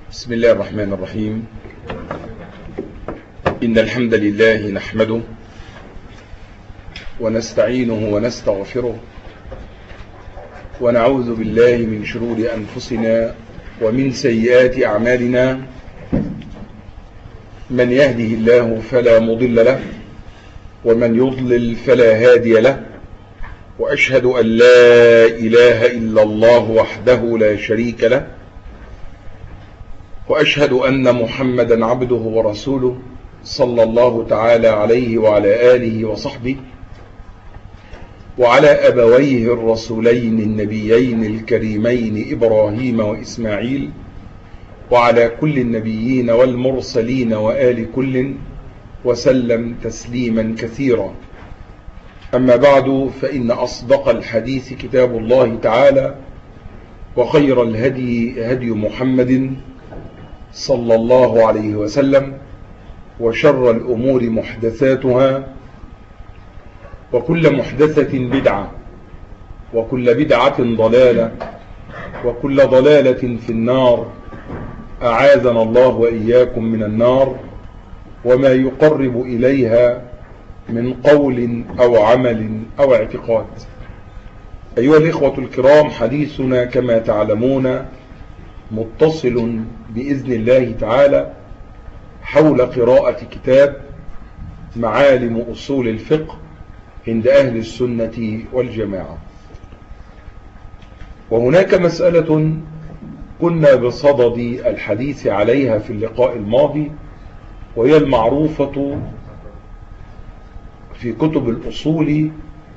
بسم الله الرحمن الرحيم. إن الحمد لله نحمده ونستعينه ونستغفره ونعوذ بالله من شرور أنفسنا ومن سيئات أعمالنا. من يهده الله فلا مضل له ومن يضلل فلا هادي له، وأشهد أن لا إله إلا الله وحده لا شريك له، وأشهد أن محمدا عبده ورسوله صلى الله تعالى عليه وعلى آله وصحبه وعلى أبويه الرسولين النبيين الكريمين إبراهيم وإسماعيل وعلى كل النبيين والمرسلين وآل كل وسلم تسليما كثيرا. أما بعد، فإن أصدق الحديث كتاب الله تعالى، وخير الهدي هدي محمد صلى الله عليه وسلم، وشر الأمور محدثاتها، وكل محدثة بدعة، وكل بدعة ضلالة، وكل ضلالة في النار. أعاذنا الله وإياكم من النار وما يقرب إليها من قول أو عمل أو اعتقاد. أيها الإخوة الكرام، حديثنا كما تعلمون متصل بإذن الله تعالى حول قراءة كتاب معالم أصول الفقه عند أهل السنة والجماعة. وهناك مسألة كنا بصدد الحديث عليها في اللقاء الماضي، وهي المعروفة في كتب الأصول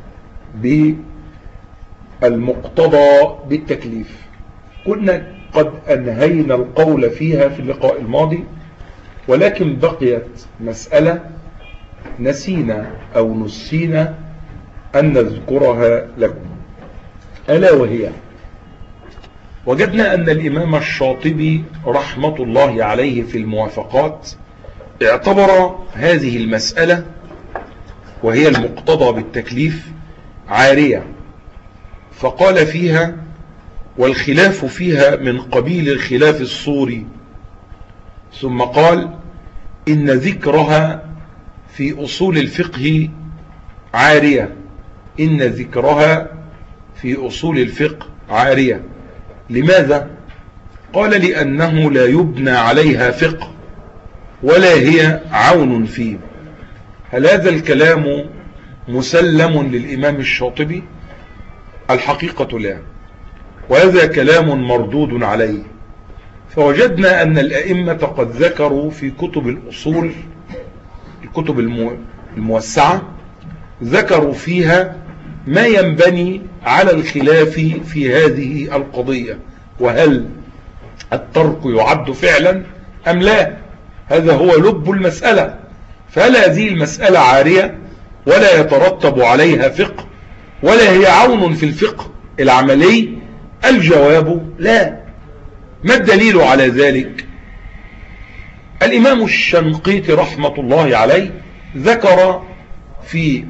بالمقتضى بالتكليف. كنا قد أنهينا القول فيها في اللقاء الماضي، ولكن بقيت مسألة نسينا أو نسينا أن نذكرها لكم، ألا وهي: وجدنا أن الإمام الشاطبي رحمة الله عليه في الموافقات اعتبر هذه المسألة وهي المقتضى بالتكليف عارية، فقال فيها: والخلاف فيها من قبيل الخلاف الصوري. ثم قال: إن ذكرها في أصول الفقه عارية. إن ذكرها في أصول الفقه عارية. لماذا؟ قال: لأنه لا يبنى عليها فقه ولا هي عون فيه. هل هذا الكلام مسلم للإمام الشاطبي؟ الحقيقة لا، وهذا كلام مردود عليه. فوجدنا أن الأئمة قد ذكروا في كتب الأصول، الكتب الموسعة، ذكروا فيها ما ينبني على الخلاف في هذه القضية، وهل الترك يعد فعلا أم لا. هذا هو لب المسألة. فهل هذه المسألة عارية ولا يترتب عليها فقه ولا هي عون في الفقه العملي؟ الجواب لا. ما الدليل على ذلك؟ الإمام الشنقيطي رحمة الله عليه ذكر في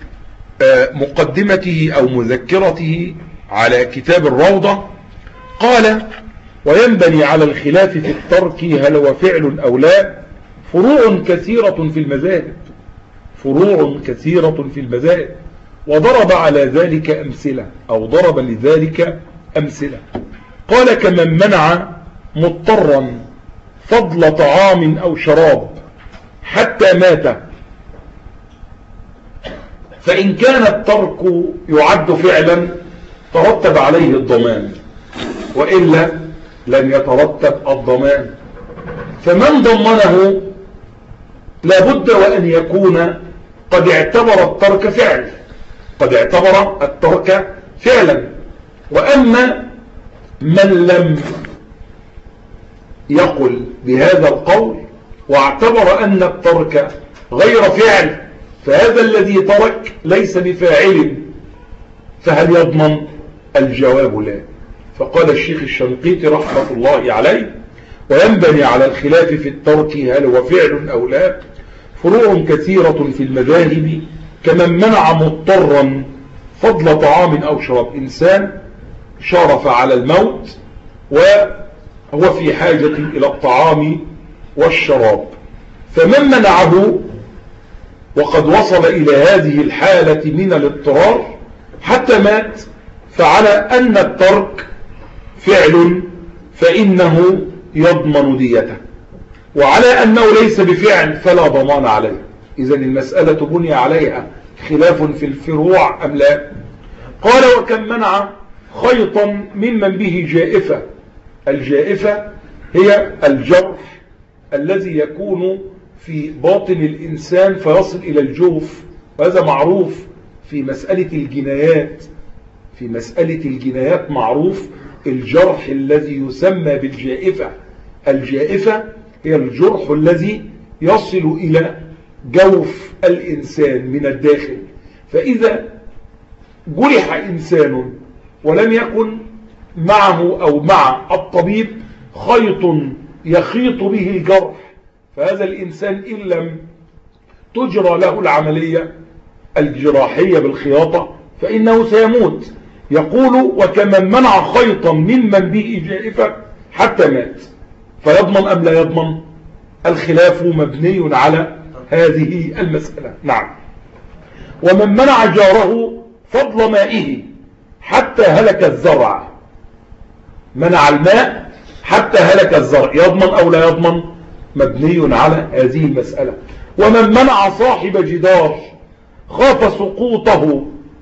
مقدمته أو مذكرته على كتاب الروضة، قال: وينبني على الخلاف في الترك هل هو فعل أو لا فروع كثيرة في المذاهب. فروع كثيرة في المذاهب. وضرب على ذلك أمثلة، أو ضرب لذلك أمثلة. قال: كمن منع مضطرا فضل طعام أو شراب حتى مات، فإن كان الترك يعد فعلا ترتب عليه الضمان، وإلا لم يترتب الضمان. فمن ضمنه لابد وأن يكون قد اعتبر الترك فعل، قد اعتبر الترك فعلا. وأما من لم يقل بهذا القول واعتبر أن الترك غير فعل، فهذا الذي ترك ليس بفاعل، فهل يضمن؟ الجواب لا. فقال الشيخ الشنقيطي رحمة الله عليه: وينبني على الخلاف في الترك هل هو فعل أو لا فروع كثيرة في المذاهب، كمن منع مضطرا فضل طعام أو شراب. إنسان شرف على الموت هو في حاجة إلى الطعام والشراب، فمن منعه وقد وصل إلى هذه الحالة من الاضطرار حتى مات، فعلى أن الترك فعل فإنه يضمن ديته، وعلى أنه ليس بفعل فلا ضمان عليه. إذن المسألة بني عليها خلاف في الفروع أم لا؟ قال: وكم منع خيطا ممن به جائفة. الجائفة هي الجرح الذي يكون في باطن الإنسان فيصل إلى الجوف، وهذا معروف في مسألة الجنايات. في مسألة الجنايات معروف الجرح الذي يسمى بالجائفة. الجائفة هي الجرح الذي يصل إلى جوف الإنسان من الداخل، فإذا جرح إنسان ولم يكن معه أو مع الطبيب خيط يخيط به الجرح، فهذا الإنسان إن لم تجرى له العملية الجراحية بالخياطة فإنه سيموت. يقول: وكمن منع خيطا ممن به جائفة حتى مات، فيضمن أم لا يضمن؟ الخلاف مبني على هذه المسألة. نعم. ومن منع جاره فضل مائه حتى هلك الزرع، منع الماء حتى هلك الزرع، يضمن أو لا يضمن؟ مبني على هذه المسألة. ومن منع صاحب جدار خاف سقوطه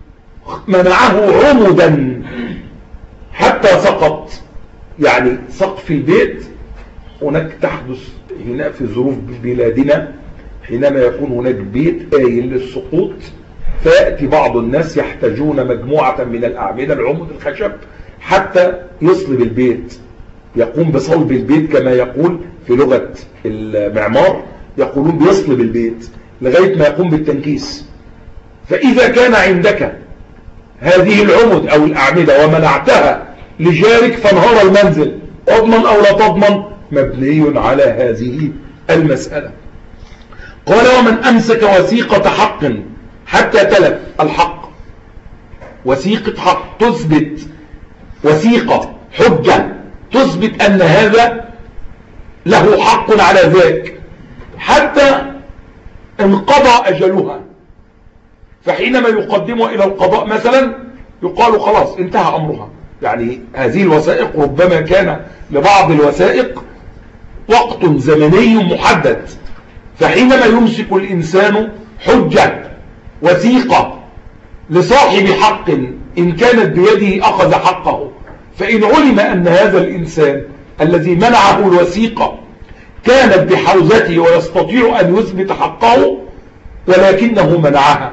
منعه عمدا حتى سقط، يعني سقف البيت هناك تحدث هنا في ظروف بلادنا حينما يكون هناك بيت آيل للسقوط، فيأتي بعض الناس يحتاجون مجموعة من الأعمدة العمود الخشب حتى يصلب البيت، يقوم بصلب البيت كما يقول في لغة المعمار، يقولون بيصلب البيت لغاية ما يقوم بالتنكيس. فإذا كان عندك هذه العمد أو الأعمدة ومنعتها لجارك فانهار المنزل، أضمن أو لا تضمن؟ مبني على هذه المسألة. قال: ومن أمسك وثيقة حق حتى تلف الحق، وثيقة حق تثبت، وثيقة حجة تثبت أن هذا له حق على ذاك حتى انقضى أجلها، فحينما يقدمها إلى القضاء مثلا يقال خلاص انتهى أمرها. يعني هذه الوثائق ربما كان لبعض الوثائق وقت زمني محدد، فحينما يمسك الإنسان حجة وثيقة لصاحب حق إن كانت بيده أخذ حقه، فإن علم أن هذا الإنسان الذي منعه الوثيقة كانت بحوزته ويستطيع أن يثبت حقه ولكنه منعها،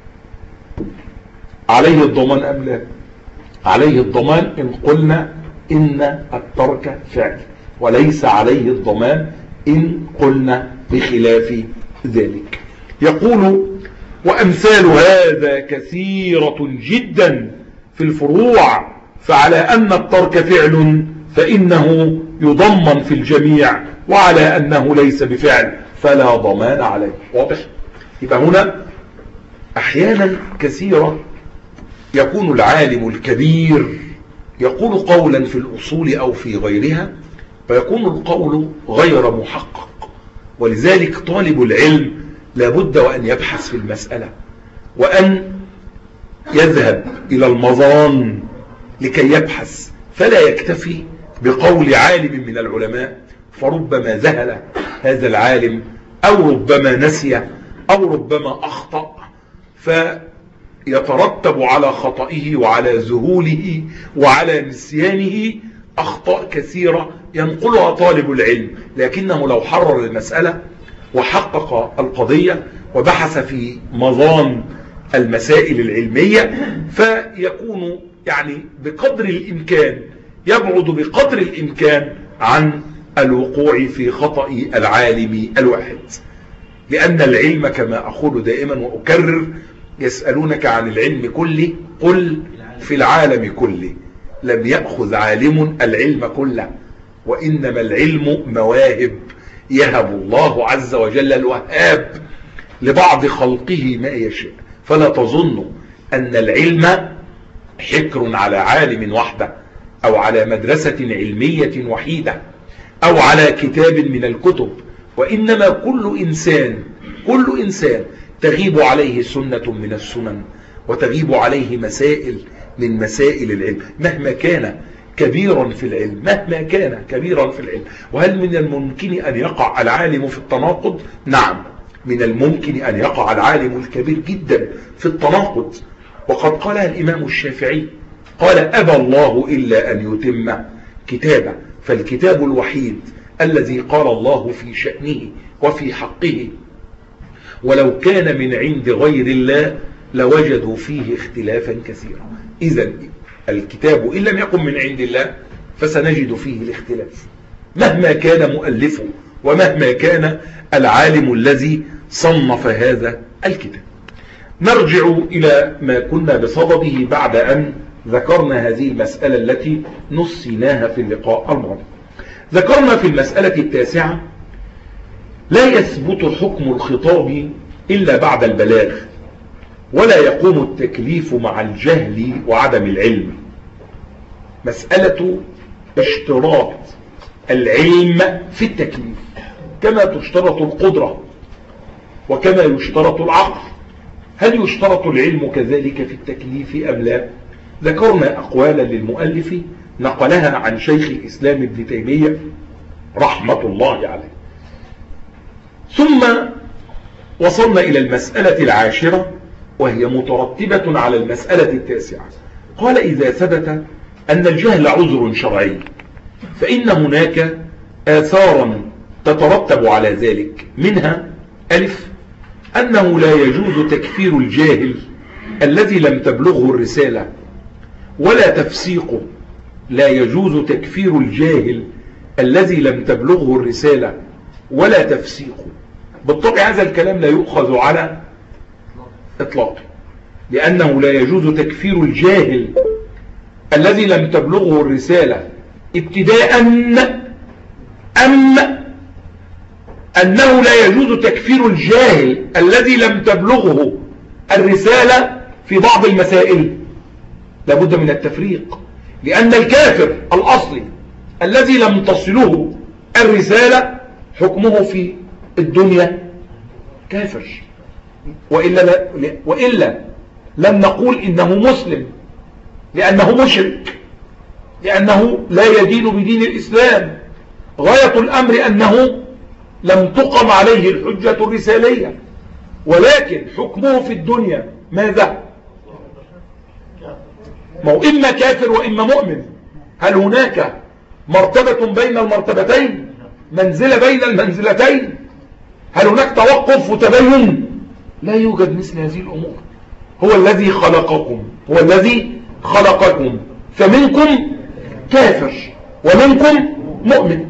عليه الضمان أم لا؟ عليه الضمان إن قلنا إن الترك فعل، وليس عليه الضمان إن قلنا بخلاف ذلك. يقول: وأمثال هذا كثيرة جدا في الفروع، فعلى أن الترك فعل فإنه يضمن في الجميع، وعلى أنه ليس بفعل فلا ضمان عليه. واضح؟ يبقى هنا أحيانا كثيرة يكون العالم الكبير يقول قولا في الأصول أو في غيرها فيكون القول غير محقق، ولذلك طالب العلم لابد وأن يبحث في المسألة وأن يذهب إلى المظان لكي يبحث، فلا يكتفي بقول عالم من العلماء فربما ذهل هذا العالم أو ربما نسي أو ربما أخطأ، فيترتب على خطئه وعلى ذهوله وعلى نسيانه أخطاء كثيرة ينقلها طالب العلم. لكنه لو حرر المسألة وحقق القضية وبحث في مظان المسائل العلمية فيكون يعني بقدر الإمكان يبعد بقدر الإمكان عن الوقوع في خطأ العالم الواحد. لأن العلم كما أقول دائما وأكرر: يسألونك عن العلم كله قل في العالم كله. لم يأخذ عالم العلم كله، وإنما العلم مواهب يهب الله عز وجل الوهاب لبعض خلقه ما يشاء. فلا تظن أن العلم حكر على عالم وحده أو على مدرسة علمية وحيدة أو على كتاب من الكتب، وإنما كل إنسان تغيب عليه سنة من السنن وتغيب عليه مسائل من مسائل العلم، مهما كان كبيرا في العلم. وهل من الممكن أن يقع العالم في التناقض؟ نعم، من الممكن أن يقع العالم الكبير جدا في التناقض. وقد قالها الإمام الشافعي، قال: أبى الله إلا أن يتم كتابه. فالكتاب الوحيد الذي قال الله في شأنه وفي حقه: ولو كان من عند غير الله لوجدوا فيه اختلافا كثيرا. إذن الكتاب إن لم يكن من عند الله فسنجد فيه الاختلاف، مهما كان مؤلفه ومهما كان العالم الذي صنف هذا الكتاب. نرجع إلى ما كنا بصدده بعد أن ذكرنا هذه المسألة التي نسيناها في اللقاء الماضي. ذكرنا في المسألة التاسعة: لا يثبت حكم الخطاب إلا بعد البلاغ، ولا يقوم التكليف مع الجهل وعدم العلم. مسألة اشتراط العلم في التكليف، كما تشترط القدرة وكما يشترط العقل. هل يشترط العلم كذلك في التكليف أم لا؟ ذكرنا أقوالا للمؤلف نقلها عن شيخ الإسلام ابن تيمية رحمة الله عليه. ثم وصلنا إلى المسألة العاشرة، وهي مترتبة على المسألة التاسعة. قال: إذا ثبت أن الجهل عذر شرعي فإن هناك آثارا تترتب على ذلك، منها: ألف، أنه لا يجوز تكفير الجاهل الذي لم تبلغه الرسالة ولا تفسيقه. لا يجوز تكفير الجاهل الذي لم تبلغه الرسالة ولا تفسيقه. بالطبع هذا الكلام لا يؤخذ على إطلاقه، لأنه لا يجوز تكفير الجاهل الذي لم تبلغه الرسالة ابتداء، أم أنه لا يجوز تكفير الجاهل الذي لم تبلغه الرسالة في بعض المسائل. لابد من التفريق، لأن الكافر الأصلي الذي لم تصله الرسالة حكمه في الدنيا كافر، وإلا لم نقول إنه مسلم، لأنه مشرك، لأنه لا يدين بدين الإسلام. غاية الأمر أنه لم تقم عليه الحجة الرسالية، ولكن حكمه في الدنيا ماذا؟ ما هو إما كافر وإما مؤمن. هل هناك مرتبة بين المرتبتين؟ منزلة بين المنزلتين؟ هل هناك توقف وتبين؟ لا يوجد مثل هذه الأمور. هو الذي خلقكم فمنكم كافر ومنكم مؤمن.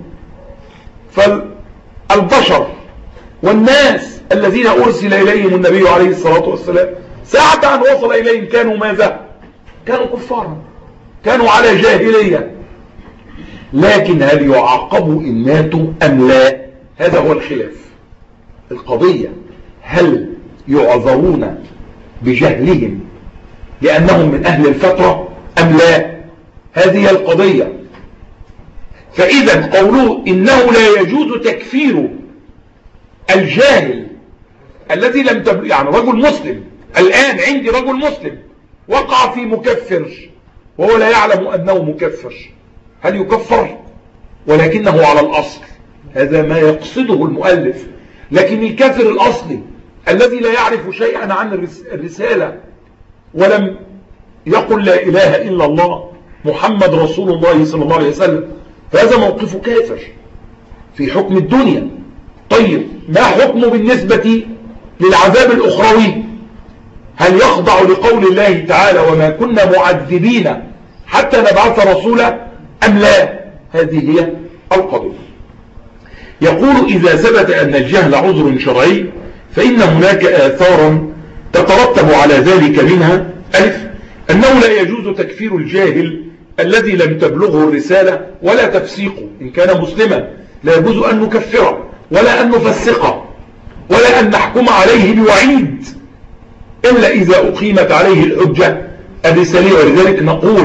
فالبشر والناس الذين أرسل إليهم النبي عليه الصلاة والسلام ساعة أن وصل إليهم كانوا ماذا؟ كانوا كفارا، كانوا على جاهلية. لكن هل يعاقبوا إن ماتوا أم لا؟ هذا هو الخلاف. القضية هل يعذرون بجهلهم لأنهم من أهل الفترة أم لا؟ هذه القضية. فإذا قوله إنه لا يجوز تكفير الجاهل الذي لم تبلغ، يعني رجل مسلم الآن عندي رجل مسلم وقع في مكفر وهو لا يعلم أنه مكفر، هل يكفر؟ ولكنه على الأصل، هذا ما يقصده المؤلف. لكن الكافر الأصلي الذي لا يعرف شيئا عن الرسالة ولم يقل لا إله إلا الله محمد رسول الله صلى الله عليه وسلم، فهذا موقف كافر في حكم الدنيا. طيب ما حكمه بالنسبة للعذاب الأخروي؟ هل يخضع لقول الله تعالى وما كنا معذبين حتى نبعث رسولا أم لا؟ هذه هي القضية. يقول: إذا ثبت أن الجهل عذر شرعي فإن هناك آثارا تترتب على ذلك، منها: ألف، أنه لا يجوز تكفير الجاهل الذي لم تبلغه الرسالة ولا تفسيقه. إن كان مسلما لا يجوز أن نكفره ولا أن نفسقه ولا أن نحكم عليه بوعيد إلا إذا أقيمت عليه الحجة الرسالية. ولذلك نقول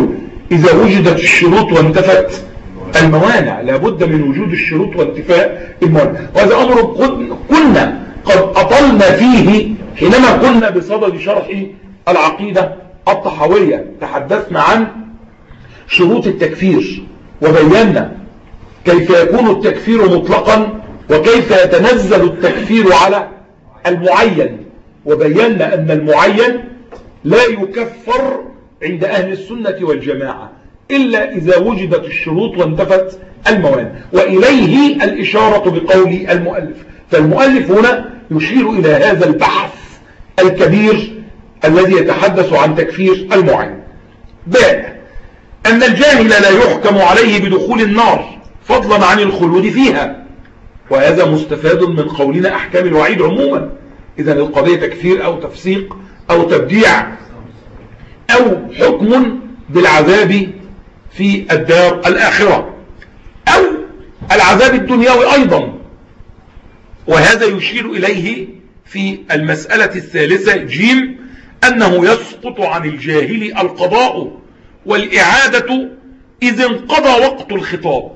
إذا وجدت الشروط وانتفت الموانع. لابد من وجود الشروط وانتفاء الموانع، وهذا أمر كنا قد أطلنا فيه حينما كنا بصدد شرح العقيدة الطحاوية. تحدثنا عن شروط التكفير وبينا كيف يكون التكفير مطلقا وكيف يتنزل التكفير على المعين، وبينا أن المعين لا يكفر عند أهل السنة والجماعة إلا إذا وجدت الشروط وانتفت الموانع، وإليه الإشارة بقول المؤلف. فالمؤلف هنا يشير إلى هذا البحث الكبير الذي يتحدث عن تكفير المعين. باء أن الجاهل لا يحكم عليه بدخول النار فضلا عن الخلود فيها، وهذا مستفاد من قولنا أحكام الوعيد عموما. إذن القضية تكفير أو تفسيق أو تبديع أو حكم بالعذاب في الدار الآخرة أو العذاب الدنيوي أيضا، وهذا يشير إليه في المسألة الثالثة جيم، أنه يسقط عن الجاهل القضاء والإعادة إذ انقضى وقت الخطاب.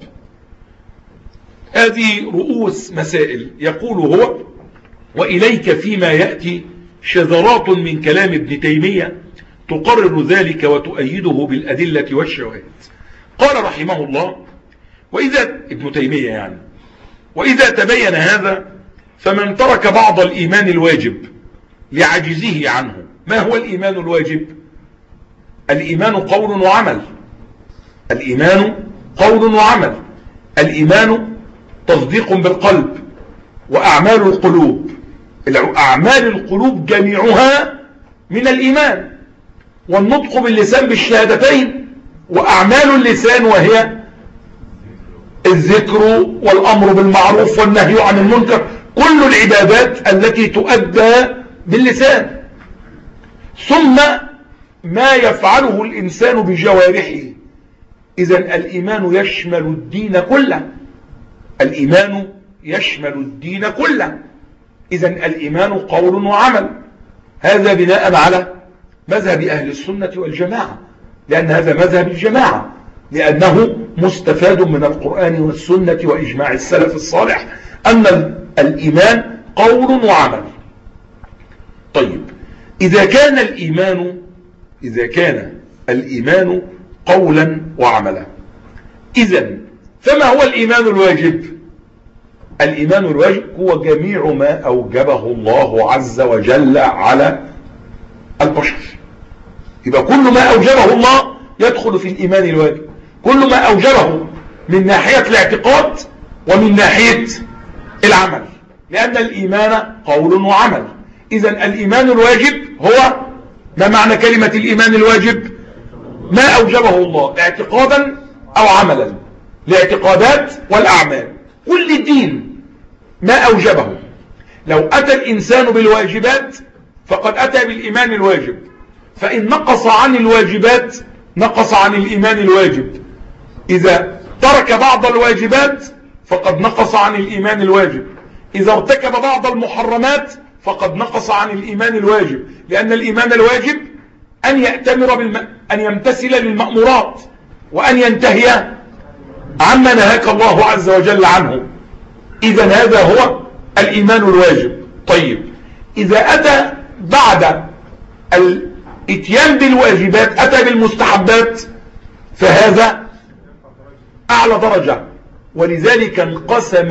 هذه رؤوس مسائل. يقول هو: وإليك فيما يأتي شذرات من كلام ابن تيمية تقرر ذلك وتؤيده بالأدلة والشواهد. قال رحمه الله: وإذا ابن تيمية يعني وإذا تبين هذا فمن ترك بعض الإيمان الواجب لعجزه عنه. ما هو الإيمان الواجب؟ الإيمان قول وعمل. الإيمان قول وعمل. الإيمان تصديق بالقلب وأعمال القلوب. أعمال القلوب جميعها من الإيمان، والنطق باللسان بالشهادتين، وأعمال اللسان وهي الذكر والأمر بالمعروف والنهي عن المنكر، كل العبادات التي تؤدى باللسان. ثم ما يفعله الإنسان بجوارحه. إذن الإيمان يشمل الدين كله. الإيمان يشمل الدين كله. إذن الإيمان قول وعمل. هذا بناء على مذهب أهل السنة والجماعة، لأن هذا مذهب الجماعة، لأنه مستفاد من القرآن والسنة وإجماع السلف الصالح أن الإيمان قول وعمل. طيب، إذا كان الإيمان قولا وعملا، إذن فما هو الإيمان الواجب؟ الإيمان الواجب هو جميع ما أوجبه الله عز وجل على البشر. يبقى كل ما أوجبه الله يدخل في الإيمان الواجب، كل ما أوجبه من ناحية الاعتقاد ومن ناحية العمل، لأن الإيمان قول وعمل. إذن الإيمان الواجب هو ما معنى كلمة الإيمان الواجب؟ ما أوجبه الله اعتقادا أو عملا، الاعتقادات والأعمال. كل الدين ما أوجبه. لو أتى الإنسان بالواجبات فقد أتى بالإيمان الواجب، فإن نقص عن الواجبات نقص عن الإيمان الواجب. إذا ترك بعض الواجبات فقد نقص عن الإيمان الواجب. إذا ارتكب بعض المحرمات فقد نقص عن الإيمان الواجب، لأن الإيمان الواجب أن يمتثل للمأمورات وأن ينتهي عما نهاك الله عز وجل عنه. إذن هذا هو الإيمان الواجب. طيب، إذا أتى بعد الاتيان بالواجبات أتى بالمستحبات فهذا أعلى درجة. ولذلك انقسم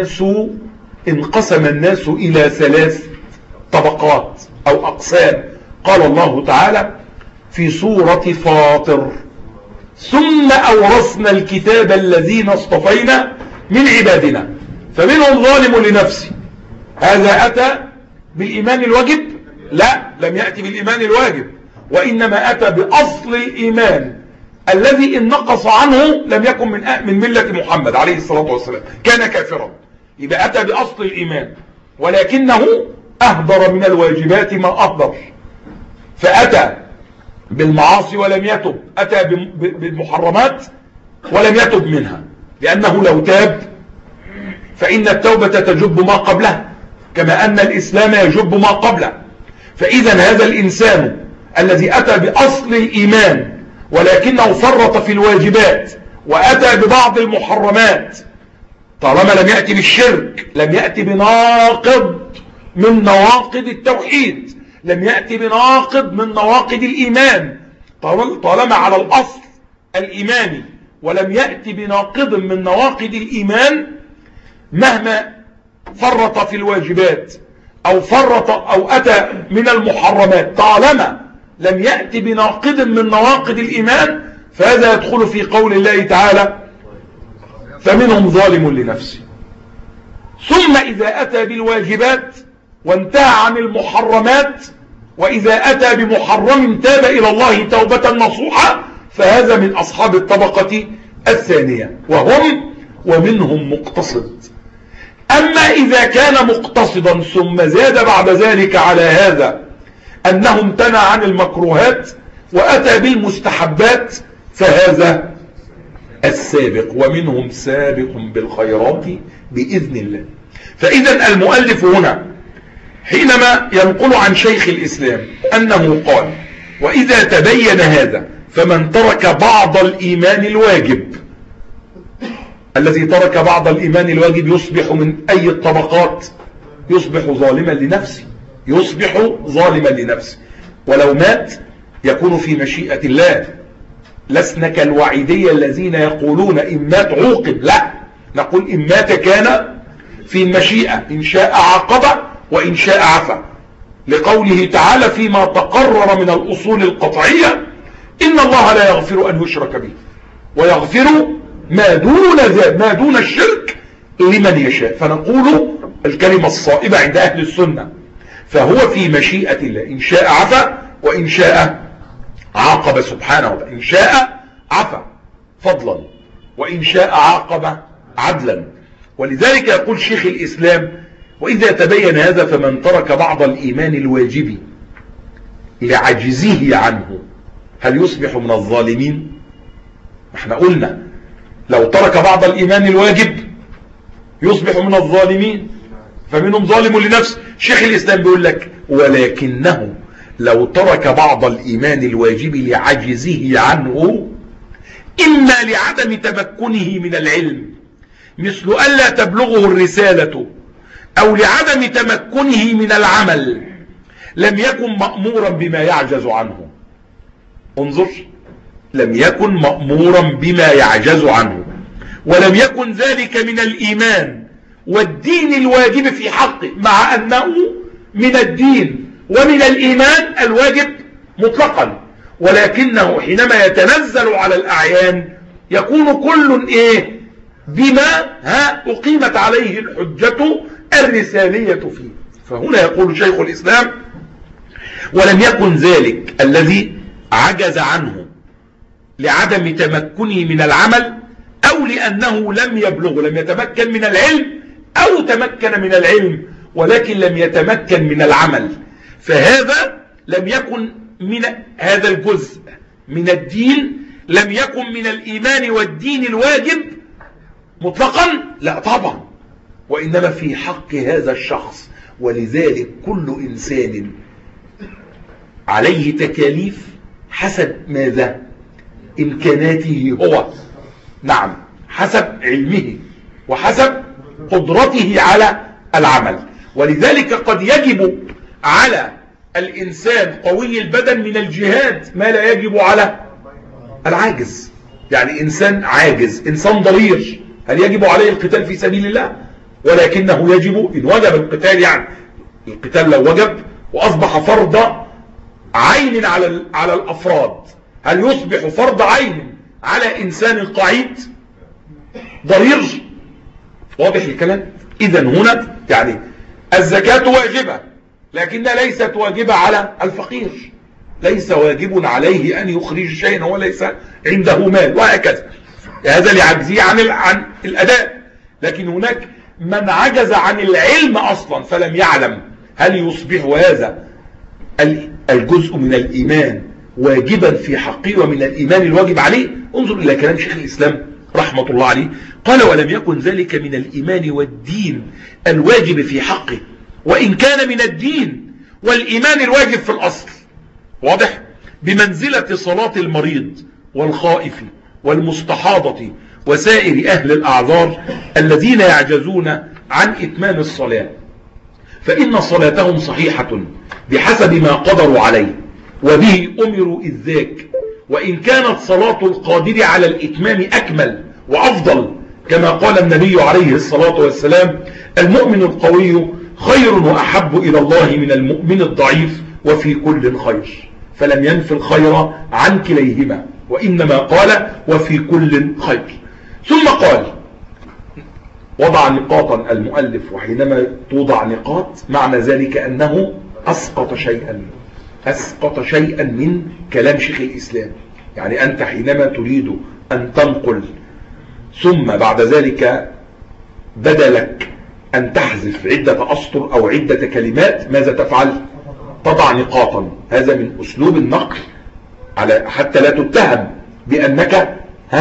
الناس إلى 3 طبقات أو أقسام. قال الله تعالى في سورة فاطر: ثم أورثنا الكتاب الذين اصطفينا من عبادنا فمنهم ظالم لنفسه. هذا أتى بالإيمان الواجب؟ لا، لم يأتي بالإيمان الواجب، وإنما أتى بأصل الإيمان الذي إن نقص عنه لم يكن من ملة محمد عليه الصلاة والسلام، كان كافرا. يبقى أتى بأصل الإيمان، ولكنه أهدر من الواجبات ما أهدر، فأتى بالمعاصي ولم يتب، أتى بالمحرمات ولم يتب منها، لأنه لو تاب فإن التوبة تجب ما قبلها، كما أن الإسلام يجب ما قبله. فإذا هذا الإنسان الذي أتى بأصل الإيمان ولكنه فرط في الواجبات وأتى ببعض المحرمات، طالما لم يأتي بالشرك، لم يأتي بناقض من نواقض التوحيد، لم يأتي بناقض من نواقض الإيمان، طالما على الأصل الإيماني ولم يأتي بناقض من نواقض الإيمان، مهما فرط في الواجبات أو فرط أو أتى من المحرمات، طالما لم يأتي بناقض من نواقض الإيمان، فهذا يدخل في قول الله تعالى: فمنهم ظالم لنفسه. ثم إذا أتى بالواجبات وانتهى عن المحرمات، وإذا أتى بمحرم تاب إلى الله توبة نصوحة، فهذا من أصحاب الطبقة الثانية، ومنهم مقتصد. أما إذا كان مقتصدا ثم زاد بعد ذلك على هذا أنه امتنع عن المكروهات وأتى بالمستحبات، فهذا السابق، ومنهم سابق بالخيرات بإذن الله. فإذا المؤلف هنا حينما ينقل عن شيخ الإسلام أنه قال: وإذا تبين هذا فمن ترك بعض الإيمان الواجب، الذي ترك بعض الإيمان الواجب يصبح من أي الطبقات؟ يصبح ظالما لنفسه، يصبح ظالما لنفسه، ولو مات يكون في مشيئة الله. لسنا كالوعيدية الذين يقولون إن مات عوقب، لا، نقول إن مات كان في المشيئة، إن شاء عاقب وإن شاء عفا، لقوله تعالى: فيما تقرر من الأصول القطعية إن الله لا يغفر أن يشرك به ويغفر ما دون الشرك لمن يشاء. فنقول الكلمة الصائبة عند أهل السنة: فهو في مشيئة الله، إن شاء عفا وإن شاء عاقب سبحانه وتعالى، إن شاء عفا فضلا وإن شاء عاقب عدلا. ولذلك يقول شيخ الإسلام: وإذا تبين هذا فمن ترك بعض الإيمان الواجب لعجزه عنه، هل يصبح من الظالمين؟ احنا قلنا لو ترك بعض الإيمان الواجب يصبح من الظالمين، فمنهم ظالم لنفسه. شيخ الإسلام بيقول لك: ولكنه لو ترك بعض الإيمان الواجب لعجزه عنه، إما لعدم تمكنه من العلم مثل ألا تبلغه الرسالة، أو لعدم تمكنه من العمل، لم يكن مأمورا بما يعجز عنه. انظر، لم يكن مأمورا بما يعجز عنه، ولم يكن ذلك من الإيمان والدين الواجب في حقه، مع أنه من الدين ومن الإيمان الواجب مطلقا، ولكنه حينما يتنزل على الأعيان يكون كل بما أقيمت عليه الحجة الرسالية فيه. فهنا يقول شيخ الإسلام: ولم يكن ذلك الذي عجز عنه لعدم تمكنه من العمل، أو لأنه لم يبلغ، لم يتمكن من العلم، أو تمكن من العلم ولكن لم يتمكن من العمل، فهذا لم يكن من هذا الجزء من الدين، لم يكن من الإيمان والدين الواجب مطلقا، لا طبعا، وإنما في حق هذا الشخص. ولذلك كل إنسان عليه تكاليف حسب ماذا؟ إمكاناته هو، نعم، حسب علمه وحسب قدرته على العمل. ولذلك قد يجب على الإنسان قوي البدن من الجهاد ما لا يجب على العاجز. يعني إنسان عاجز، إنسان ضرير، هل يجب عليه القتال في سبيل الله؟ ولكنه يجب إن وجب القتال، يعني القتال لو وجب وأصبح فرض عين على الأفراد، هل يصبح فرض عين على إنسان قعيد ضرير؟ واضح الكلام؟ إذن هنا يعني الزكاة واجبة، لكنها ليست واجبة على الفقير، ليس واجب عليه أن يخرج شيئا وليس عنده مال، وهكذا، هذا لعجزه عن الأداء. لكن هناك من عجز عن العلم أصلا فلم يعلم، هل يصبح هذا الجزء من الإيمان واجبا في حقه ومن الإيمان الواجب عليه؟ انظر إلى كلام شيخ الإسلام رحمة الله عليه، قال: ولم يكن ذلك من الإيمان والدين الواجب في حقه، وإن كان من الدين والإيمان الواجب في الأصل. واضح؟ بمنزلة صلاة المريض والخائف والمستحاضة وسائر أهل الأعذار الذين يعجزون عن إتمام الصلاة، فإن صلاتهم صحيحة بحسب ما قدروا عليه وبه أمروا إذ ذاك، وإن كانت صلاة القادر على الإتمام أكمل وأفضل، كما قال النبي عليه الصلاة والسلام: المؤمن القوي خير وأحب إلى الله من المؤمن الضعيف وفي كل خير، فلم ينف الخير عن كليهما، وإنما قال وفي كل خير. ثم قال وضع نقاطا المؤلف، وحينما توضع نقاط معنى ذلك أنه أسقط شيئا من كلام شيخ الإسلام. يعني أنت حينما تريد أن تنقل ثم بعد ذلك بدلك أن تحذف عدة أسطر أو عدة كلمات، ماذا تفعل؟ تضع نقاطا. هذا من أسلوب النقل حتى لا تتهم بأنك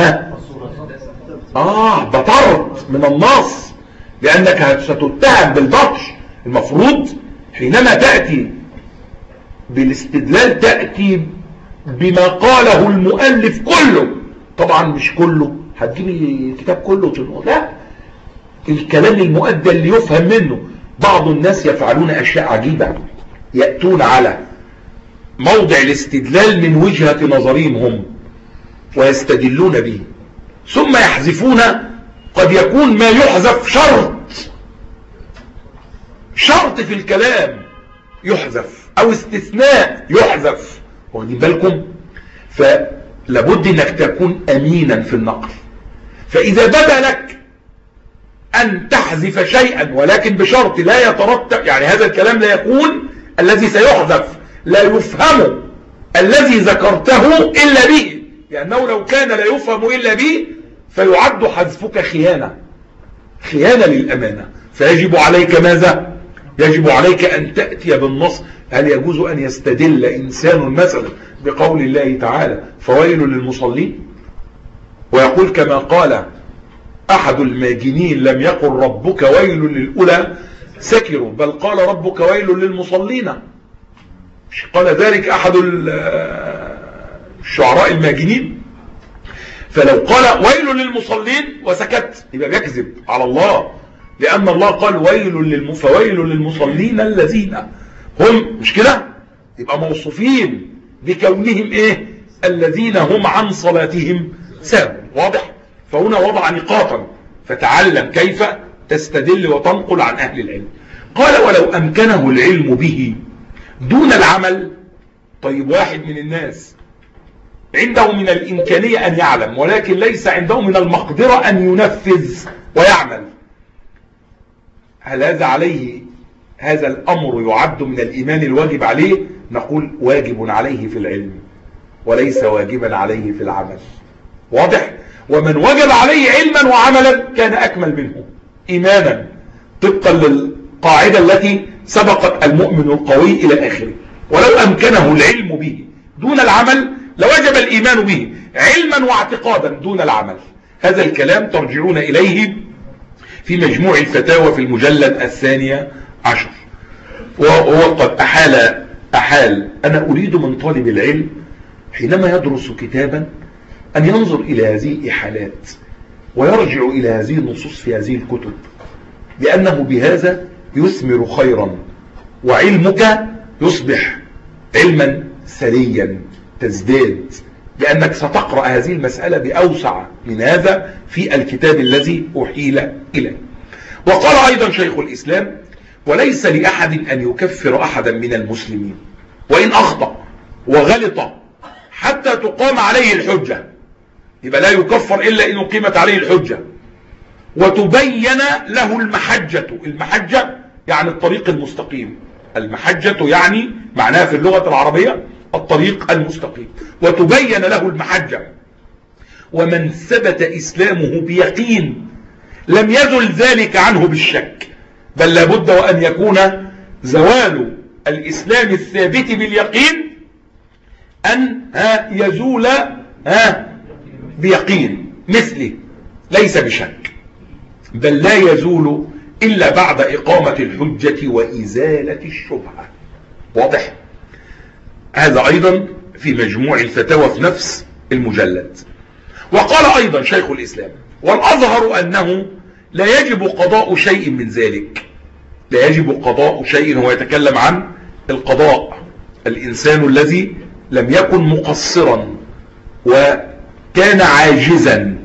بطرت من النص، لأنك ستتهم بالبطش. المفروض حينما تأتي بالاستدلال تأتي بما قاله المؤلف كله. طبعا مش كله، هتجيب الكتاب كله وتنقل، لا، الكلام المؤدى اللي يفهم منه. بعض الناس يفعلون أشياء عجيبة، يأتون على موضع الاستدلال من وجهة نظرهم هم ويستدلون به، ثم يحذفون. قد يكون ما يحذف شرط في الكلام يحذف، أو استثناء يحذف، واخدين بالكم؟ فلابد انك تكون امينا في النقل. فاذا بدا لك ان تحذف شيئا ولكن بشرط لا يترتب، يعني هذا الكلام لا يكون الذي سيحذف لا يفهم الذي ذكرته الا به، لانه لو كان لا يفهم الا به فيعد حذفك خيانة للامانة. فيجب عليك ماذا؟ يجب عليك ان تأتي بالنص. هل يجوز ان يستدل انسان مثلا بقول الله تعالى فويل للمصلين، ويقول كما قال احد الماجنين لم يقل ربك ويل للأولى سكروا، بل قال ربك ويل للمصلين. مش قال ذلك احد الشعراء الماجنين؟ فلو قال ويل للمصلين وسكت يبقى بيكذب على الله، لأن الله قال فويل للمصلين الذين هم، مش كده؟ يبقى موصوفين بكونهم ايه؟ الذين هم عن صلاتهم ساهون. واضح؟ فهنا وضع نقاطا، فتعلم كيف تستدل وتنقل عن أهل العلم. قال ولو أمكنه العلم به دون العمل. طيب واحد من الناس عنده من الإمكانية أن يعلم، ولكن ليس عنده من المقدرة أن ينفذ ويعمل، هل هذا الأمر يعد من الإيمان الواجب عليه؟ نقول واجب عليه في العلم وليس واجبا عليه في العمل. واضح؟ ومن وجب عليه علما وعملا كان أكمل منه إيمانا، طبقا للقاعدة التي سبقت المؤمن القوي إلى آخره. ولو أمكنه العلم به دون العمل لوجب الإيمان به علما واعتقادا دون العمل. هذا الكلام ترجعون إليه في مجموع الفتاوى في المجلد 12. وهو قد أحال أنا أريد من طالب العلم حينما يدرس كتابا أن ينظر إلى هذه الإحالات ويرجع إلى هذه النصوص في هذه الكتب، لأنه بهذا يثمر خيرا وعلمك يصبح علما ثريا تزداد، لأنك ستقرأ هذه المسألة بأوسع من هذا في الكتاب الذي أحيل إليه. وقال أيضا شيخ الإسلام وليس لأحد أن يكفر أحدا من المسلمين وإن أخطأ وغلط حتى تقام عليه الحجة. يبقى لا يكفر إلا إن أقيمت عليه الحجة وتبين له المحجة. المحجة يعني الطريق المستقيم، المحجة يعني معناها في اللغة العربية الطريق المستقيم، وتبين له المحجة. ومن ثبت إسلامه بيقين لم يزل ذلك عنه بالشك، بل لابد وأن يكون زوال الإسلام الثابت باليقين أن يزول بيقين مثله، ليس بشك، بل لا يزول إلا بعد إقامة الحجة وإزالة الشبهة. واضح؟ هذا أيضا في مجموع الفتاوى في نفس المجلد. وقال أيضا شيخ الإسلام: والأظهر أنه لا يجب قضاء شيء من ذلك. لا يجب قضاء شيء، هو يتكلم عن القضاء. الإنسان الذي لم يكن مقصرا وكان عاجزا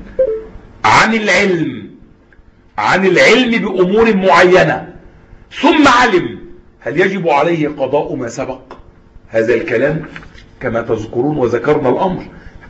عن العلم بأمور معينة ثم علم، هل يجب عليه قضاء ما سبق؟ هذا الكلام كما تذكرون وذكرنا الأمر.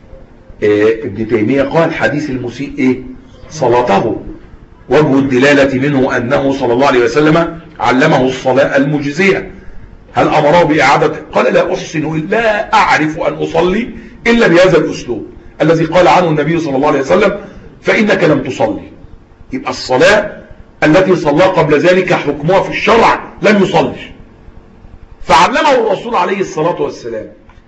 ابن تيمية قال: حديث المسيء صلاته، وجه الدلالة منه أنه صلى الله عليه وسلم علمه الصلاة المجزية. هل أمره بإعادة؟ قال: لا أعرف أن أصلي إلا بهذا الأسلوب الذي قال عنه النبي صلى الله عليه وسلم: فإنك لم تصلي. يبقى الصلاة التي صلى قبل ذلك حكمها في الشرع لم يصلي، فعلمه الرسول عليه الصلاة والسلام.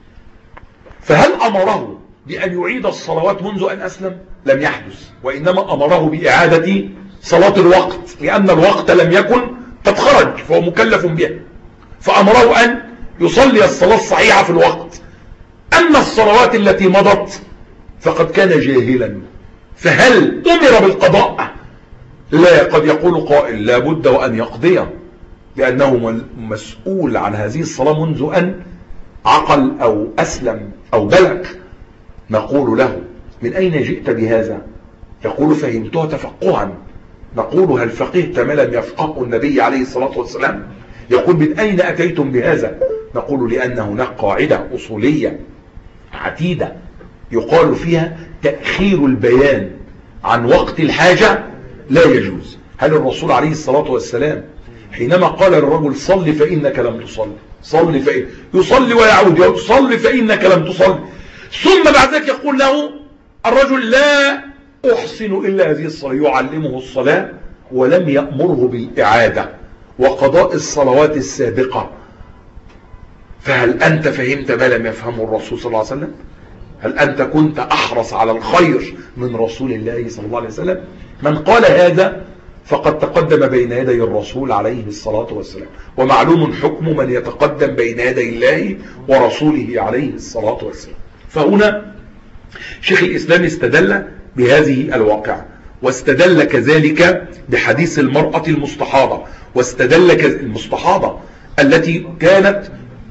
فهل أمره بأن يعيد الصلوات منذ أن أسلم؟ لم يحدث، وإنما أمره بإعادة صلاة الوقت، لأن الوقت لم يكن قد خرج فهو مكلف بها، فأمره أن يصلي الصلاة الصحيحة في الوقت. أما الصلوات التي مضت فقد كان جاهلا، فهل أمر بالقضاء؟ لا. قد يقول قائل: لا بد وأن يقضي، لأنه مسؤول عن هذه الصلاة منذ أن عقل أو أسلم أو بلغ. نقول له: من أين جئت بهذا؟ يقول: فهمتها تفقها. نقول: هل فقهت ما لم يفقهه النبي عليه الصلاة والسلام؟ يقول: من أين أتيتم بهذا؟ نقول: لأن هناك قاعدة أصولية عتيدة يقال فيها تأخير البيان عن وقت الحاجة لا يجوز. هل الرسول عليه الصلاة والسلام حينما قال للرجل: صل فإنك لم تصل، صل فإن يصلي ويعود، صل فإنك لم تصل، ثم بعد ذلك يقول له الرجل: لا أحسن إلا هذه الصلاة، يعلمه الصلاة ولم يأمره بالإعادة وقضاء الصلوات السابقة. فهل أنت فهمت ما لم يفهمه الرسول صلى الله عليه وسلم؟ هل أنت كنت أحرص على الخير من رسول الله صلى الله عليه وسلم؟ من قال هذا فقد تقدم بين يدي الرسول عليه الصلاة والسلام، ومعلوم حكم من يتقدم بين يدي الله ورسوله عليه الصلاة والسلام. فهنا شيخ الإسلام استدل بهذه الواقعة، واستدل كذلك بحديث المرأة المستحاضة، واستدل المستحاضة التي كانت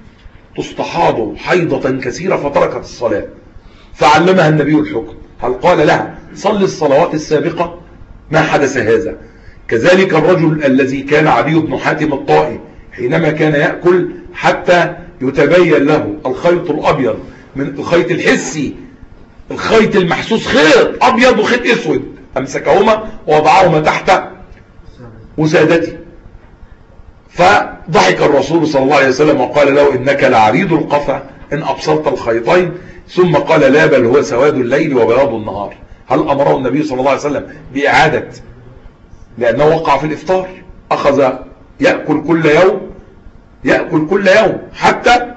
تستحاض حيضة كثيرة فتركت الصلاة، فعلمها النبي الحكم. هل قال لها: صل الصلوات السابقة؟ ما حدث هذا. كذلك الرجل الذي كان عدي بن حاتم الطائي حينما كان يأكل حتى يتبين له الخيط الأبيض من الخيط الحسي، الخيط المحسوس خيط أبيض وخيط أسود، أمسكهما ووضعهما تحت وسادته، فضحك الرسول صلى الله عليه وسلم وقال له: إنك لعريض القفا إن أبصرت الخيطين، ثم قال: لا، بل هو سواد الليل وبياض النهار. هل أمره النبي صلى الله عليه وسلم بإعادة؟ لأنه وقع في الإفطار، أخذ يأكل كل يوم حتى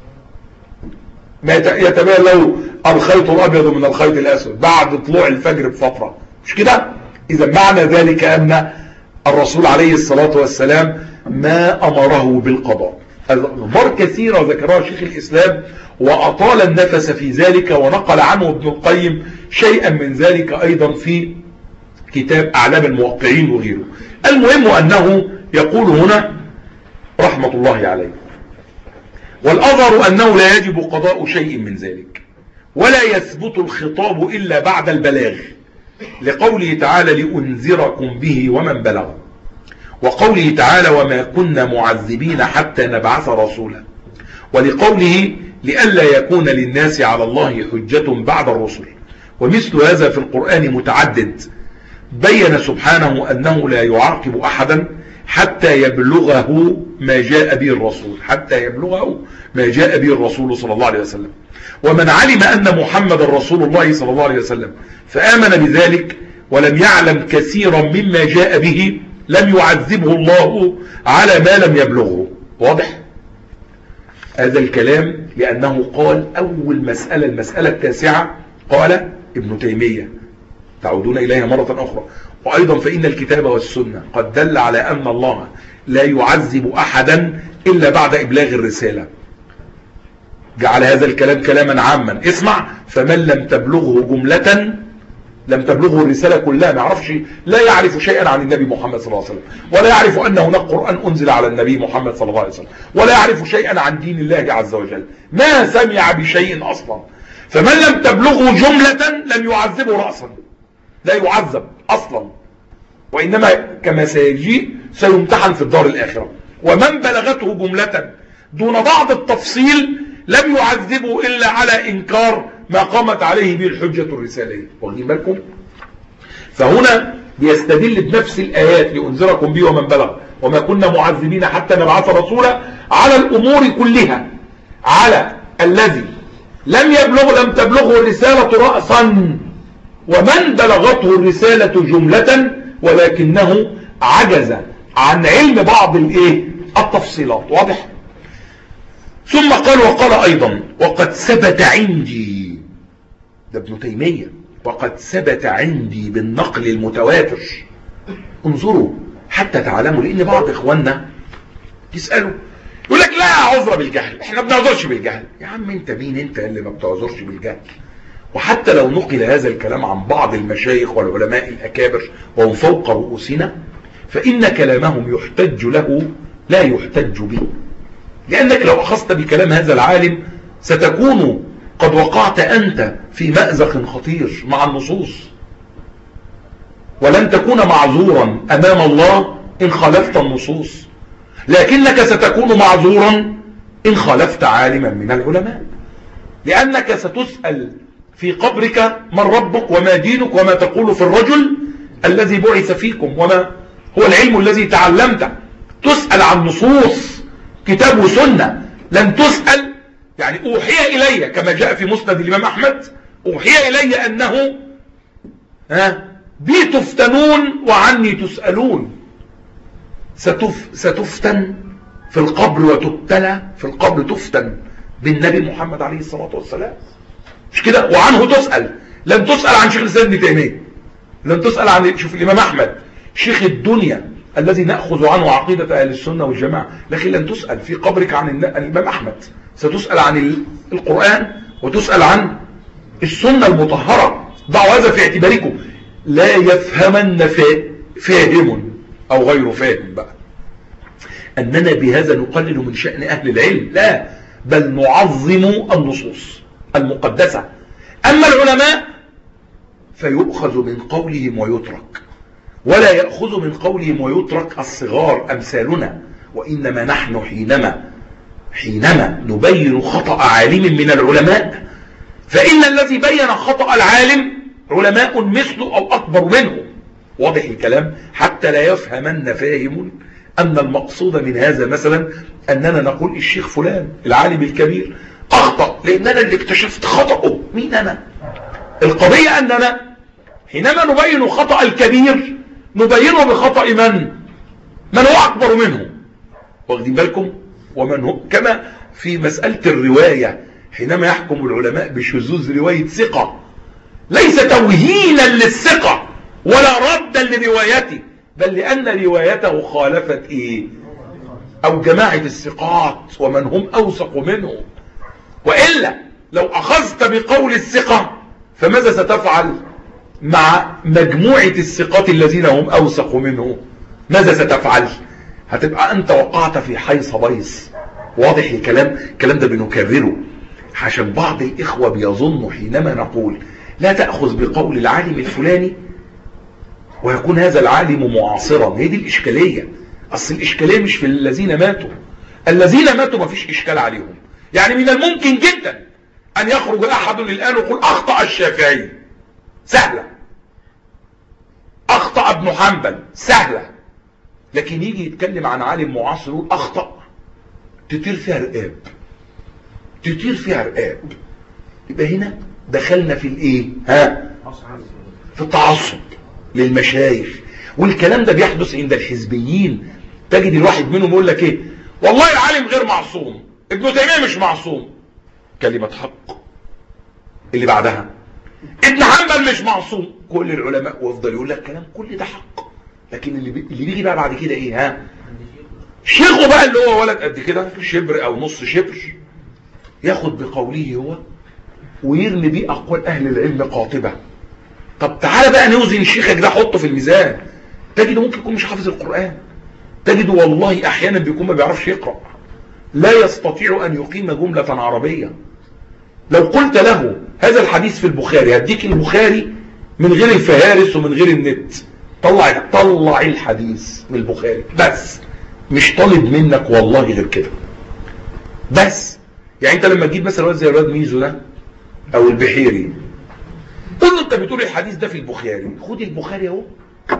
ما يتبين له الخيط الأبيض من الخيط الأسود بعد طلوع الفجر بفترة، مش كده؟ إذا معنى ذلك أن الرسول عليه الصلاة والسلام ما أمره بالقضاء. أخبار كثيرة ذكرها شيخ الإسلام وأطال النفس في ذلك، ونقل عنه ابن القيم شيئا من ذلك أيضا في كتاب أعلام الموقعين وغيره. المهم أنه يقول هنا رحمة الله عليه: والأظهر أنه لا يجب قضاء شيء من ذلك، ولا يثبت الخطاب إلا بعد البلاغ، لقوله تعالى: لأنذركم به ومن بلغ، وقوله تعالى: وما كنا معذبين حتى نبعث رسولا، ولقوله: لئلا يكون للناس على الله حجة بعد الرسل. ومثل هذا في القرآن متعدد، بين سبحانه أنه لا يعاقب أحدا حتى يبلغه ما جاء به الرسول صلى الله عليه وسلم. ومن علم أن محمد رسول الله صلى الله عليه وسلم فآمن بذلك ولم يعلم كثيرا مما جاء به لم يعذبه الله على ما لم يبلغه. واضح هذا الكلام؟ لأنه قال أول مسألة، المسألة التاسعة، قال ابن تيمية، تعودون إليها مرة أخرى: وأيضا فإن الكتاب والسنة قد دل على أن الله لا يعذب أحدا إلا بعد إبلاغ الرسالة. جعل هذا الكلام كلاما عاما. اسمع: فمن لم تبلغه جملة لم تبلغه الرسالة كلها. ما يعرفش، لا يعرف شيئا عن النبي محمد صلى الله عليه وسلم، ولا يعرف أن هناك قرآن أنزل على النبي محمد صلى الله عليه وسلم، ولا يعرف شيئا عن دين الله عز وجل، ما سمع بشيء أصلا. فمن لم تبلغه جملة لم يعذبه رأسا، لا يعذب أصلا، وإنما كما سيجي سيمتحن في الدار الآخرة. ومن بلغته جملة دون بعض التفصيل لم يعذبه إلا على إنكار ما قامت عليه به الحجة الرسالية. واخدين بالكم؟ فهنا بيستدل بنفس الآيات: لأنذركم به ومن بلغ وما كنا معذبين حتى نبعث رسولا، على الأمور كلها، على الذي لم تبلغه الرسالة رأسا، ومن بلغته الرسالة جملة ولكنه عجز عن علم بعض التفصيلات. واضح؟ ثم قال: وقال أيضا: وقد ثبت عندي، ده ابن تيمية، وقد ثبت عندي بالنقل المتواتر. انظروا حتى تعلموا، لأن بعض إخواننا يسألوا يقول لك: لا عذر بالجهل، احنا ما بنعذرش بالجهل. يا عم انت مين انت اللي ما بتعذرش بالجهل؟ وحتى لو نقل هذا الكلام عن بعض المشايخ والعلماء الأكابر وهم فوق رؤوسنا، فإن كلامهم يحتج له لا يحتج به، لأنك لو أخذت بكلام هذا العالم ستكون قد وقعت أنت في مأزق خطير مع النصوص، ولن تكون معذورا أمام الله إن خالفت النصوص، لكنك ستكون معذورا إن خالفت عالما من العلماء، لأنك ستسأل في قبرك: من ربك وما دينك وما تقول في الرجل الذي بعث فيكم وما هو العلم الذي تعلمته. تسأل عن نصوص كتاب وسنة، لن تسأل يعني أوحي إلي كما جاء في مسند الإمام أحمد: أوحي إلي أنه بي تفتنون وعني تسألون. ستفتن في القبر وتبتلى في القبر، تفتن بالنبي محمد عليه الصلاة والسلام، مش كده؟ وعنه تسأل. لن تسأل عن شيخ الإسلام ابن تيمية، لن تسأل عن شوف الإمام أحمد شيخ الدنيا الذي نأخذ عنه عقيدة أهل السنة والجماعة، لكن لن تسأل في قبرك عن الإمام أحمد، ستسأل عن القرآن وتسأل عن السنة المطهرة. ضعوا هذا في اعتباركم، لا يفهمن فاهم أو غير فاهم بقى أننا بهذا نقلل من شأن أهل العلم، لا، بل نعظم النصوص المقدسة. أما العلماء فيؤخذ من قولهم ويترك، ولا يأخذ من قولهم ويترك الصغار أمثالنا، وإنما نحن حينما نبين خطأ عالم من العلماء، فإن الذي بين خطأ العالم علماء مثله أو أكبر منه. واضح الكلام؟ حتى لا يفهمن فاهم أن المقصود من هذا مثلا أننا نقول الشيخ فلان العالم الكبير أخطأ لأننا اللي اكتشفت خطأه. مين أنا؟ القضية أننا حينما نبين خطأ الكبير نبينه بخطأ من هو أكبر منه. واخدين بالكم؟ ومن هو كما في مسألة الرواية، حينما يحكم العلماء بشذوذ رواية ثقة ليس توهينا للثقة ولا ردا لروايته، بل لأن روايته خالفت أو جماعة الثقات ومن هم أوثق منه. وإلا لو أخذت بقول الثقة فماذا ستفعل مع مجموعة الثقات الذين هم أوثق منه؟ ماذا ستفعل؟ هتبقى أنت وقعت في حيص بيص. واضح الكلام؟ الكلام ده بنكرره عشان بعض الإخوة بيظنوا حينما نقول لا تأخذ بقول العالم الفلاني ويكون هذا العالم معاصرا. هي دي الإشكالية. أصل الإشكالية مش في الذين ماتوا، الذين ماتوا ما فيش إشكال عليهم. يعني من الممكن جدا أن يخرج أحد الآن ويقول أخطأ الشافعي، سهلة، أخطأ ابن حنبل، سهلة، لكن يجي يتكلم عن عالم معاصر يقول أخطأ، تطير فيها رقاب، تطير فيها رقاب. يبقى هنا دخلنا في الايه؟ في التعصب للمشايخ. والكلام ده بيحدث عند الحزبيين. تجد الواحد منهم يقول لك ايه؟ والله العالم غير معصوم، ابن تيمية مش معصوم. كلمة حق. اللي بعدها ابن حنبل مش معصوم. كل العلماء وافضل يقول لك كلام كل ده حق، لكن اللي بيجي بقى بعد كده ايه؟ شيخه بقى اللي هو ولد قد كده، شبر او نص شبر، ياخد بقوله هو ويرمي بيه أقوال أهل العلم قاطبة. طب تعالى بقى نوزن شيخك ده، حطه في الميزان، تجده ممكن يكون مش حافظ القرآن، تجده والله أحيانا بيكون ما بيعرفش يقرأ، لا يستطيع أن يقيم جملة عربية. لو قلت له هذا الحديث في البخاري، هديك البخاري من غير الفهارس ومن غير النت، طلع الحديث من البخاري بس، مش طالب منك والله غير كده بس. يعني انت لما تجيب مثلا واد زي الواد ميزو ده او البحيري، قول له انت بتقول الحديث ده في البخاري، خد البخاري اهو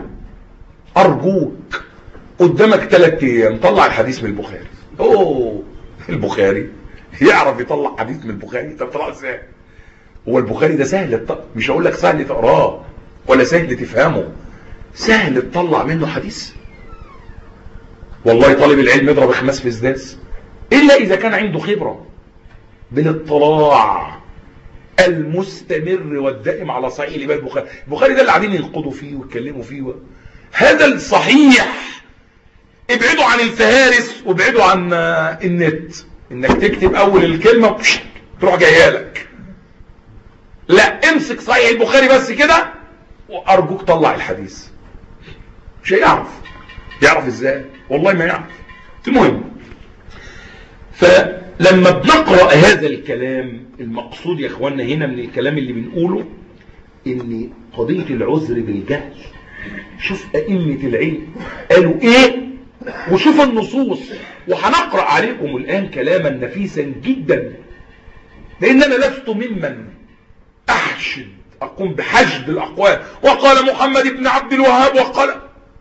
ارجوك قدامك 3 ايام طلع الحديث من البخاري. اوه البخاري يعرف يطلع حديث من البخاري؟ طب طلع ازاي؟ هو البخاري ده سهل مش هقول لك سهل تقراه ولا سهل تفهمه، سهل تطلع منه حديث؟ والله طالب العلم يضرب خماس في سداس، الا اذا كان عنده خبرة بالاطلاع المستمر والدائم على صحيح الامام البخاري. البخاري ده اللي قاعدين ينقضوا فيه ويتكلموا فيه، هذا الصحيح. ابعدوا عن الفهارس وابعدوا عن النت، انك تكتب اول الكلمة تروح جايه لك. لا، امسك صحيح البخاري بس كده وارجوك طلع الحديث. مش هيعرف. يعرف ازاي؟ والله ما يعرف. المهم، فلما بنقرأ هذا الكلام، المقصود يا اخوانا هنا من الكلام اللي بنقوله ان قضية العذر بالجهل، شوف ائمة العلم قالوا ايه وشوف النصوص. وهنقرأ عليكم الآن كلاما نفيسا جدا، لأن أنا لست ممن أقوم بحشد الأقوال وقال محمد بن عبد الوهاب وقال.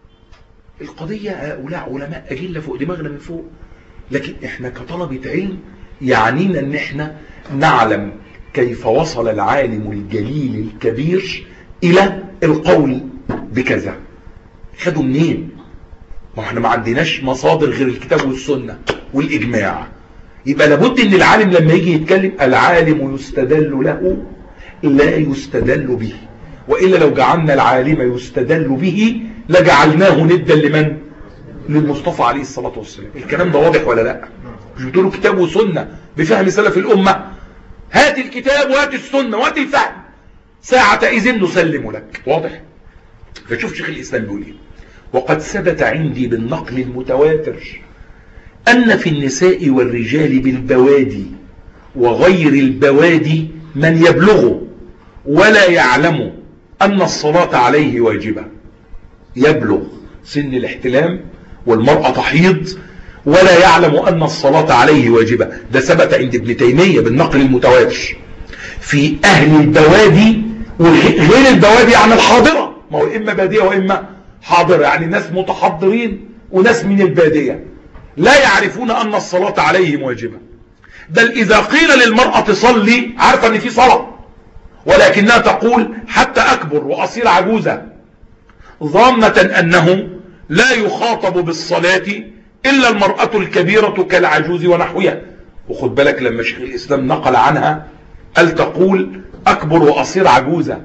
القضية هؤلاء علماء أجلة فوق دماغنا من فوق، لكن إحنا كطلبة علم يعنينا أن إحنا نعلم كيف وصل العالم الجليل الكبير إلى القول بكذا. خدوا منين؟ ما احنا ما عندناش مصادر غير الكتاب والسنة والإجماع. يبقى لابد ان العالم لما يجي يتكلم، العالم يستدل له لا يستدل به، وإلا لو جعلنا العالم يستدل به لجعلناه ندا لمن؟ للمصطفى عليه الصلاة والسلام. الكلام ده واضح ولا لا؟ مش بتقولوا كتاب وسنة بفهم سلف الأمة؟ هات الكتاب وهات السنة وهات الفهم، ساعة إذن نسلم لك. واضح؟ فشوف شيخ الإسلام بيقول ايه: وقد ثبت عندي بالنقل المتواتر أن في النساء والرجال بالبوادي وغير البوادي من يبلغ ولا يعلم أن الصلاة عليه واجبة. يبلغ سن الاحتلام والمرأة تحيض ولا يعلم أن الصلاة عليه واجبة. ده ثبت عند ابن تيمية بالنقل المتواتر. في أهل البوادي وغير البوادي عن الحاضرة، ما هو إما بادية وإما حاضرة، يعني ناس متحضرين وناس من البادية لا يعرفون أن الصلاة عليهم واجبة. بل إذا قيل للمرأة صلي، عارفة أن في صلاة، ولكنها تقول حتى أكبر وأصير عجوزة، ظانة أنه لا يخاطب بالصلاة إلا المرأة الكبيرة كالعجوز ونحوها. وخد بالك لما شيخ الإسلام نقل عنها قال تقول أكبر وأصير عجوزة،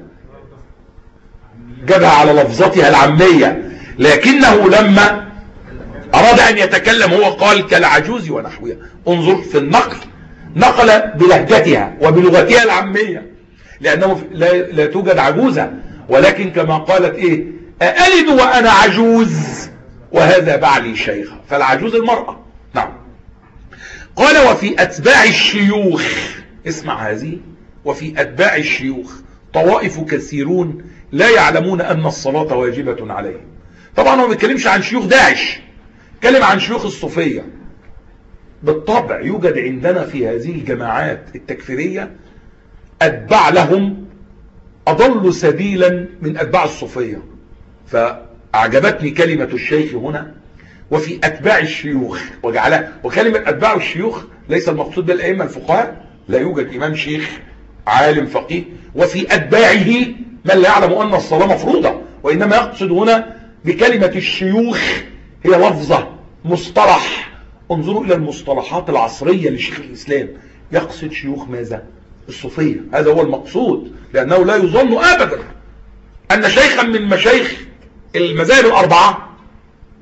جابها على لفظتها العامية، لكنه لما أراد أن يتكلم هو قال كالعجوز ونحوها. انظر في النقل، نقل بلهجتها وبلغتها العامية، لأنه لا توجد عجوزة، ولكن كما قالت إيه: أألد وأنا عجوز وهذا بعلي شيخة، فالعجوز المرأة. نعم. قال وفي أتباع الشيوخ، اسمع هذه، وفي أتباع الشيوخ طوائف كثيرون لا يعلمون أن الصلاة واجبة عليهم. طبعا هو ما بيتكلمش عن شيوخ داعش، بيتكلم عن شيوخ الصوفية. بالطبع يوجد عندنا في هذه الجماعات التكفيرية أتباع لهم أضل سبيلا من أتباع الصوفية. فأعجبتني كلمة الشيخ هنا وفي أتباع الشيوخ، وجعلها، وكلمة أتباع الشيوخ ليس المقصود بالأئمة الفقهاء، لا يوجد إمام شيخ عالم فقيه وفي أتباعه من لا يعلم أن الصلاة مفروضة، وإنما يقصد هنا بكلمة الشيوخ هي لفظة مصطلح. انظروا إلى المصطلحات العصرية لشيخ الإسلام، يقصد شيوخ ماذا؟ الصوفية. هذا هو المقصود، لأنه لا يظن أبدا أن شيخا من مشايخ المذاهب الأربعة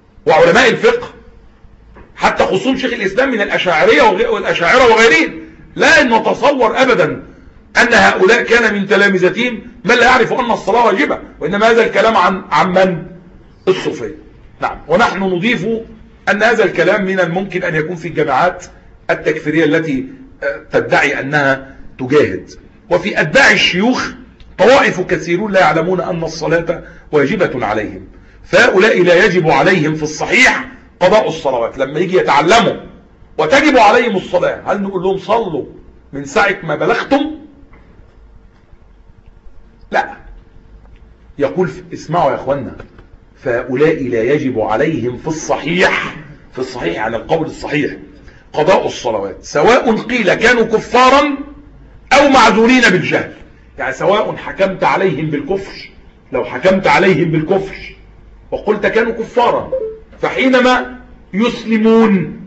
وعلماء الفقه، حتى خصوصا شيخ الإسلام من الأشاعرة وغيرهم، لا نتصور أبدا أن هؤلاء كان من تلامذتهم من لا يعرف أن الصلاة واجبة، وإنما هذا الكلام عن من؟ الصوفية. نعم. ونحن نضيف أن هذا الكلام من الممكن أن يكون في الجماعات التكفيرية التي تدعي أنها تجاهد. وفي أتباع الشيوخ طوائف كثيرون لا يعلمون أن الصلاة واجبة عليهم، فهؤلاء لا يجب عليهم في الصحيح قضاء الصلوات. لما يجي يتعلموا وتجب عليهم الصلاة، هل نقول لهم صلوا من ساعة ما بلغتم؟ لا. يقول اسمعوا يا اخوانا، فهؤلاء لا يجب عليهم في الصحيح على القول الصحيح قضاء الصلوات، سواء قيل كانوا كفارا او معذورين بالجهل. يعني سواء حكمت عليهم بالكفر، لو حكمت عليهم بالكفر وقلت كانوا كفارا، فحينما يسلمون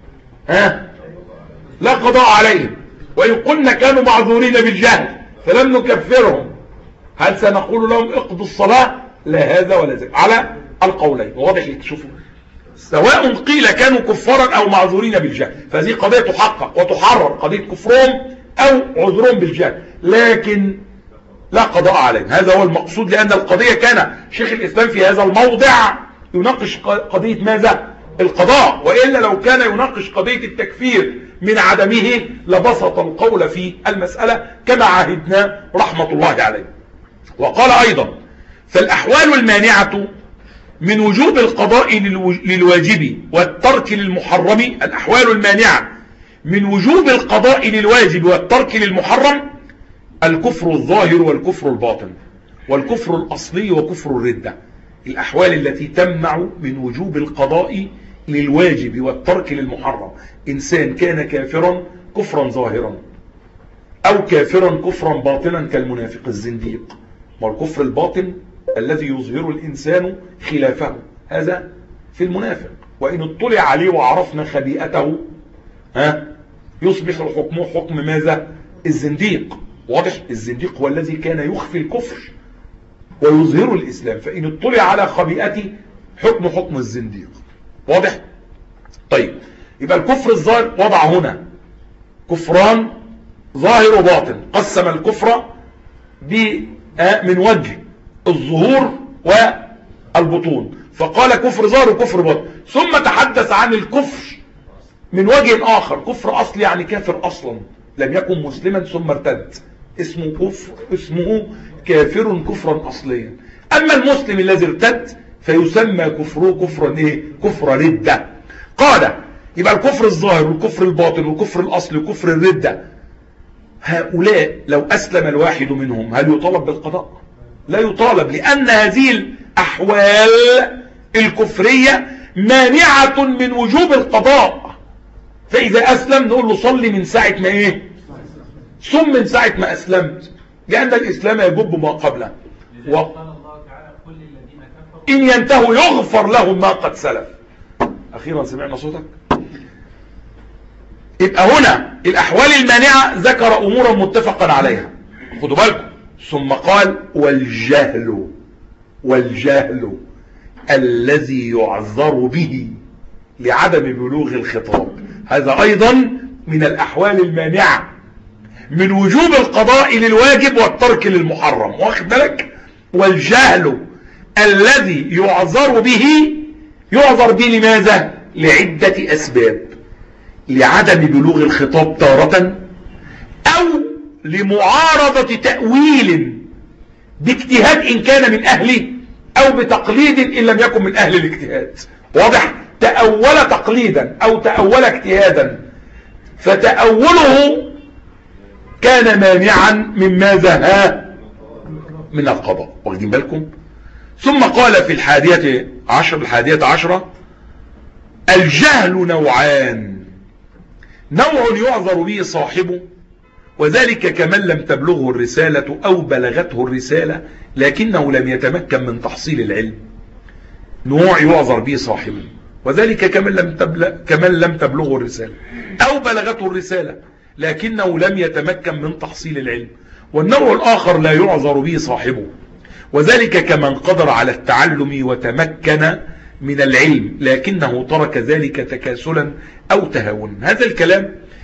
لا قضاء عليهم. وإن قلنا كانوا معذورين بالجهل فلم نكفرهم، هل سنقول لهم اقضوا الصلاة؟ لا هذا ولا ذاك، على القولين. واضح تشوفوا، سواء قيل كانوا كفارا او معذورين بالجهل، فهذه قضية تحقق وتحرر، قضية كفرهم او عذرهم بالجهل، لكن لا قضاء عليهم. هذا هو المقصود، لأن القضية كان شيخ الإسلام في هذا الموضع يناقش قضية ماذا؟ القضاء. وإلا لو كان يناقش قضية التكفير من عدمه لبسط القول في المسألة كما عهدنا رحمة الله عليه. وقال أيضا: فالأحوال المانعة من وجوب القضاء للواجب والترك للمحرم، الأحوال المانعة من وجوب القضاء للواجب والترك للمحرم: الكفر الظاهر والكفر الباطن والكفر الأصلي وكفر الردة. الأحوال التي تمنع من وجوب القضاء للواجب والترك للمحرم: إنسان كان كافرا كفرا ظاهرا، أو كافرا كفرا باطنا كالمنافق الزنديق. والكفر الباطن الذي يظهر الإنسان خلافه، هذا في المنافق، وإن اطلع عليه وعرفنا خبيئته يصبح الحكم حكم ماذا؟ الزنديق. واضح؟ الزنديق هو الذي كان يخفي الكفر ويظهر الإسلام، فإن اطلع على خبيئته حكم الزنديق. واضح؟ طيب، يبقى الكفر الظاهر وضع هنا كفران ظاهر وباطن، قسم الكفر من وجه الظهور والبطون، فقال كفر ظاهر وكفر باطن، ثم تحدث عن الكفر من وجه آخر، كفر أصلي، يعني كافر أصلا لم يكن مسلما ثم ارتد، اسمه كافر كفرا أصليا. أما المسلم الذي ارتد فيسمى كفره كفرا كفر ردة. قال: يبقى الكفر الظاهر والكفر الباطن والكفر الأصلي وكفر الردة، هؤلاء لو أسلم الواحد منهم هل يطالب بالقضاء؟ لا يطالب، لأن هذه الأحوال الكفرية مانعة من وجوب القضاء. فإذا أسلم نقول له صلي من ساعة ما ثم من ساعة ما أسلمت، لأن الإسلام يجب ما قبله. إن ينتهوا يغفر لهم ما قد سلف. أخيرا سمعنا صوتك. يبقى هنا الأحوال المانعة ذكر أمورا متفقا عليها، خدوا بالكم. ثم قال: والجهل الذي يعذر به لعدم بلوغ الخطاب، هذا أيضا من الأحوال المانعة من وجوب القضاء للواجب والترك للمحرم. واخد بالك؟ والجهل الذي يعذر به لماذا؟ لعدة أسباب: لعدم بلوغ الخطاب تارة، أو لمعارضة تأويل باجتهاد إن كان من أهله، أو بتقليد إن لم يكن من أهل الاجتهاد. واضح؟ تأول تقليدا أو تأول اجتهادا، فتأوله كان مانعا من ماذا؟ من القضاء. واخدين بالكم؟ ثم قال في الحادية عشرة: الجهل نوعان: نوع يعذر به صاحبه، وذلك كمن لم تبلغه الرسالة أو بلغته الرسالة لكنه لم يتمكن من تحصيل العلم. نوع يعذر به صاحبه، وذلك كمن لم تبلغه الرسالة أو بلغته الرسالة لكنه لم يتمكن من تحصيل العلم. والنوع الآخر لا يعذر به صاحبه، وذلك كمن قدر على التعلم وتمكن من العلم لكنه ترك ذلك تكاسلا أو تهاونا. هذا الكلام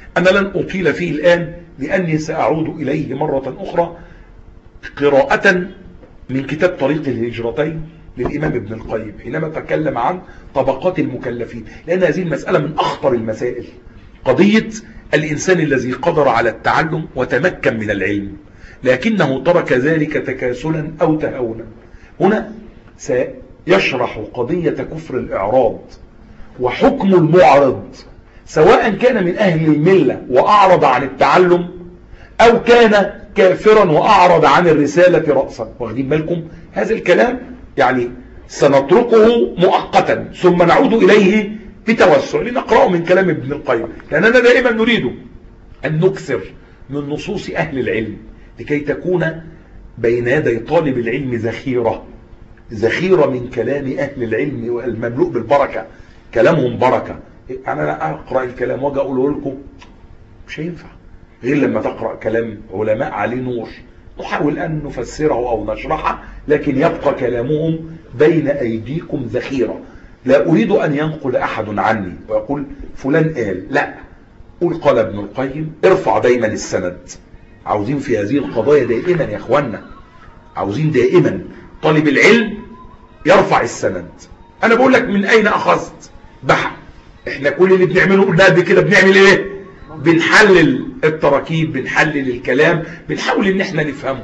أنا لن أطيل فيه الآن لأني سأعود إليه مرة أخرى قراءة من كتاب طريق الهجرتين للإمام ابن القيم حينما تكلم عن طبقات المكلفين، لأن هذه المسألة من أخطر المسائل، قضية الإنسان الذي قدر على التعلم وتمكن من العلم لكنه ترك ذلك تكاسلا أو تهاونا. هنا سيشرح قضية كفر الإعراض وحكم المعرض، سواء كان من أهل الملة وأعرض عن التعلم أو كان كافرا وأعرض عن الرسالة رأسا. واخدين بالكم؟ هذا الكلام يعني سنتركه مؤقتا ثم نعود إليه بتوسع لنقرأه من كلام ابن القيم، لأننا دائما نريد أن نكثر من نصوص أهل العلم لكي تكون بين يدي طالب العلم ذخيرة من كلام أهل العلم والمملوء بالبركة، كلامهم بركة. أنا أقرأ الكلام واجي أقوله لكم مش هينفع غير لما تقرأ كلام علماء عليه نور، نحاول أن نفسره أو نشرحه، لكن يبقى كلامهم بين أيديكم ذخيرة. لا أريد أن ينقل أحد عني ويقول فلان قال، لا، قول قال ابن القيم، ارفع دايما السند. عاوزين في هذه القضايا دائما يا اخوانا، عاوزين دائما طالب العلم يرفع السند. انا بقول لك من اين اخذت بحث، احنا كل اللي بنعمله قلنا قبل كده بنعمل ايه؟ بنحلل التراكيب، بنحلل الكلام، بنحاول ان احنا نفهمه.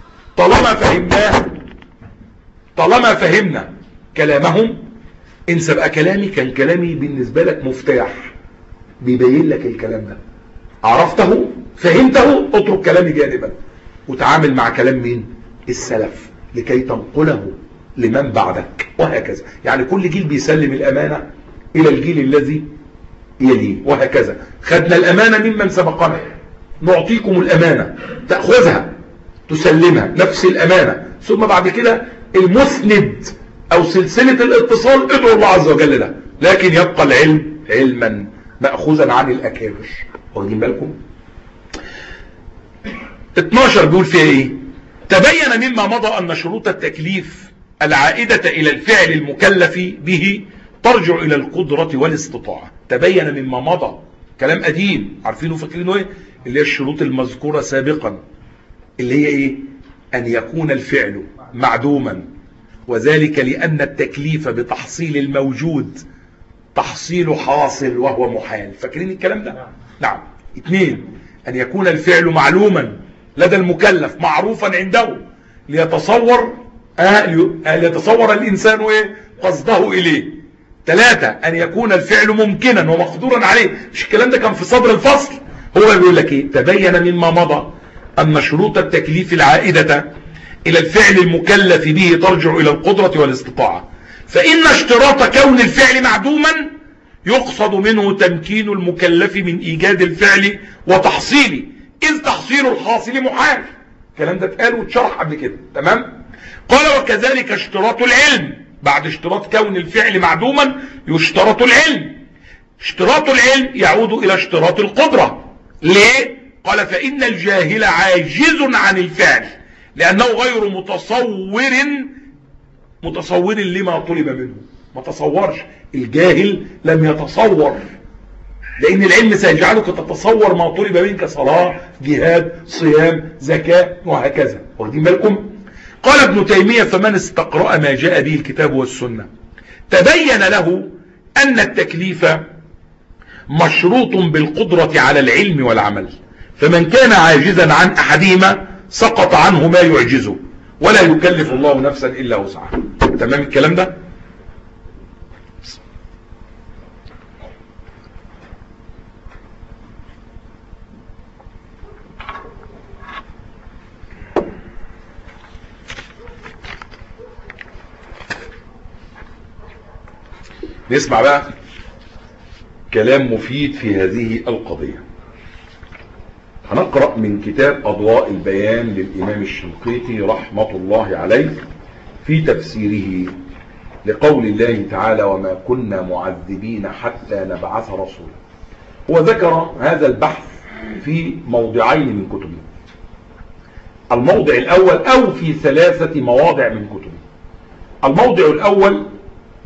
طالما فهمنا كلامهم انسى بقى كلامي، كان كلامي بالنسبة لك مفتاح بيبين لك الكلام ده، عرفته فهمته، اترك كلامي جانبا وتعامل مع كلام مين؟ السلف، لكي تنقله لمن بعدك، وهكذا. يعني كل جيل بيسلم الأمانة إلى الجيل الذي يليه، وهكذا. خدنا الأمانة ممن سبقنا، نعطيكم الأمانة تأخذها تسلمها، نفس الأمانة، ثم بعد كده المسند أو سلسلة الاتصال ادعو الله عز وجل له، لكن يبقى العلم علما مأخوذا عن الأكابر. واخدين بالكم؟ 12 بيقول فيها ايه؟ تبين مما مضى أن شروط التكليف العائدة إلى الفعل المكلف به ترجع إلى القدرة والاستطاعة. تبين مما مضى، كلام قديم عارفينه فاكرينه ايه؟ اللي هي الشروط المذكورة سابقا، اللي هي ايه؟ أن يكون الفعل معدوما، وذلك لأن التكليف بتحصيل الموجود تحصيل حاصل وهو محال. فاكرين الكلام ده؟ نعم. 2 أن يكون الفعل معلوما لدى المكلف معروفا عنده ليتصور الإنسان ايه قصده إليه. 3 أن يكون الفعل ممكنا ومقدورا عليه. مش الكلام ده كان في صدر الفصل؟ هو بيقول لك ايه؟ تبين مما مضى أن شروط التكليف العائدة إلى الفعل المكلف به ترجع إلى القدرة والاستطاعة، فإن اشتراط كون الفعل معدوما يقصد منه تمكين المكلف من إيجاد الفعل وتحصيله، إذ تحصيل الحاصل محال. الكلام ده اتقال واتشرح قبل كده، تمام؟ قال وكذلك اشتراط العلم، بعد اشتراط كون الفعل معدوما يشترط العلم. اشتراط العلم يعود إلى اشتراط القدرة. ليه؟ قال فإن الجاهل عاجز عن الفعل لأنه غير متصور لما طلب منه. ما تصورش، الجاهل لم يتصور، لأن العلم سيجعلك تتصور ما طلب منك، صلاة، جهاد، صيام، زكاة، وهكذا. واخدين بالكم؟ قال ابن تيمية فمن استقرأ ما جاء به الكتاب والسنة تبين له أن التكليف مشروط بالقدرة على العلم والعمل، فمن كان عاجزا عن أحدهما سقط عنه ما يعجزه، ولا يكلف الله نفسا إلا وسعها. تمام الكلام ده؟ نسمع بقى كلام مفيد في هذه القضية. هنقرأ من كتاب أضواء البيان للإمام الشنقيطي رحمة الله عليه في تفسيره لقول الله تعالى وما كنا معذبين حتى نبعث رسولا. وذكر هذا البحث في موضعين من كتبه، الموضع الأول أو في 3 مواضع من كتبه. الموضع الأول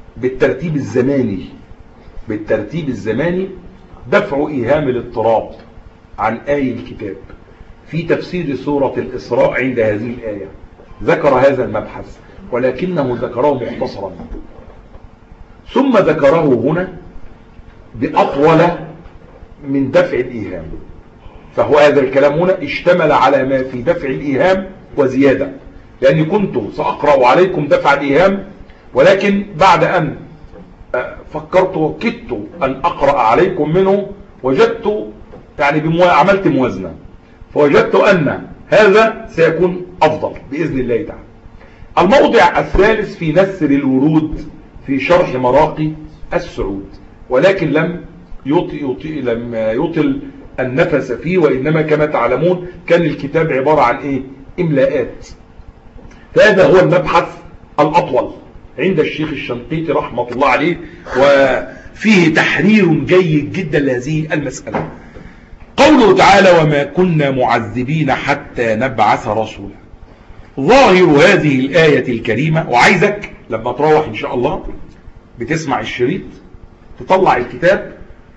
بالترتيب الزماني دفع إيهام الاضطراب عن آي الكتاب في تفسير سورة الإسراء عند هذه الآية ذكر هذا المبحث، ولكنه ذكره مختصرا، ثم ذكره هنا بأطول من دفع الإيهام. فهو هذا الكلام هنا اشتمل على ما في دفع الإيهام وزيادة، لأني كنت سأقرأ عليكم دفع الإيهام، ولكن بعد أن فكرت وكدت أن أقرأ عليكم منه وجدت يعني عملت موازنة، فوجدت أن هذا سيكون أفضل بإذن الله تعالى. الموضع الثالث في نسر الورود في شرح مراقي السعود، ولكن لم يطل النفس فيه، وإنما كما تعلمون كان الكتاب عبارة عن إيه؟ إملاءات. فهذا هو المبحث الأطول عند الشيخ الشنقيطي رحمة الله عليه، وفيه تحرير جيد جدا لهذه المسألة. قوله تعالى وما كنا معذبين حتى نبعث رسولا. ظاهر هذه الآية الكريمة، وعايزك لما تروح إن شاء الله بتسمع الشريط تطلع الكتاب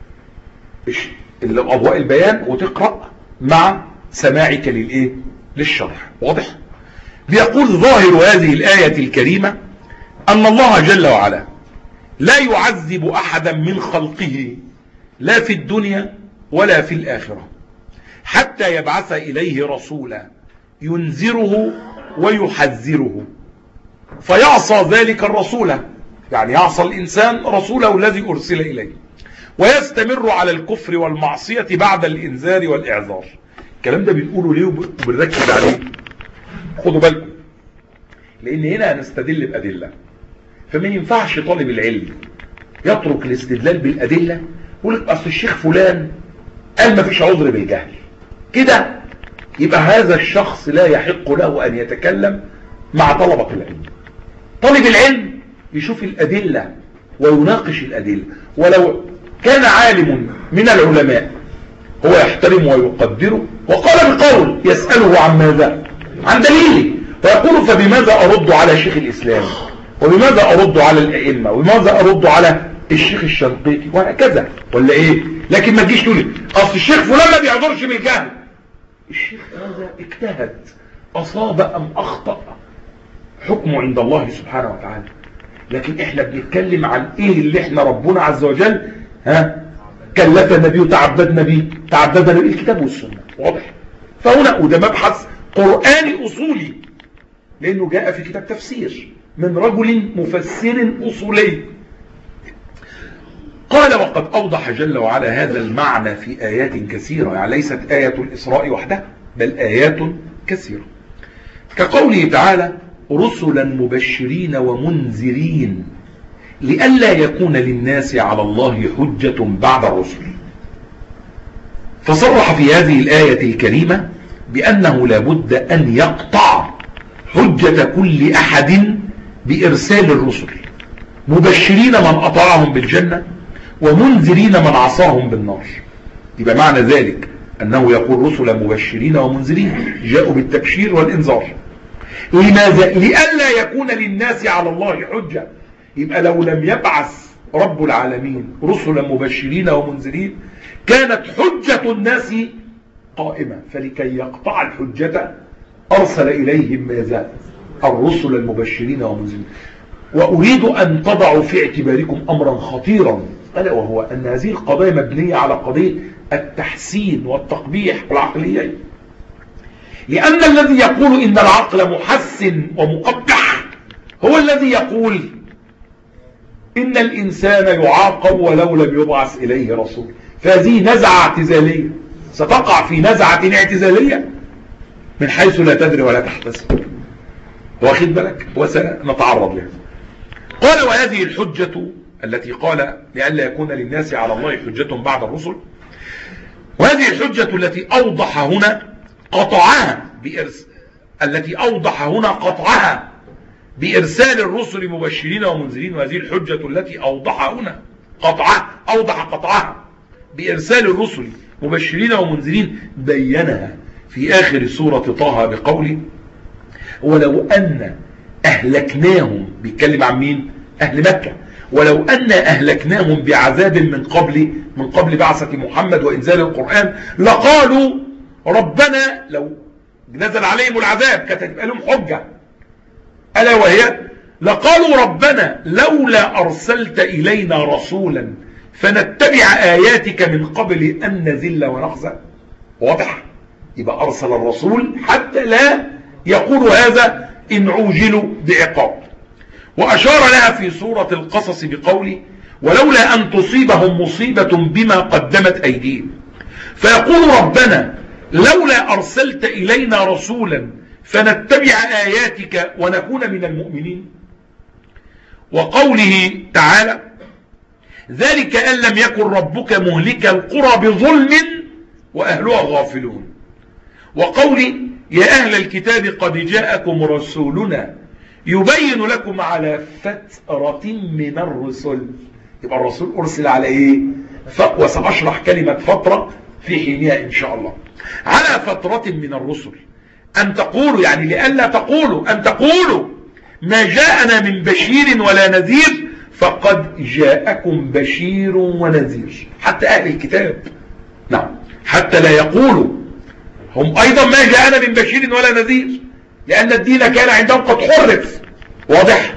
أضواء البيان وتقرأ مع سماعك للشرح. واضح؟ بيقول ظاهر هذه الآية الكريمة أن الله جل وعلا لا يعذب أحدا من خلقه لا في الدنيا ولا في الآخرة حتى يبعث إليه رسولا ينذره ويحذره فيعصى ذلك الرسول، يعني يعصى الإنسان رسوله الذي أرسل إليه، ويستمر على الكفر والمعصية بعد الإنذار والإعذار. الكلام ده بنقوله ليه وبنركز عليه؟ خدوا بالكم، لأن هنا هنستدل بأدلة، فما ينفعش طالب العلم يترك الاستدلال بالأدلة يقول لك أصل الشيخ فلان قال ما فيش عذر بالجهل كده، يبقى هذا الشخص لا يحق له أن يتكلم مع طلبة العلم. طالب العلم يشوف الأدلة ويناقش الأدلة، ولو كان عالم من العلماء هو يحترم ويقدره، وقال بقول يسأله عن ماذا؟ عن دليله، ويقول فبماذا أرد على شيخ الإسلام، وبماذا أرد على الأئمة، وبماذا أرد على الشيخ الشنقيطي، وهكذا، ولا إيه؟ لكن ما تجيش تقولي أصل الشيخ فلان ما بيعذرش بالجهل. الشيخ هذا اجتهد، أصاب أم أخطأ حكمه عند الله سبحانه وتعالى، لكن احنا بنتكلم عن ايه اللي احنا ربنا عز وجل كلفنا بيه وتعبدنا بيه، تعبدنا بيه الكتاب والسنة. واضح؟ فهنا وده مبحث قرآني أصولي، لأنه جاء في كتاب تفسير من رجل مفسر أصولي. قال وقد أوضح جل وعلا هذا المعنى في آيات كثيرة، يعني ليست آية الإسراء وحدها بل آيات كثيرة، كقوله تعالى رسلا مبشرين ومنذرين لئلا يكون للناس على الله حجة بعد الرسل. فصرح في هذه الآية الكريمة بأنه لابد أن يقطع حجة كل أحد بإرسال الرسل، مبشرين من أطاعهم بالجنة ومنذرين من عصاهم بالنار. يبقى معنى ذلك أنه يقول رسلا مبشرين ومنذرين، جاءوا بالتبشير والإنذار. لماذا؟ لئلا يكون للناس على الله حجة. يبقى لو لم يبعث رب العالمين رسلا مبشرين ومنذرين كانت حجة الناس قائمة، فلكي يقطع الحجة أرسل إليهم ماذا؟ الرسل المبشرين ومنذرين. وأريد أن تضعوا في اعتباركم أمرا خطيرا، ألا وهو أن هذه القضايا مبنية على قضية التحسين والتقبيح العقليين، لأن الذي يقول إن العقل محسن ومقبح هو الذي يقول إن الإنسان يعاقب ولو لم يبعث إليه رسول. فهذه نزعة اعتزالية، ستقع في نزعة اعتزالية من حيث لا تدري ولا تحتسب. واخد بالك؟ وسنتعرض لها. قال وهذه الحجة التي قال لئلا يكون للناس على الله حجة بعد الرسل، وهذه الحجة التي أوضح هنا قطعها بإرسال الرسل مبشرين ومنذرين، وهذه الحجة التي أوضح هنا قطعها بإرسال الرسل مبشرين ومنذرين بينها في آخر سورة طه بقوله ولو أن أهلكناهم، بيتكلم عن مين؟ أهل مكة، ولو أن أهلكناهم بعذاب من قبل بعثة محمد وإنزال القرآن لقالوا ربنا، لو نزل عليهم العذاب كانت هتبقى لهم حجة، ألا وهي لقالوا ربنا لولا أرسلت إلينا رسولا فنتبع آياتك من قبل أن نذل ونخزى. واضح؟ يبقى أرسل الرسول حتى لا يقول هذا إن عوجلوا بعقاب. وأشار لها في سورة القصص بقوله ولولا أن تصيبهم مصيبة بما قدمت أيديهم فيقول ربنا لولا أرسلت إلينا رسولا فنتبع آياتك ونكون من المؤمنين. وقوله تعالى ذلك أن لم يكن ربك مهلك القرى بظلم وأهلها غافلون. وقوله يا أهل الكتاب قد جاءكم رسولنا يبين لكم على فترة من الرسل. يبقى الرسول أرسل على إيه؟ وسأشرح كلمة فترة في حينها إن شاء الله. على فترة من الرسل، أن تقولوا يعني لألا تقولوا، أن تقولوا ما جاءنا من بشير ولا نذير فقد جاءكم بشير ونذير. حتى أهل الكتاب، نعم، حتى لا يقولوا هم أيضا ما جاءنا من بشير ولا نذير، لأن الدين كان عندهم قد حرف. واضح؟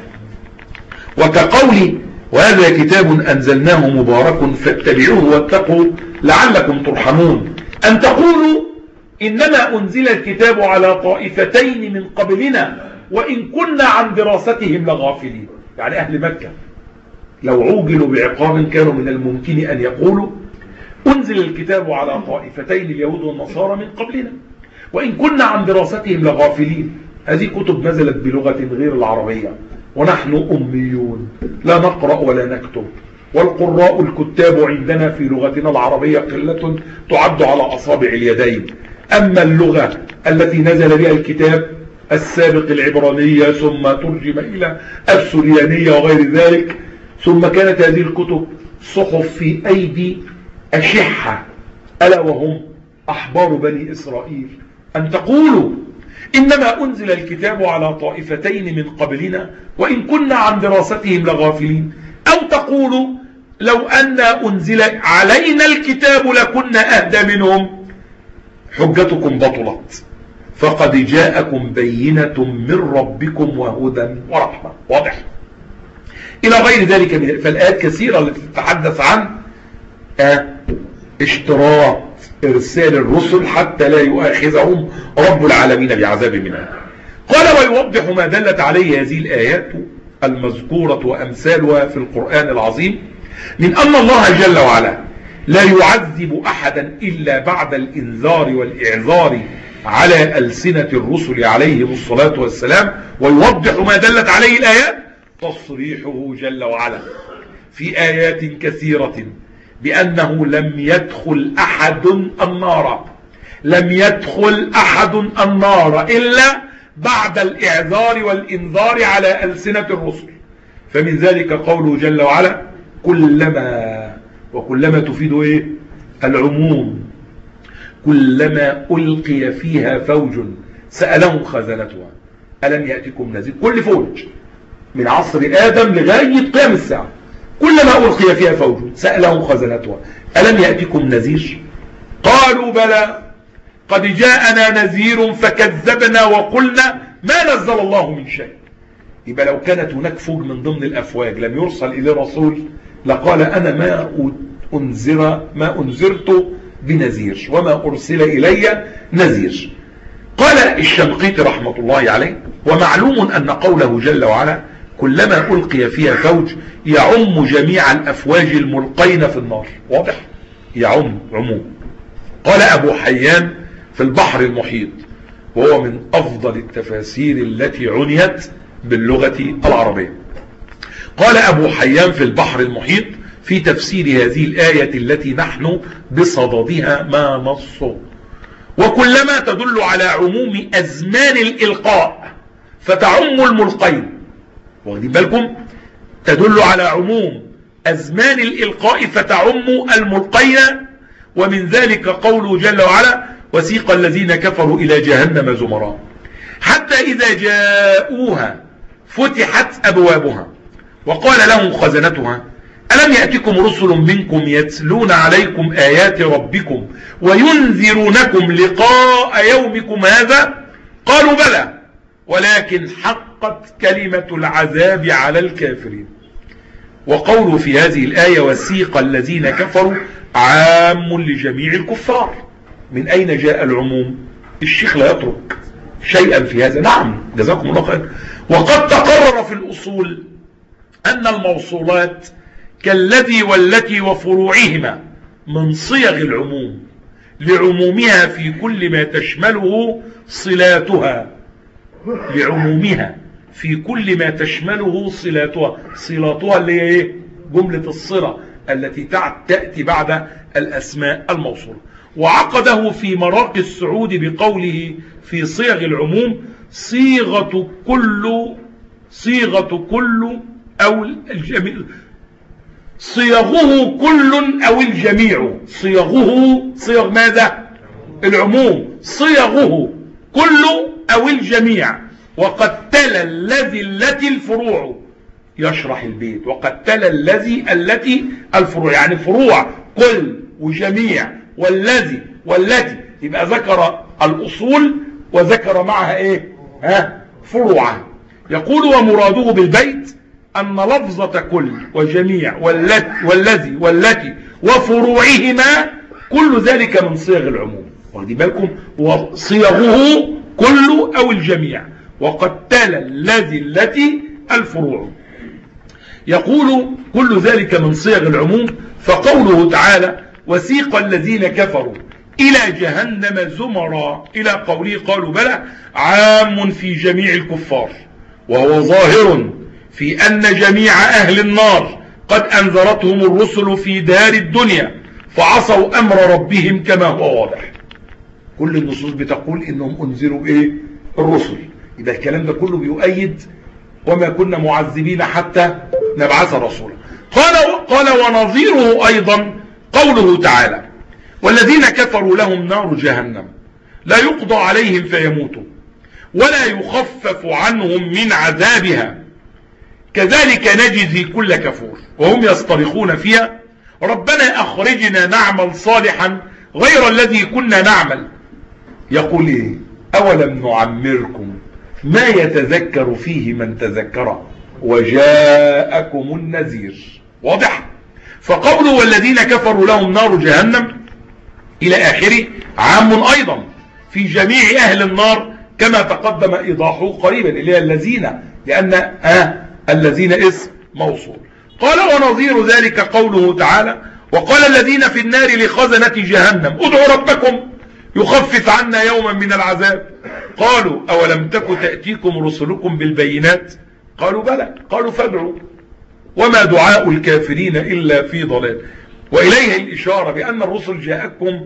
وكقولي وهذا كتاب أنزلناه مبارك فاتبعوه واتقوا لعلكم ترحمون. أن تقولوا إنما أنزل الكتاب على طائفتين من قبلنا وإن كنا عن دراستهم لغافلين. يعني أهل مكة لو عوجلوا بعقاب كانوا من الممكن أن يقولوا أنزل الكتاب على طائفتين اليهود والنصارى من قبلنا وإن كنا عن دراستهم لغافلين. هذه كتب نزلت بلغة غير العربية ونحن أميون لا نقرأ ولا نكتب، والقراء الكتاب عندنا في لغتنا العربية قلة تعد على أصابع اليدين. أما اللغة التي نزل بها الكتاب السابق العبرانية ثم ترجم إلى السريانية وغير ذلك، ثم كانت هذه الكتب صحف في أيدي أشحة ألا وهم أحبار بني إسرائيل. أن تقولوا إنما أنزل الكتاب على طائفتين من قبلنا وإن كنا عن دراستهم لغافلين، أو تقولوا لو أن أنزل علينا الكتاب لكنا أهدى منهم. حجتكم بطلت، فقد جاءكم بينة من ربكم وهدى ورحمة. واضح؟ إلى غير ذلك فالآيات كثيرة التي تتحدث عن اشتراط إرسال الرسل حتى لا يؤاخذهم رب العالمين بعذاب منها. قال ويوضح ما دلت عليه هذه الآيات المذكورة وأمثالها في القرآن العظيم من أن الله جل وعلا لا يعذب أحدا إلا بعد الإنذار والإعذار على ألسنة الرسل عليهم الصلاة والسلام. ويوضح ما دلت عليه الآيات تصريحه جل وعلا في آيات كثيرة بأنه لم يدخل أحد النار، لم يدخل أحد النار إلا بعد الإعذار والإنذار على ألسنة الرسل. فمن ذلك قوله جل وعلا كلما، وكلما تفيد إيه؟ العموم. كلما ألقي فيها فوج سألهم خزنتها ألم يأتكم نذير. كل فوج من عصر آدم لغاية قيام الساعة كلما ألقي فيها فوج سألهم خزنتها ألم يأتكم نذير قالوا بلى قد جاءنا نذير فكذبنا وقلنا ما نزل الله من شيء. يبقى لو كانت هناك فوج من ضمن الأفواج لم يرسل إليه رسول لقال أنا ما أنذرت بنذير وما أرسل إلي نذير. قال الشنقيطي رحمة الله عليه ومعلوم أن قوله جل وعلا كلما ألقي فيها فوج يعم جميع الأفواج الملقين في النار. واضح؟ يعم عموم. قال أبو حيان في البحر المحيط وهو من أفضل التفاسير التي عنيت باللغة العربية. قال أبو حيان في البحر المحيط في تفسير هذه الآية التي نحن بصددها ما نصه وكلما تدل على عموم أزمان الإلقاء فتعم الملقين. واخدين بالكم؟ تدل على عموم أزمان الإلقاء فتعم الملقين. ومن ذلك قوله جل وعلا وسيق الذين كفروا إلى جهنم زمرا حتى إذا جاءوها فتحت أبوابها وقال لهم خزنتها ألم يأتكم رسل منكم يتلون عليكم آيات ربكم وينذرونكم لقاء يومكم هذا؟ قالوا بلى ولكن حقت كلمة العذاب على الكافرين. وقوله في هذه الآية وسيق الذين كفروا عام لجميع الكفار. من أين جاء العموم؟ الشيخ لا يترك شيئا في هذا. نعم جزاكم الله خير. وقد تقرر في الأصول أن الموصولات كالذي والتي وفروعهما من صيغ العموم لعمومها في كل ما تشمله صلاتها، لعمومها في كل ما تشمله صلاتها. صلاتها اللي هي ايه؟ جملة الصلة التي تأتي بعد الأسماء الموصولة. وعقده في مراقي السعود بقوله في صيغ العموم صيغة كل أو الجميع، صيغه كل أو الجميع. صيغ ماذا؟ العموم. صيغه كل أو الجميع. وقد تلا التي الفروع. يشرح البيت وقد تلا التي الفروع، يعني فروع كل وجميع والذي والتي. يبقى ذكر الأصول وذكر معها ايه؟ فروعها. يقول ومراده بالبيت أن لفظة كل وجميع والذي والتي وفروعهما كل ذلك من صيغ العموم. واخدين بالكم؟ وصيغه كل أو الجميع وقد تلا التي الفروع. يقول كل ذلك من صيغ العموم. فقوله تعالى وسيق الذين كفروا إلى جهنم زمرا إلى قوله قالوا بلى عام في جميع الكفار، وهو ظاهر في أن جميع أهل النار قد أنذرتهم الرسل في دار الدنيا فعصوا أمر ربهم كما هو واضح. كل النصوص بتقول إنهم أنذروا إيه؟ الرسل. يبقى الكلام ده كله بيؤيد وما كنا معذبين حتى نبعث رسولا. قال ونظيره أيضا قوله تعالى والذين كفروا لهم نار جهنم لا يقضى عليهم فيموتوا ولا يخفف عنهم من عذابها كذلك نجزي كل كفور وهم يصطرخون فيها ربنا أخرجنا نعمل صالحا غير الذي كنا نعمل. يقول إيه؟ أولم نعمركم ما يتذكر فيه من تذكر وجاءكم النذير. واضح؟ فقوله والذين كفروا لهم نار جهنم إلى آخره عام أيضا في جميع أهل النار كما تقدم إيضاحه قريبا اللي هي الذين، لأن الذين اسم موصول. قال ونظير ذلك قوله تعالى وقال الذين في النار لخزنة جهنم ادعوا ربكم يخفف عنا يوما من العذاب قالوا أولم تك تأتيكم رسلكم بالبينات قالوا بلى قالوا فادعوا وما دعاء الكافرين إلا في ضلال. وإليه الإشارة بأن الرسل جاءكم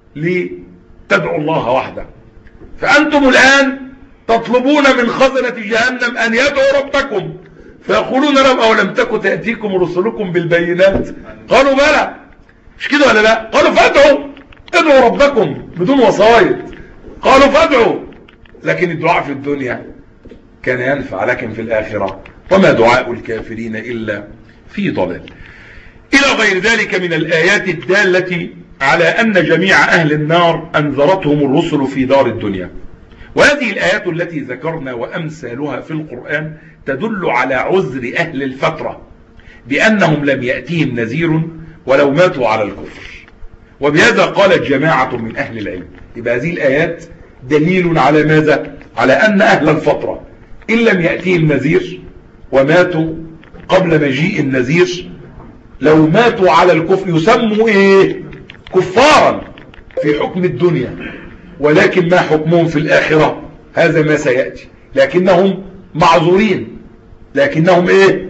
لتدعوا الله وحده، فأنتم الآن تطلبون من خزنة جهنم أن يدعوا ربكم فيقولون لهم أولم تك تأتيكم رسلكم بالبينات قالوا بلى. مش كده ولا لا؟ قالوا ادعوا ربكم بدون وسائط. قالوا فادعوا. لكن الدعاء في الدنيا كان ينفع، لكن في الآخرة وما دعاء الكافرين إلا في ضلال. إلى غير ذلك من الآيات الدالة على أن جميع أهل النار أنذرتهم الرسل في دار الدنيا. وهذه الآيات التي ذكرنا وأمثالها في القرآن تدل على عذر أهل الفترة بأنهم لم يأتيهم نذير ولو ماتوا على الكفر. وبهذا قالت جماعة من أهل العلم. يبقى هذه الآيات دليل على ماذا؟ على أن أهل الفترة إن لم يأتيهم نذير وماتوا قبل مجيء النذير لو ماتوا على الكفر يسموا إيه؟ كفارا في حكم الدنيا، ولكن ما حكمهم في الآخرة هذا ما سيأتي. لكنهم معذورين، لكنهم إيه؟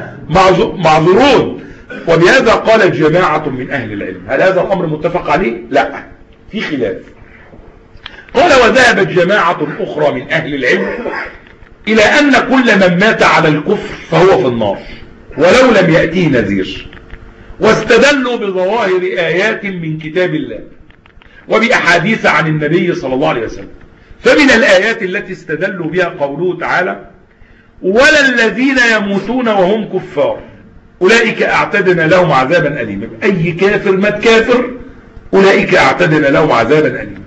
معذورون. وبهذا قال جماعة من أهل العلم. هل هذا الأمر متفق عليه؟ لا، في خلاف. قال وذهبت جماعة أخرى من أهل العلم إلى أن كل من مات على الكفر فهو في النار ولو لم يأتيه نذير، واستدلوا بظواهر آيات من كتاب الله وبأحاديث عن النبي صلى الله عليه وسلم. فمن الآيات التي استدلوا بها قوله تعالى ولا الذين يموتون وهم كفار أولئك أعتدنا لهم عذابا أليما. أي كافر مات كافر أولئك أعتدنا لهم عذابا أليما.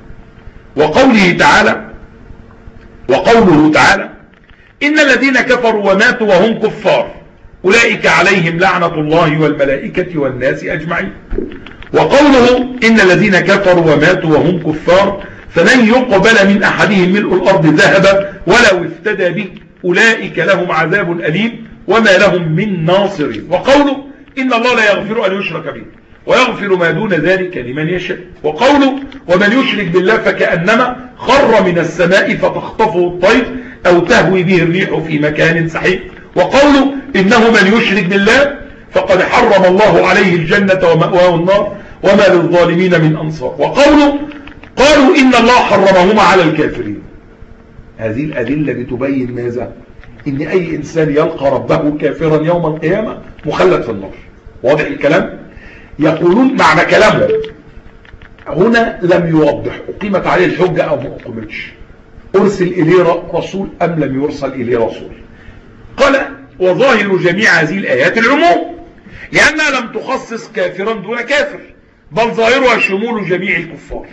وقوله تعالى إن الذين كفروا وماتوا وهم كفار أولئك عليهم لعنة الله والملائكة والناس أجمعين. وقوله إن الذين كفروا وماتوا وهم كفار فلن يقبل من أحدهم ملء الأرض ذهبا ولو افتدى به أولئك لهم عذاب أليم وما لهم من ناصرين. وقوله إن الله لا يغفر أن يشرك به ويغفر ما دون ذلك لمن يشاء. وقوله ومن يشرك بالله فكأنما خر من السماء فتخطفه الطير أو تهوي به الريح في مكان سحيق. وقوله إنه من يشرك بالله فقد حرم الله عليه الجنة ومأواه النار وما للظالمين من أنصار. وقوله قالوا إن الله حرمهما على الكافرين. هذه الأدلة بتبين ماذا؟ إن أي إنسان يلقى ربه كافرا يوم القيامة مخلد في النار. واضح الكلام؟ يقولون معنى كلامه هنا لم يوضح أقيمت عليه الحجة أو ما أقيمتش، أرسل إليه رسول أم لم يرسل إليه رسول. قال وظاهر جميع هذه الآيات العموم لأنها لم تخصص كافرا دون كافر بل ظاهرها شمول جميع الكفار.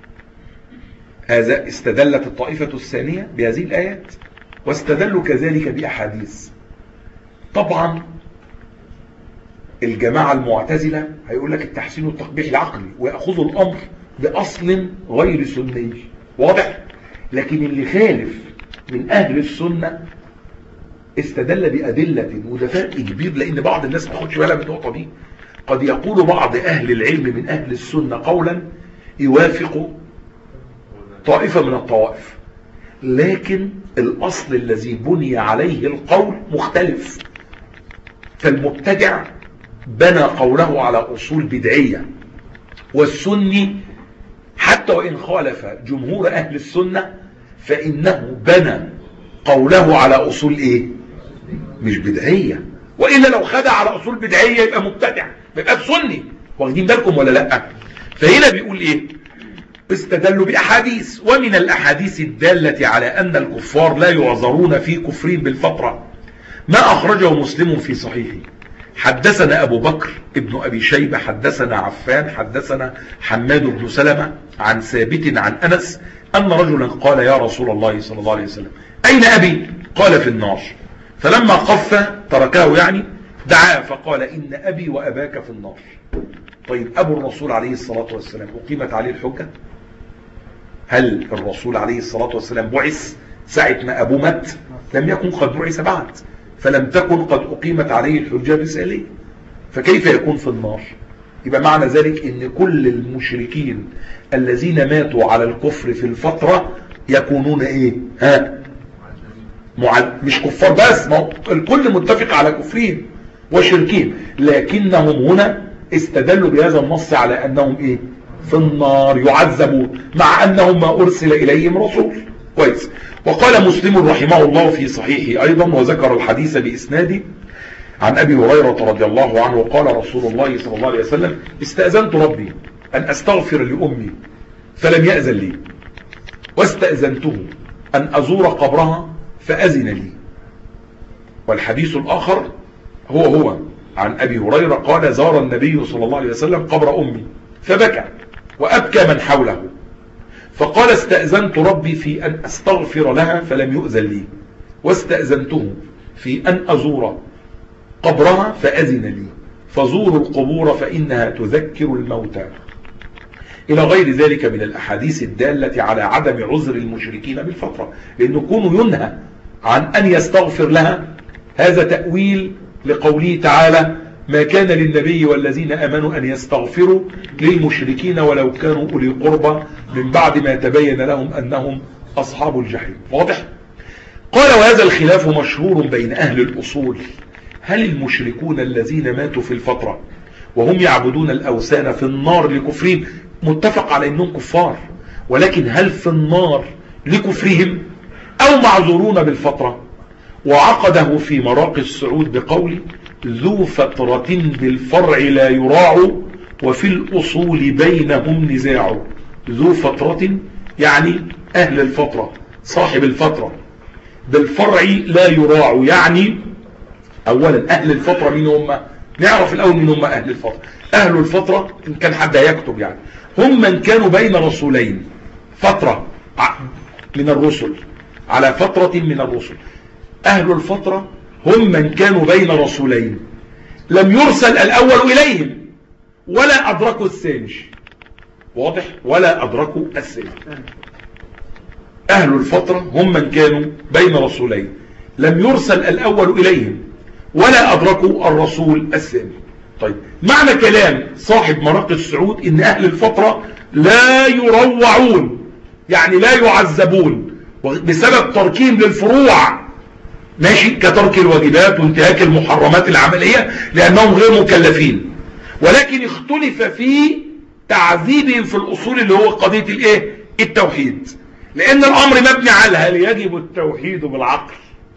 هذا استدلت الطائفة الثانية بهذه الآيات واستدلوا كذلك بأحاديث. طبعا الجماعة المعتزلة هيقول لك التحسين والتقبيح العقلي ويأخذوا الأمر بأصل غير سني. واضح؟ لكن اللي خالف من أهل السنة استدل بأدلة، وده فرق كبير لأن بعض الناس ما تاخدش بالها من النقطة دي. قد يقول بعض أهل العلم من أهل السنة قولا يوافق طائفة من الطوائف، لكن الأصل الذي بني عليه القول مختلف. فالمبتدع بنى قوله على أصول بدعية، والسني حتى وإن خالف جمهور أهل السنة فإنه بنى قوله على أصول إيه؟ مش بدعية، وإلا لو خدع على أصول بدعية يبقى مبتدع، يبقى سني. واخدين بالكم ولا لأ؟ فهنا بيقول إيه؟ استدلوا بأحاديث، ومن الأحاديث الدالة على أن الكفار لا يعذرون في كفرهم بالفترة ما أخرجه مسلم في صحيحه. حدثنا أبو بكر ابن أبي شيبة حدثنا عفان حدثنا حماد بن سلمة عن ثابت عن أنس أن رجلا قال يا رسول الله صلى الله عليه وسلم أين أبي؟ قال في النار. فلما قف تركه يعني دعا فقال إن أبي وأباك في النار. طيب أبو الرسول عليه الصلاة والسلام أقيمت عليه الحجة؟ هل الرسول عليه الصلاة والسلام بعث ساعة ما أبوه مات؟ لم يكن قد بعث بعد، فلم تكن قد أقيمت عليه الحجة الرسالية، فكيف يكون في النار؟ يبقى معنى ذلك ان كل المشركين الذين ماتوا على الكفر في الفترة يكونون ايه؟ مش كفار بس، الكل متفق على كفرين وشركين، لكنهم هنا استدلوا بهذا النص على انهم ايه؟ في النار يعذبون مع انهم ما ارسل اليهم رسول. كويس. وقال مسلم رحمه الله في صحيحه ايضا وذكر الحديث باسناده عن ابي هريرة رضي الله عنه قال رسول الله صلى الله عليه وسلم استأذنت ربي ان استغفر لامي فلم يأذن لي، واستأذنته ان ازور قبرها فأذن لي. والحديث الاخر هو عن ابي هريرة قال زار النبي صلى الله عليه وسلم قبر امي فبكى وابكى من حوله، فقال استأذنت ربي في ان استغفر لها فلم يؤذن لي، واستأذنته في ان ازور قبرها فأذن لي، فزوروا القبور فإنها تذكر الموتى، إلى غير ذلك من الأحاديث الدالة على عدم عذر المشركين بالفترة، لأنه كونه ينهى عن أن يستغفر لها هذا تأويل لقوله تعالى ما كان للنبي والذين آمنوا أن يستغفروا للمشركين ولو كانوا أولي قربى من بعد ما تبين لهم أنهم أصحاب الجحيم. واضح؟ قال وهذا الخلاف مشهور بين أهل الأصول، هل المشركون الذين ماتوا في الفترة وهم يعبدون الأوثان في النار لكفرهم؟ متفق على أنهم كفار، ولكن هل في النار لكفرهم أو معذورون بالفترة؟ وعقده في مراقي السعود بقول ذو فترة بالفرع لا يراع وفي الأصول بينهم نزاع. ذو فترة يعني أهل الفترة، صاحب الفترة، بالفرع لا يراع. يعني اولا اهل الفترة مين هم؟ نعرف الاول مين هم اهل الفترة. اهل الفترة ان كان حد هيكتب يعني هم من كانوا بين رسولين، فترة من الرسل على فترة من الرسل. اهل الفترة هم من كانوا بين رسولين لم يرسل الاول اليهم ولا ادركوا الثاني. واضح؟ ولا ادركوا الثاني. اهل الفترة هم من كانوا بين رسولين لم يرسل الاول اليهم ولا ادركوا الرسول الثاني. طيب معنى كلام صاحب مراقي السعود ان اهل الفترة لا يروعون، يعني لا يعذبون بسبب تركهم للفروع، ماشي، كترك الواجبات وانتهاك المحرمات العملية لانهم غير مكلفين، ولكن اختلف في تعذيبهم في الاصول اللي هو قضية الايه؟ التوحيد. لان الامر مبني على هل يجب التوحيد بالعقل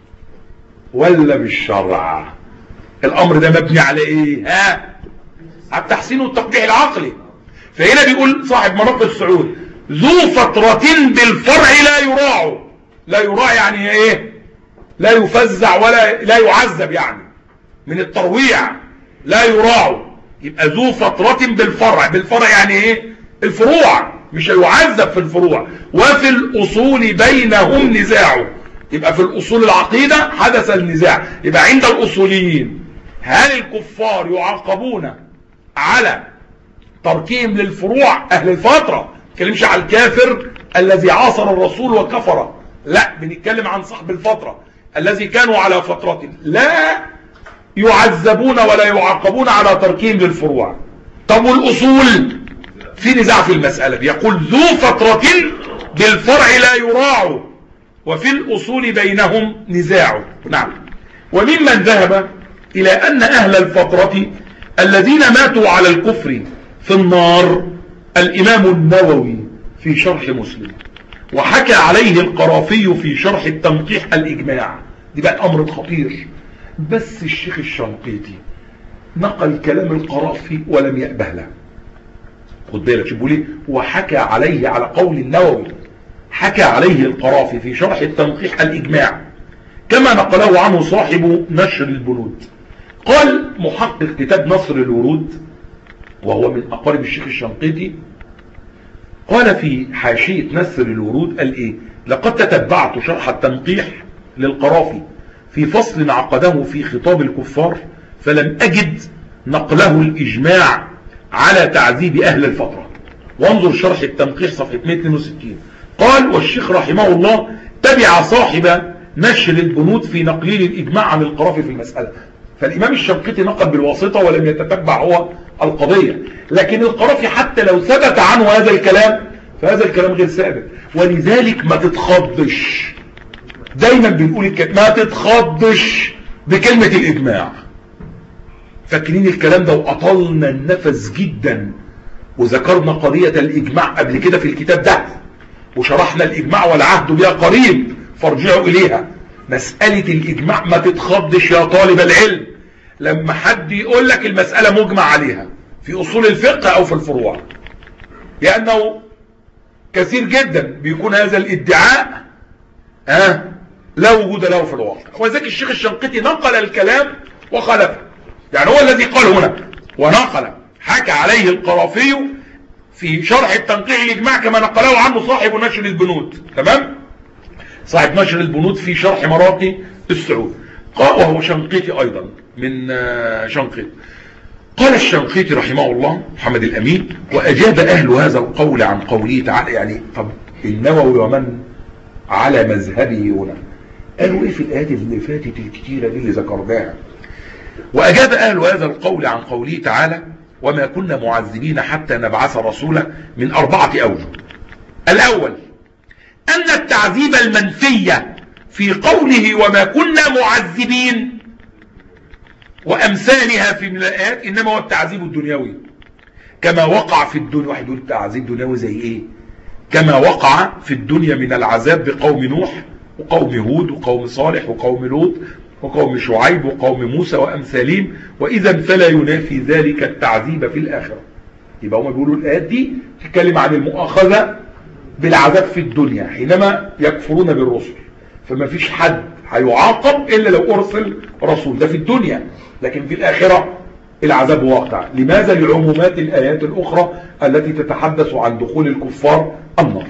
ولا بالشرع؟ الامر ده مبني على ايه؟ على التحسين والتقبيح العقلي. فهنا بيقول صاحب مراقي السعود ذو فترة بالفرع لا يراع. لا يراع يعني ايه؟ لا يفزع ولا لا يعذب، يعني من الترويع لا يراع. يبقى ذو فترة بالفرع. بالفرع يعني ايه؟ الفروع، مش يعذب في الفروع. وفي الاصول بينهم نزاع. يبقى في الاصول العقيدة حدث النزاع. يبقى عند الاصوليين هل الكفار يعاقبون على تركهم للفروع؟ اهل الفترة كلمش على الكافر الذي عاصر الرسول وكفر، لا، بنتكلم عن صاحب الفترة الذي كانوا على فترة لا يعذبون ولا يعاقبون على تركهم للفروع. طب والاصول في نزاع في المسألة. بيقول ذو فترة بالفرع لا يراع وفي الاصول بينهم نزاع. نعم. وممن ذهب الى ان اهل الفترة الذين ماتوا على الكفر في النار الامام النووي في شرح مسلم، وحكى عليه القرافي في شرح التنقيح الاجماع. دي بقى الامر الخطير. بس الشيخ الشنقيطي نقل كلام القرافي ولم يأبه له. خد بالك شوفوا ليه وحكى عليه على قول النووي. حكى عليه القرافي في شرح التنقيح الاجماع كما نقله عنه صاحب نشر البنود. قال محقق كتاب نصر الورود وهو من اقارب الشيخ الشنقيطي، قال في حاشية نصر الورود قال ايه؟ لقد تتبعت شرح التنقيح للقرافي في فصل عقده في خطاب الكفار فلم اجد نقله الاجماع على تعذيب اهل الفترة. وانظر شرح التنقيح صفحة 162. قال والشيخ رحمه الله تبع صاحب نشر البنود في نقليل الاجماع عن القرافي في المسألة. فالامام الشنقيطي نقل بالواسطة ولم يتتبع هو القضية، لكن القرافي حتى لو ثبت عنه هذا الكلام فهذا الكلام غير ثابت. ولذلك ما تتخضش، دايما بنقول ما تتخضش بكلمة الاجماع. فاكرين الكلام ده وأطلنا النفس جدا وذكرنا قضية الإجماع قبل كده في الكتاب ده وشرحنا الإجماع والعهد بها قريب فارجعوا إليها. مسألة الإجماع ما تتخضش يا طالب العلم لما حد يقول لك المسألة مجمع عليها في أصول الفقه أو في الفروع، لأنه كثير جدا بيكون هذا الادعاء لا وجود له في الواقع. وذلك الشيخ الشنقيطي نقل الكلام وخلفه، يعني هو الذي قال هنا ونقل حكى عليه القرافي في شرح التنقيح الإجماع كما نقله عنه صاحب نشر البنود. تمام؟ صاحب نشر البنود في شرح مراقي السعود، وهو شنقيطي أيضا من شنقيط. قال الشنقيطي رحمه الله محمد الأمين وأجاب أهل هذا القول عن قوله تعالى. يعني طب النووي ومن على مذهبه هنا قالوا ايه في الآيات اللي فاتت الكتيرة دي اللي ذكرناها؟ وأجاب أهل هذا القول عن قوله تعالى وما كنا معذبين حتى نبعث رسولا من 4 أوجه. الأول أن التعذيب المنفية في قوله وما كنا معذبين وأمثالها في من الآيات إنما هو التعذيب الدنيوي كما وقع في الدنيا. واحد يقول تعذيب دنيوي زي إيه؟ كما وقع في الدنيا من العذاب بقوم نوح وقوم هود وقوم صالح وقوم لوط وقوم شعيب وقوم موسى وأمثالهم، وإذا فلا ينافي ذلك التعذيب في الآخرة. يبقى هم بيقولوا الآيات دي تتكلم عن المؤاخذة بالعذاب في الدنيا حينما يكفرون بالرسل، فما فيش حد هيعاقب إلا لو أرسل رسول، ده في الدنيا. لكن في الآخرة العذاب واقع. لماذا؟ لعمومات الآيات الأخرى التي تتحدث عن دخول الكفار النار.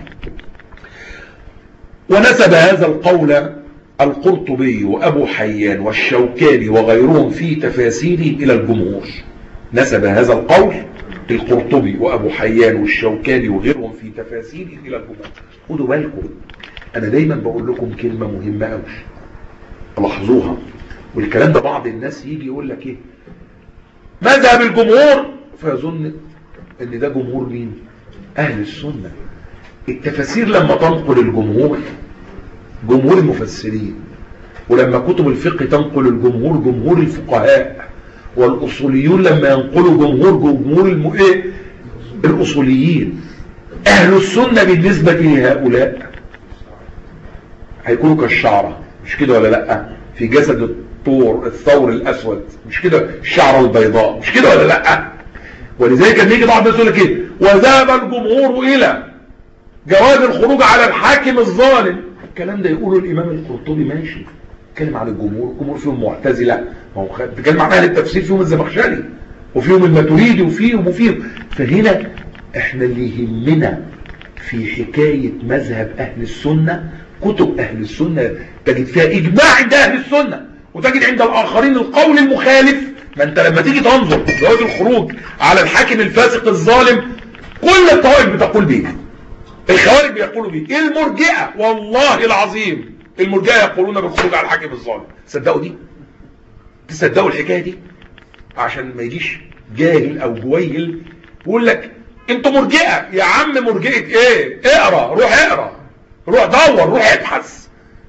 ونسب هذا القول القرطبي وأبو حيان والشوكاني وغيرهم في تفاسيرهم إلى الجمهور. نسب هذا القول القرطبي وأبو حيان والشوكاني وغيرهم في تفاسيرهم إلى الجمهور. خدوا بالكم، أنا دايما بقول لكم كلمة مهمة أوي لاحظوها، والكلام ده بعض الناس يجي يقول لك إيه مذهب الجمهور، فيظن ان ده جمهور مين؟ اهل السنة. التفاسير لما تنقل الجمهور جمهور المفسرين، ولما كتب الفقه تنقل الجمهور جمهور الفقهاء، والاصوليون لما ينقلوا جمهور الاصوليين. اهل السنة بالنسبة لهؤلاء هيكونوا كالشعرة، مش كده ولا لا؟ في جسد الثور الاسود، مش كده؟ الشعره البيضاء، مش كده ولا لا؟ ولذلك لما يجي بعض الناس يقول لك ايه وذهب الجمهور الى جواز الخروج على الحاكم الظالم، الكلام ده يقوله الامام القرطبي ماشي، اتكلم عن الجمهور فيهم معتزله، ما هو اتكلم عن اهل التفسير فيهم الزمخشري وفيهم الماتريدي وفيهم. فهنا احنا اللي يهمنا في حكايه مذهب اهل السنه كتب اهل السنه تجد فيها اجماع عند اهل السنه، وتجد عند الآخرين القول المخالف. ما انت لما تيجي تنظر جواز الخروج على الحاكم الفاسق الظالم كل الطوائف بتقول بيه، الخوارج بيقولوا بيه، المرجئة والله العظيم المرجئة يقولون بالخروج على الحاكم الظالم. تصدقوا دي؟ تصدقوا الحكاية دي؟ عشان ما يجيش جاهل او جويل يقول لك انتوا مرجئة. يا عم مرجئة ايه؟ اقرا، روح دور، روح ابحث.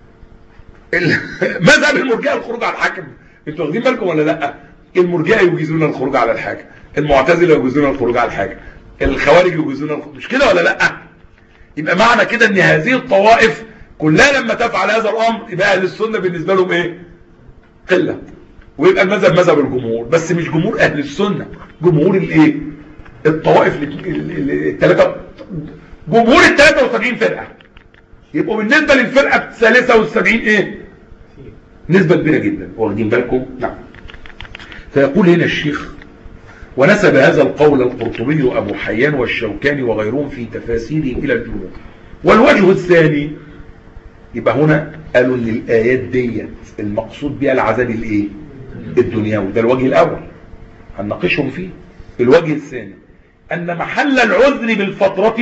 مذهب المرجئة الخروج على الحاكم، انتوا واخدين بالكم ولا لا؟ المرجئة يجيزون الخروج على الحاكم، المعتزلة يجيزون الخروج على الحاكم، الخوارج يجيزون الخروج، مش كده ولا لا؟ يبقى معنى كده ان هذه الطوائف كلها لما تفعل هذا الامر يبقى اهل السنة بالنسبة لهم ايه؟ قلة. ويبقى المذهب مذهب الجمهور، بس مش جمهور اهل السنة، جمهور الايه؟ الطوائف الثلاثة، جمهور ال 73 فرقة. يبقوا بالنسبة للفرقة الثالثة والسبعين ايه؟ نسبة كبيرة جدا، واخدين بالكم؟ نعم. فيقول هنا الشيخ ونسب هذا القول القرطبي وأبو حيان والشوكاني وغيرهم في تفاسيرهم إلى الجمهور. والوجه الثاني، يبقى هنا قالوا ان الآيات ديت المقصود بها العذاب الايه؟ الدنيوي، ده الوجه الأول هنناقشهم فيه. الوجه الثاني أن محل العذر بالفترة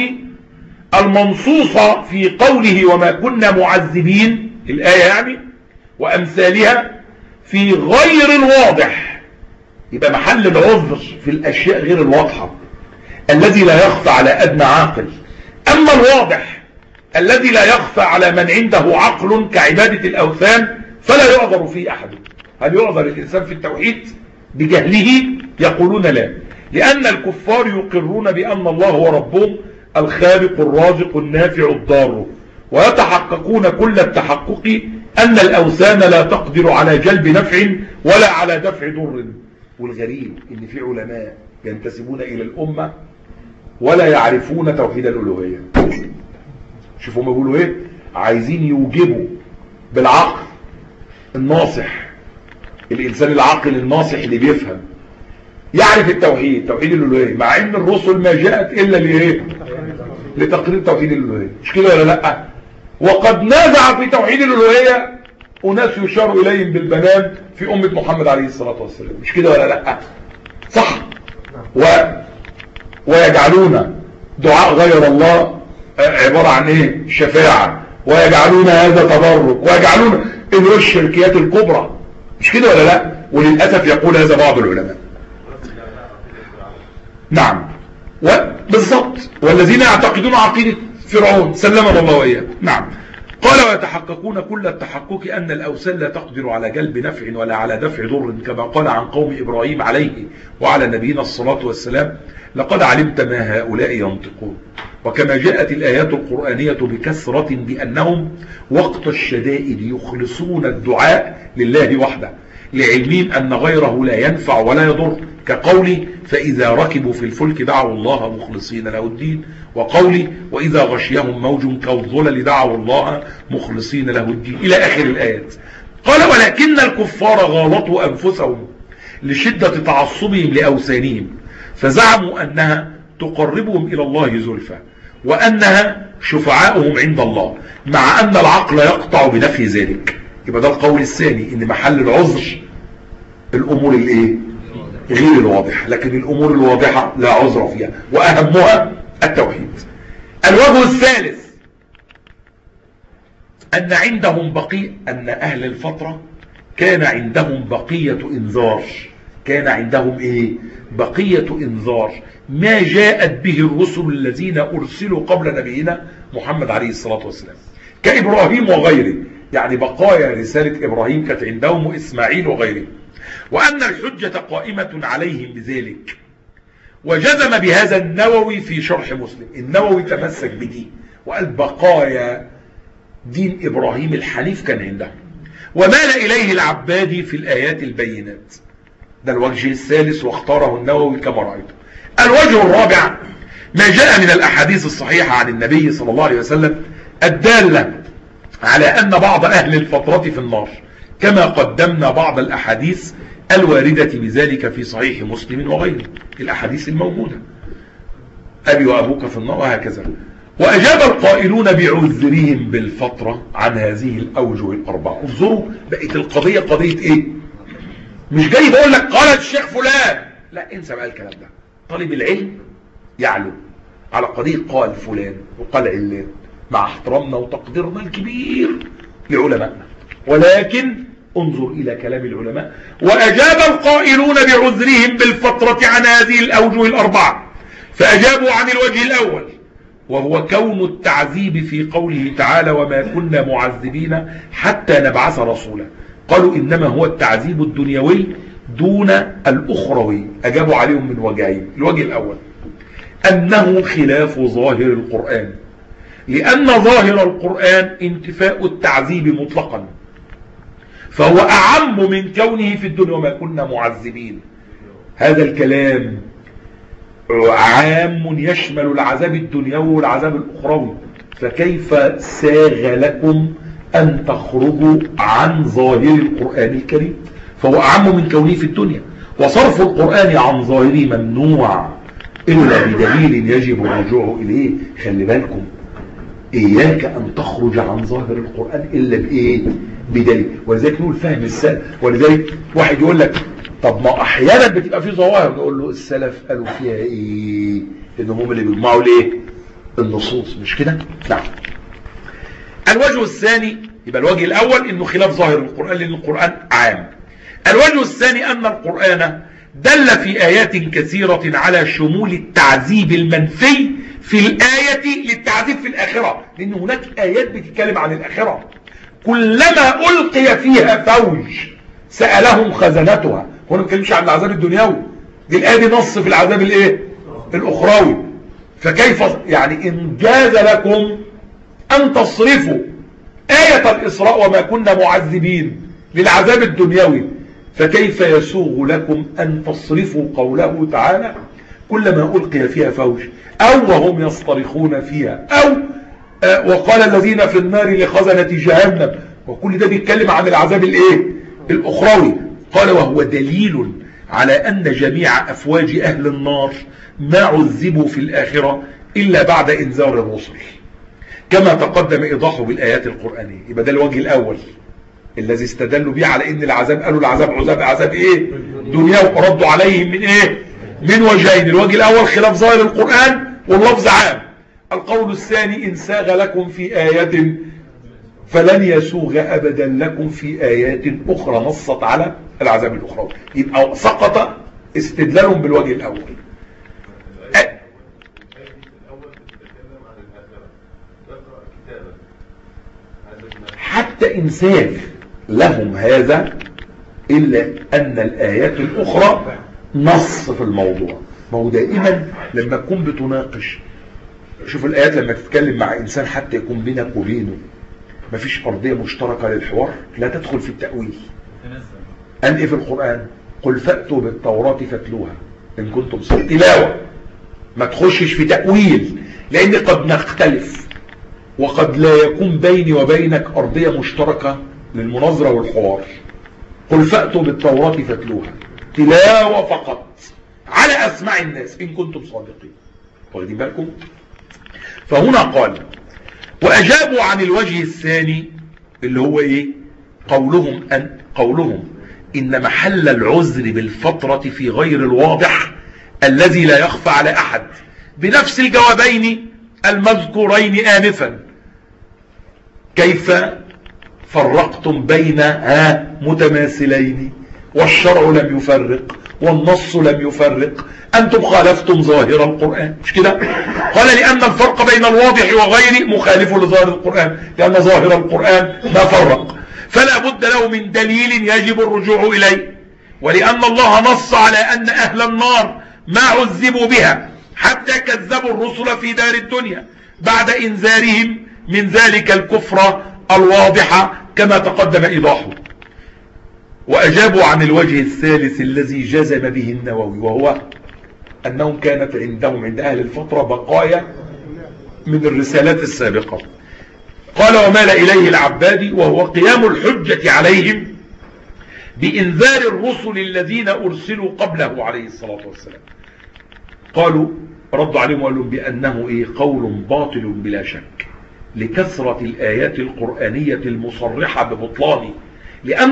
المنصوصة في قوله وما كنا معذبين، الآية يعني وأمثالها، في غير الواضح. يبقى محل العذر في الأشياء غير الواضحة الذي لا يخفى على أدنى عاقل. أما الواضح الذي لا يخفى على من عنده عقل كعبادة الأوثان فلا يعذر فيه أحد. هل يعذر الإنسان في التوحيد بجهله؟ يقولون لا، لأن الكفار يقرون بأن الله هو ربهم الخالق الرازق النافع الضار، ويتحققون كل التحقق أن الأوثان لا تقدر على جلب نفع ولا على دفع ضر. والغريب إن في علماء ينتسبون إلى الأمة ولا يعرفون توحيد الألوهية. شوفوا ما بيقولوا إيه؟ عايزين يوجبوا بالعقل الناصح، الإنسان العاقل الناصح اللي بيفهم يعرف التوحيد، توحيد الألوهية، مع إن الرسل ما جاءت إلا لإيه؟ لتقرير توحيد الألوهية، مش كده ولا لأ؟ وقد نازع في توحيد الألوهية أناس يشار إليهم بالبنان في أمة محمد عليه الصلاة والسلام، مش كده ولا لأ؟ صح؟ ويجعلون دعاء غير الله عبارة عن إيه؟ شفاعة، ويجعلون هذا تبرك، ويجعلون إنه الشركيات الكبرى، مش كده ولا لأ؟ وللأسف يقول هذا بعض العلماء. نعم بالضبط، والذين يعتقدون عقيدة فرعون سلمنا الله وإياه. نعم. قال ويتحققون كل التحقق أن الأوثان لا تقدر على جلب نفع ولا على دفع ضر، كما قال عن قوم إبراهيم عليه وعلى نبينا الصلاة والسلام لقد علمت ما هؤلاء ينطقون. وكما جاءت الآيات القرآنية بكثرة بأنهم وقت الشدائد يخلصون الدعاء لله وحده، لعلمين أن غيره لا ينفع ولا يضر، كقولي فإذا ركبوا في الفلك دعوا الله مخلصين له الدين، وقولي وإذا غشيهم موج كالظلل دعوا الله مخلصين له الدين إلى آخر الآيات. قال ولكن الكفار غالطوا أنفسهم لشدة تعصبهم لأوثانهم، فزعموا أنها تقربهم إلى الله زلفى وأنها شفعاؤهم عند الله، مع أن العقل يقطع بنفي ذلك. يبقى ده القول الثاني، إن محل العذر الأمور الإيه؟ غير الواضحة، لكن الأمور الواضحة لا عذر فيها، وأهمها التوحيد. الوجه الثالث أن عندهم أن أهل الفترة كان عندهم بقية إنذار. كان عندهم إيه؟ بقية إنذار ما جاءت به الرسل الذين أرسلوا قبل نبينا محمد عليه الصلاة والسلام، كإبراهيم وغيره، يعني بقايا رسالة إبراهيم كانت عندهم وإسماعيل وغيره، وأن الحجة قائمة عليهم بذلك. وجزم بهذا النووي في شرح مسلم. النووي تمسك بدي وقال بقايا دين إبراهيم الحنيف كان عندهم، ومال إليه العبادي في الآيات البينات. ده الوجه الثالث واختاره النووي كما رأيته. الوجه الرابع ما جاء من الأحاديث الصحيحة عن النبي صلى الله عليه وسلم الدالة على أن بعض أهل الفترة في النار، كما قدمنا بعض الأحاديث الواردة بذلك في صحيح مسلم وغيره، الأحاديث الموجودة، أبي وأبوك في النار وهكذا. وأجاب القائلون بعذرهم بالفترة عن هذه الأوجه الأربعة. انظروا بقيت القضية قضية إيه؟ مش جاي بقول لك قال الشيخ فلان، لا انسى بقى الكلام ده. طالب العلم يعلو على قضية قال فلان وقال علان، مع احترامنا وتقديرنا الكبير لعلمائنا، ولكن انظر إلى كلام العلماء. وأجاب القائلون بعذرهم بالفترة عن هذه الأوجه الأربعة، فأجابوا عن الوجه الأول، وهو كون التعذيب في قوله تعالى وما كنا معذبين حتى نبعث رسولا. قالوا إنما هو التعذيب الدنيوي دون الأخروي. أجابوا عليهم من وجهين. الوجه الأول أنه خلاف ظاهر القرآن، لأن ظاهر القرآن انتفاء التعذيب مطلقا، فهو أعم من كونه في الدنيا وما كنا معذبين. هذا الكلام عام يشمل العذاب الدنيوي والعذاب الأخروي، فكيف ساغ لكم أن تخرجوا عن ظاهر القرآن الكريم؟ فهو أعم من كونه في الدنيا، وصرف القرآن عن ظاهره ممنوع إلا بدليل يجب الرجوع إليه. خلي بالكم، إياك أن تخرج عن ظاهر القرآن إلا بإيه؟ بدليل. ولذلك نقول فهم السلف. ولذلك واحد يقول لك طب ما أحيانا بتبقى في ظواهر، نقول له السلف قالوا فيها إيه؟ إنهم هم اللي بيجمعوا ليه؟ النصوص، مش كده؟ نعم. الوجه الثاني، يبقى الوجه الأول إنه خلاف ظاهر القرآن لأن القرآن عام. الوجه الثاني أن القرآن دل في آيات كثيرة على شمول التعذيب المنفي في الآية للتعذيب في الآخرة، لأن هناك آيات بتتكلم عن الآخرة. كلما ألقي فيها فوج سألهم خزنتها. هنا ما بنتكلمش عن العذاب الدنيوي، دي الآية دي نص في العذاب الايه؟ الأخروي. فكيف يعني إن جاز لكم أن تصرفوا آية الإسراء وما كنا معذبين للعذاب الدنيوي، فكيف يسوغ لكم أن تصرفوا قوله تعالى كلما ألقي فيها فوج أو وهم يصطرخون فيها أو وقال الذين في النار لخزنة جهنم، وكل ده بيتكلم عن العذاب الايه؟ الأخروي. قال وهو دليل على أن جميع أفواج أهل النار ما عذبوا في الآخرة إلا بعد إنذار الرسل، كما تقدم إيضاحه بالآيات القرآنية. يبقى ده الوجه الأول الذي استدلوا به على ان العذاب، قالوا العذاب عذاب ايه؟ دنيا، وردوا عليهم من ايه؟ من وجهين. الوجه الاول خلاف ظاهر القرآن واللفظ عام. القول الثاني ان ساغ لكم في آيات فلن يسوغ ابدا لكم في آيات اخرى نصت على العذاب الاخروي. يبقى سقط استدلالهم بالوجه الاول. حتى انساف لهم هذا، إلا أن الآيات الأخرى نص في الموضوع. ما هو دائما لما تكون بتناقش، شوف الآيات لما تتكلم مع إنسان حتى يكون بينك وبينه مفيش أرضية مشتركة للحوار، لا تدخل في التأويل. أن إيه في القرآن؟ قل فأتوا بالتوراة فاتلوها إن كنتم صادقين. تلاوة، ما تخشش في تأويل، لأن قد نختلف وقد لا يكون بيني وبينك أرضية مشتركة للمناظرة والحوار. قل فأتوا بالتوراة فاتلوها، تلاوة فقط على أسماع الناس إن كنتم صادقين. واخدين بالكم؟ فهنا قال وأجابوا عن الوجه الثاني اللي هو إيه؟ قولهم إن محل العذر بالفترة في غير الواضح الذي لا يخفى على أحد بنفس الجوابين المذكورين آنفا. كيف فرقتم بين متماثلين والشرع لم يفرق والنص لم يفرق، أنتم خالفتم ظاهر القرآن، مش كده؟ قال لأن الفرق بين الواضح وغيره مخالف لظاهر القرآن، لأن ظاهر القرآن ما فرق، فلا بد له من دليل يجب الرجوع إليه. ولأن الله نص على أن أهل النار ما عذبوا بها حتى كذبوا الرسل في دار الدنيا بعد إنذارهم من ذلك الكفر الواضح كما تقدم إيضاحه. وأجابوا عن الوجه الثالث الذي جزم به النووي، وهو أنهم كانت عندهم عند أهل الفترة بقايا من الرسالات السابقة. قال ومال إليه العبادي وهو قيام الحجة عليهم بإنذار الرسل الذين أرسلوا قبله عليه الصلاة والسلام. قالوا ردوا عليهم وقالوا بأنه قول باطل بلا شك لكثرة الآيات القرآنية المصرحة ببطلانه، لأن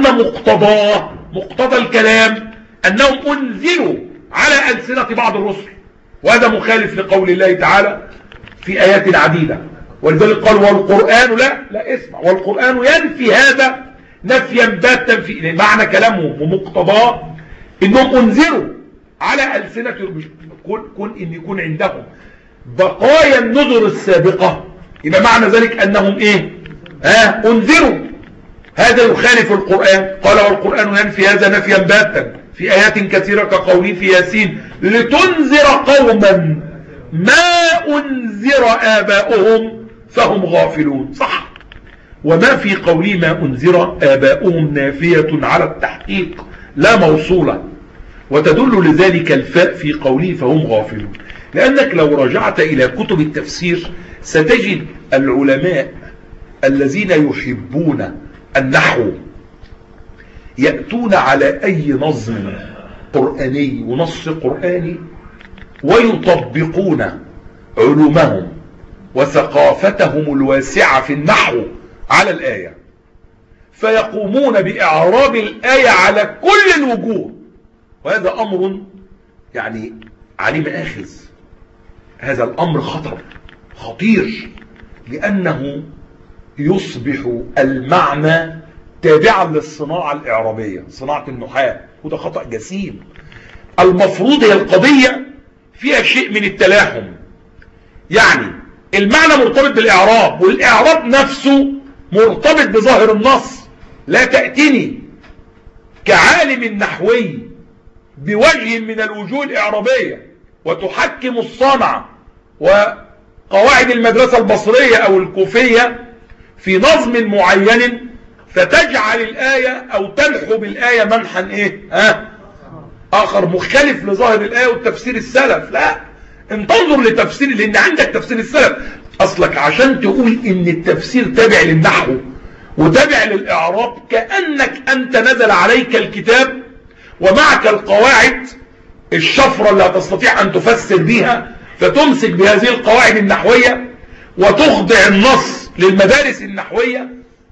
مقتضى الكلام أنهم أنزلوا على ألسنة بعض الرسل، وهذا مخالف لقول الله تعالى في آيات عديدة. ولذلك قال والقرآن لا اسمع، والقرآن ينفي هذا نفيا باتا في معنى كلامه ومقتضاه انهم انذروا على ألسنة كون ان يكون عندهم بقايا النذر السابقة، يبقى معنى ذلك انهم انذروا. هذا يخالف القرآن. قال والقرآن ينفي هذا نفيا باتا في آيات كثيرة كقوله في ياسين لتنذر قوما ما أنذر آباؤهم فهم غافلون. صح، وما في قوله ما أنذر آباؤهم نافية على التحقيق لا موصولة، وتدل لذلك الفاء في قوله فهم غافلون. لأنك لو رجعت إلى كتب التفسير ستجد العلماء الذين يحبون النحو يأتون على أي نظم قرآني ونص قرآني ويطبقون علومهم وثقافتهم الواسعة في النحو على الآية، فيقومون بإعراب الآية على كل الوجوه، وهذا أمر يعني عليه مآخذ. هذا الأمر خطير، لأنه يصبح المعنى تابعا للصناعة الإعرابية، صناعة النحاة، وده خطأ جسيم. المفروض هي القضية فيها شيء من التلاحم، يعني المعنى مرتبط بالإعراب والإعراب نفسه مرتبط بظاهر النص. لا تأتني كعالم نحوي بوجه من الوجوه الإعرابية وتحكم الصنعة وقواعد المدرسة البصرية أو الكوفية في نظم معين فتجعل الآية أو تلحو بالآية منحا آخر مخالف لظاهر الآية والتفسير السلف. لا، ان تنظر لتفسير، لأن عندك تفسير السلف أصلك عشان تقول إن التفسير تابع للنحو وتابع للإعراب كأنك أنت نزل عليك الكتاب ومعك القواعد الشفرة اللي هتستطيع أن تفسر بها، فتمسك بهذه القواعد النحوية وتخضع النص للمدارس النحوية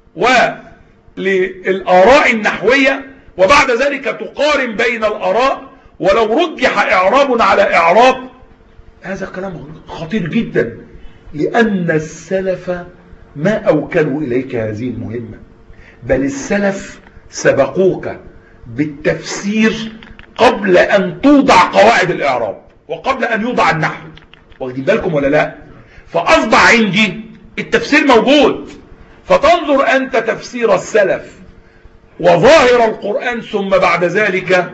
وللآراء النحوية، وبعد ذلك تقارن بين الآراء ولو رجح إعراب على إعراب. هذا كلام خطير جدا، لأن السلف ما أوكلوا إليك هذه المهمة، بل السلف سبقوك بالتفسير قبل أن توضع قواعد الإعراب وقبل أن يوضع النحو. واخدين بالكم ولا لا؟ فأصبح عندي التفسير موجود، فتنظر أنت تفسير السلف وظاهر القرآن، ثم بعد ذلك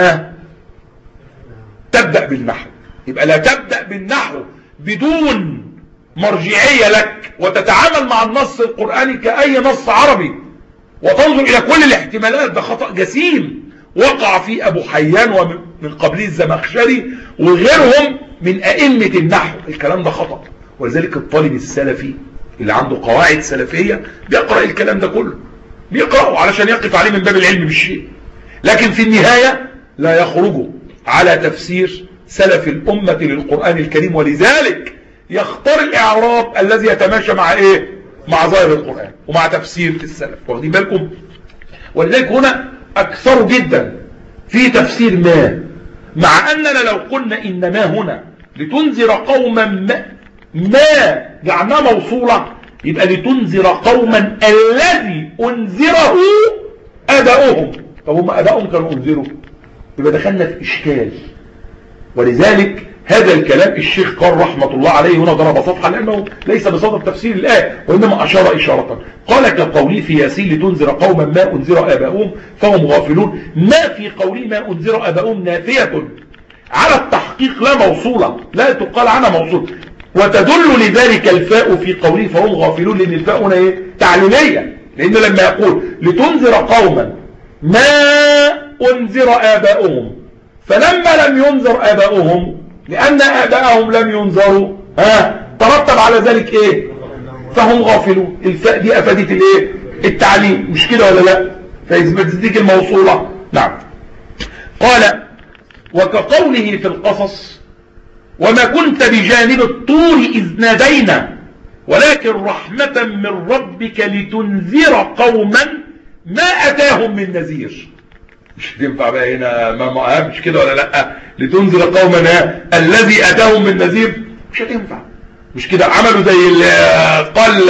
تبدأ بالنحو. يبقى لا تبدأ بالنحو بدون مرجعية لك وتتعامل مع النص القرآني كأي نص عربي وتنظر إلى كل الاحتمالات، ده خطأ جسيم وقع فيه أبو حيان ومن قبله الزمخشري وغيرهم من أئمة النحو. الكلام ده خطأ، ولذلك الطالب السلفي اللي عنده قواعد سلفية بيقرأ الكلام ده كله، بيقرأه علشان يقف عليه من باب العلم بالشيء، لكن في النهاية لا يخرجوا على تفسير سلف الأمة للقرآن الكريم، ولذلك يختار الإعراب الذي يتماشى مع إيه؟ مع ظاهر القرآن ومع تفسير السلف. واخدين بالكم؟ ولذلك هنا أكثر جدا في تفسير مع أننا لو قلنا إن ما هنا لتنذر قوما ما جعلناه موصولة، يبقى لتنذر قوما الذي أنذره آباؤهم. طب هم آباؤهم كانوا أنذروا، يبقى دخلنا في إشكال. ولذلك هذا الكلام الشيخ قال رحمة الله عليه هنا ضرب صفحة، لأنه ليس بصدد تفسير الآية وإنما أشار إشارة. قال كقولي في ياسين لتنذر قوما ما أنذر آباؤهم فهم غافلون. ما في قولي ما أنذر آباؤهم نافية على التحقيق لا موصولة، لا تقال عنها موصول، وتدل لذلك الفاء في قوله فهم غافلون، لأن الفاء هنا إيه؟ تعليلية. لأنه لما يقول لتنذر قوما ما أنذر آباؤهم، فلما لم ينذر آباؤهم لأن آباءهم لم ينذروا ترتب على ذلك إيه؟ فهم غافلون. الفاء دي أفادت الإيه؟ التعليم، مش كده ولا لا؟ فإثبتت الموصولة. نعم. قال وكقوله في القصص وما كنت بجانب الطور إذ نادينا ولكن رحمة من ربك لتنذر قوما ما أتاهم من نذير. مش تنفع بقى هنا مش كده ولا لا؟ لتنذر قوما الذي أتاهم من نذير، مش هتنفع. مش كده عملوا زي اللي قال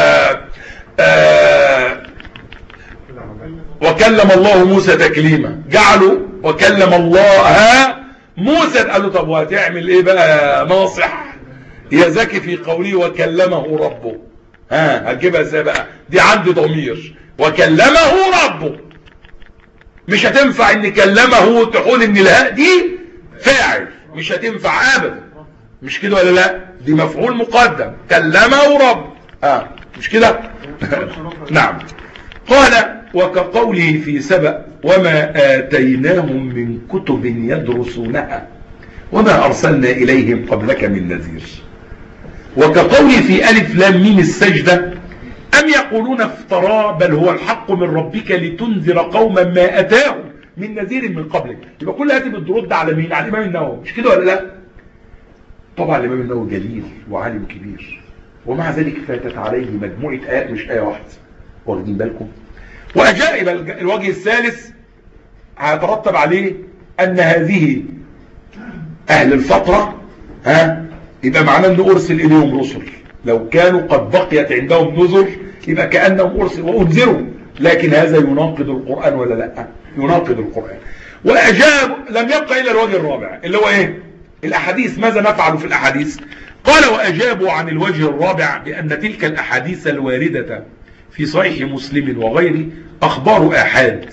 وكلم الله موسى تكليما، جعلوا وكلم الله موسى. قالوا طب وهتعمل ايه بقى ناصح يا زكي في قوله وكلمه ربه؟ هتجيبها ازاي بقى؟ دي عندي ضمير وكلمه ربه، مش هتنفع ان كلمه تقول ان الهاء دي فاعل، مش هتنفع ابدا. مش كده ولا لا؟ دي مفعول مقدم، كلمه رب. مش كده؟ نعم. قال وكقوله في سبأ وما آتيناهم من كتب يدرسونها وما أرسلنا إليهم قبلك من نذير. وكقوله في ألف لام ميم السجدة أم يقولون افترى بل هو الحق من ربك لتنذر قوما ما أتاهم من نذير من قبلك. يبقى كل هذه بترد على مين؟ على الإمام النووي، مش كده ولا لا؟ طبعا الإمام النووي جليل وعالم كبير، ومع ذلك فاتت عليه مجموعة آيات مش آية واحدة. واخدين بالكم؟ وأجائب الوجه الثالث هيترتب عليه أن هذه أهل الفترة يبقى معناه أن أرسل إليهم رسل، لو كانوا قد بقيت عندهم نذر يبقى كأنهم أرسل وأنذروا، لكن هذا يناقض القرآن ولا لا؟ يناقض القرآن. وأجاب لم يبقى إلا الوجه الرابع اللي هو إيه؟ الأحاديث. ماذا نفعل في الأحاديث؟ قال وأجابوا عن الوجه الرابع بأن تلك الأحاديث الواردة في صحيح مسلم وغيره أخبار آحاد،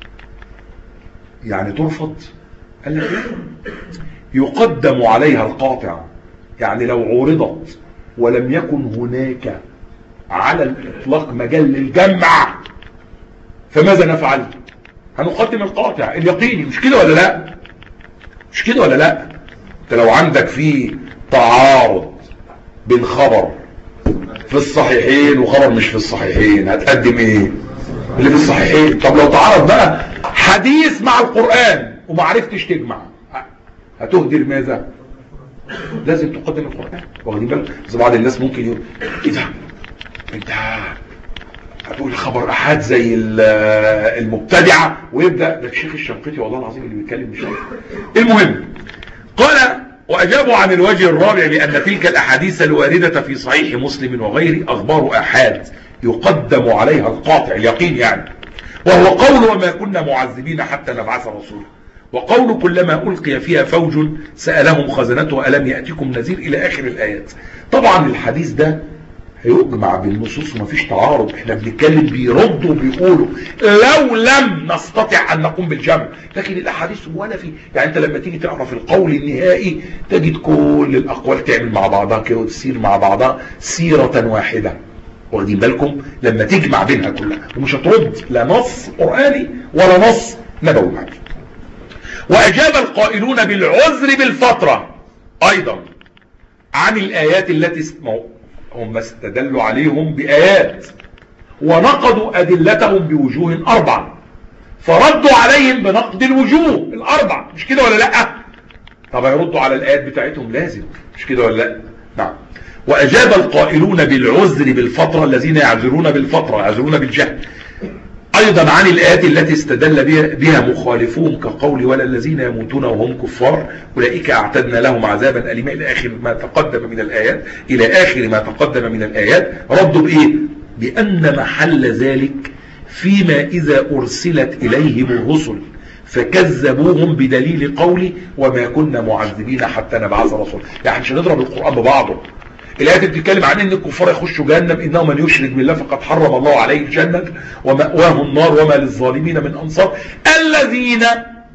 يعني ترفض. قال لك يقدم عليها القاطع، يعني لو عورضت ولم يكن هناك على الإطلاق مجال للجمع فماذا نفعل؟ هنقدم القاطع اليقيني، مش كده ولا لا؟ مش كده ولا لا؟ انت لو عندك في تعارض بين خبر في الصحيحين وخبر مش في الصحيحين هتقدم ايه؟ اللي في الصحيحين. طب لو تعارض بقى حديث مع القرآن وما عرفتش تجمع هتهدر ماذا؟ لازم تقدم القرآن. واخدين بالك؟ بس بعض الناس ممكن يقول ايه ده؟ انت هتقول خبر احاد زي المبتدعة ويبدأ ده الشيخ الشنقيطي والله العظيم اللي بيتكلم مش عارف. المهم قال وأجابوا عن الوجه الرابع بأن تلك الأحاديث الواردة في صحيح مسلم وغيره أخبار آحاد يقدم عليها القاطع اليقين، يعني وهو قول وما كنا معذبين حتى نبعث رسولا، وقول كلما ألقي فيها فوج سألهم خزنته ألم يأتكم نذير إلى آخر الآيات. طبعا الحديث ده هيجمع بالنصوص ومفيش تعارض، احنا بنتكلم بيردوا وبيقولوا لو لم نستطع ان نقوم بالجمع، لكن الاحاديث ولا في، يعني انت لما تيجي تعرف القول النهائي تجد كل الاقوال تعمل مع بعضها كده وتسير مع بعضها سيرة واحدة. واخدين بالكم؟ لما تجمع بينها كلها ومش هترد لا نص قرآني ولا نص نبوي. وأجاب القائلون بالعذر بالفترة أيضا عن الآيات التي هم استدلوا عليهم بآيات ونقضوا أدلتهم بوجوه أربعة، فردوا عليهم بنقد الوجوه الأربعة، مش كده ولا لأ؟ طب يردوا على الآيات بتاعتهم لازم، مش كده ولا لأ؟ نعم. وأجاب القائلون بالعذر بالفترة، الذين يعذرون بالفترة يعذرون بالجهل، أيضا عن الآيات التي استدل بها مخالفون كقول ولا الذين يموتون وهم كفار أولئك أعتدنا لهم عذابا أليما إلى آخر ما تقدم من الآيات، ردوا بإيه؟ بأن محل ذلك فيما إذا أرسلت إليهم الرسل فكذبوهم بدليل قولي وما كنا معذبين حتى نبعث رسول. يعني مش هنضرب القرآن ببعضه. الآيات بتتكلم عن ان الكفار يخشوا جهنم، انه من يشرك بالله فقد حرم الله عليه الجنة ومأواه النار وما للظالمين من انصار الذين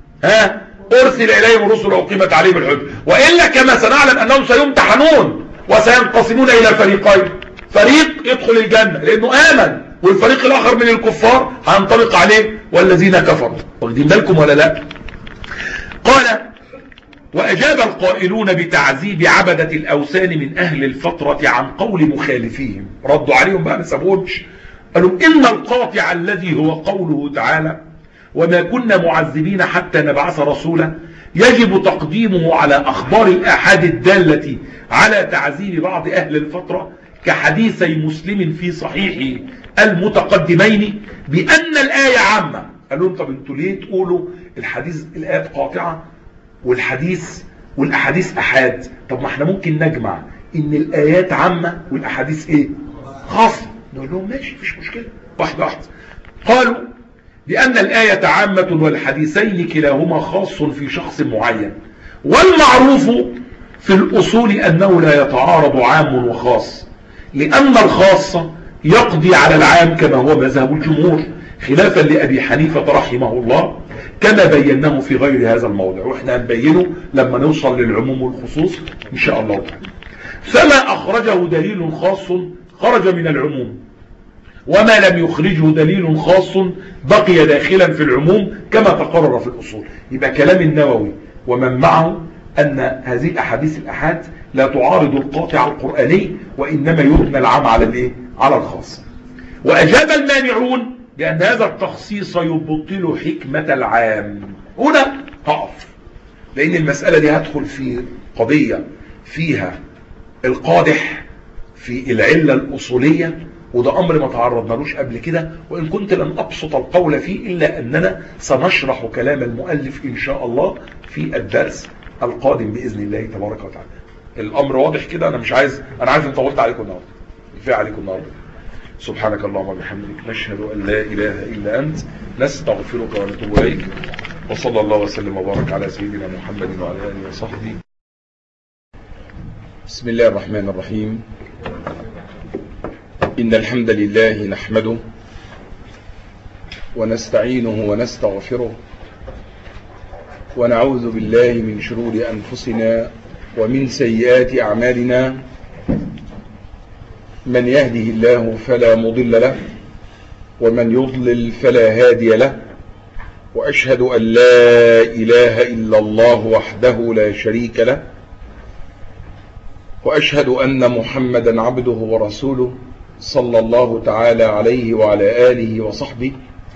ارسل اليهم الرسل وقيمت عليهم الحجة، والا كما سنعلم انهم سيمتحنون وسينقسمون الى فريقين، فريق يدخل الجنة لانه امن، والفريق الاخر من الكفار هينطبق عليه والذين كفروا. واخدين بالكم ولا لا؟ قال وأجاب القائلون بتعذيب عبدة الأوثان من أهل الفترة عن قول مخالفيهم، ردوا عليهم بقى، ما سابوهمش، قالوا إن القاطع الذي هو قوله تعالى وما كنا معذبين حتى نبعث رسولا يجب تقديمه على أخبار الآحاد الدالة على تعذيب بعض أهل الفترة كحديثي مسلم في صحيحه المتقدمين بأن الآية عامة. قالوا طب انتوا ليه تقولوا الحديث الآيات قاطعة والأحاديث أحاد؟ طب ما احنا ممكن نجمع ان الآيات عامة والأحاديث ايه؟ خاصة. نقول لهم ماشي مفيش مشكلة، واحدة واحدة. قالوا لأن الآية عامة والحديثين كلاهما خاص في شخص معين، والمعروف في الأصول أنه لا يتعارض عام وخاص، لأن الخاص يقضي على العام كما هو مذهب الجمهور، خلافا لأبي حنيفة رحمه الله كما بيناه في غير هذا الموضع، واحنا هنبينه لما نوصل للعموم والخصوص إن شاء الله تعالى. فما أخرجه دليل خاص خرج من العموم، وما لم يخرجه دليل خاص بقي داخلا في العموم كما تقرر في الأصول. يبقى كلام النووي ومن معه أن هذه أحاديث الأحاد لا تعارض القاطع القرآني، وإنما يبنى العام على الإيه؟ على الخاص. وأجاب المانعون بأن هذا التخصيص يبطل حكمة العام. هنا هقف، لأن المسألة دي هدخل في قضية فيها القادح في العلة الأصولية، وده أمر ما تعرضنالوش قبل كده، وإن كنت لن أبسط القول فيه إلا أننا سنشرح كلام المؤلف إن شاء الله في الدرس القادم بإذن الله تبارك وتعالى. الأمر واضح كده؟ أنا عارف إن طولت عليكم النهارده، كفاية عليكم النهارده. سبحانك اللهم وبحمدك، نشهد أن لا إله إلا أنت، نستغفرك ونتوب إليك، وصلى الله وسلم وبارك على سيدنا محمد وعلى آله وصحبه. بسم الله الرحمن الرحيم. إن الحمد لله نحمده ونستعينه ونستغفره، ونعوذ بالله من شرور أنفسنا ومن سيئات أعمالنا، من يهده الله فلا مضل له ومن يضلل فلا هادي له، وأشهد أن لا إله إلا الله وحده لا شريك له، وأشهد أن محمدا عبده ورسوله صلى الله تعالى عليه وعلى آله وصحبه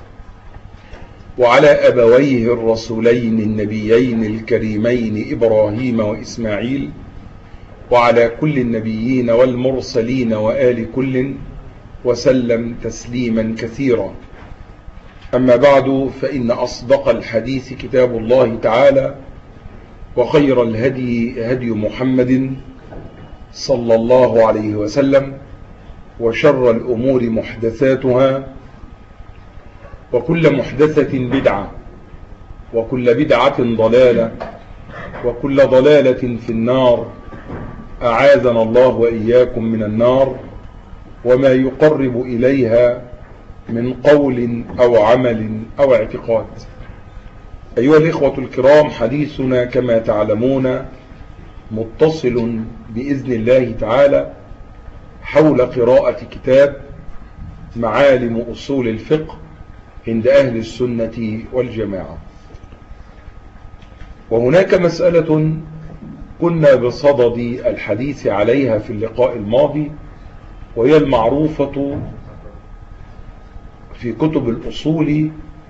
وعلى أبويه الرسولين النبيين الكريمين إبراهيم وإسماعيل، وعلى كل النبيين والمرسلين وآل كل، وسلم تسليما كثيرا. أما بعد، فإن أصدق الحديث كتاب الله تعالى، وخير الهدي هدي محمد صلى الله عليه وسلم، وشر الأمور محدثاتها، وكل محدثة بدعة، وكل بدعة ضلالة، وكل ضلالة في النار، أعاذنا الله وإياكم من النار وما يقرب إليها من قول أو عمل أو اعتقاد. أيها الإخوة الكرام، حديثنا كما تعلمون متصل بإذن الله تعالى حول قراءة كتاب معالم أصول الفقه عند أهل السنة والجماعة. وهناك مسألة كنا بصدد الحديث عليها في اللقاء الماضي، وهي المعروفة في كتب الأصول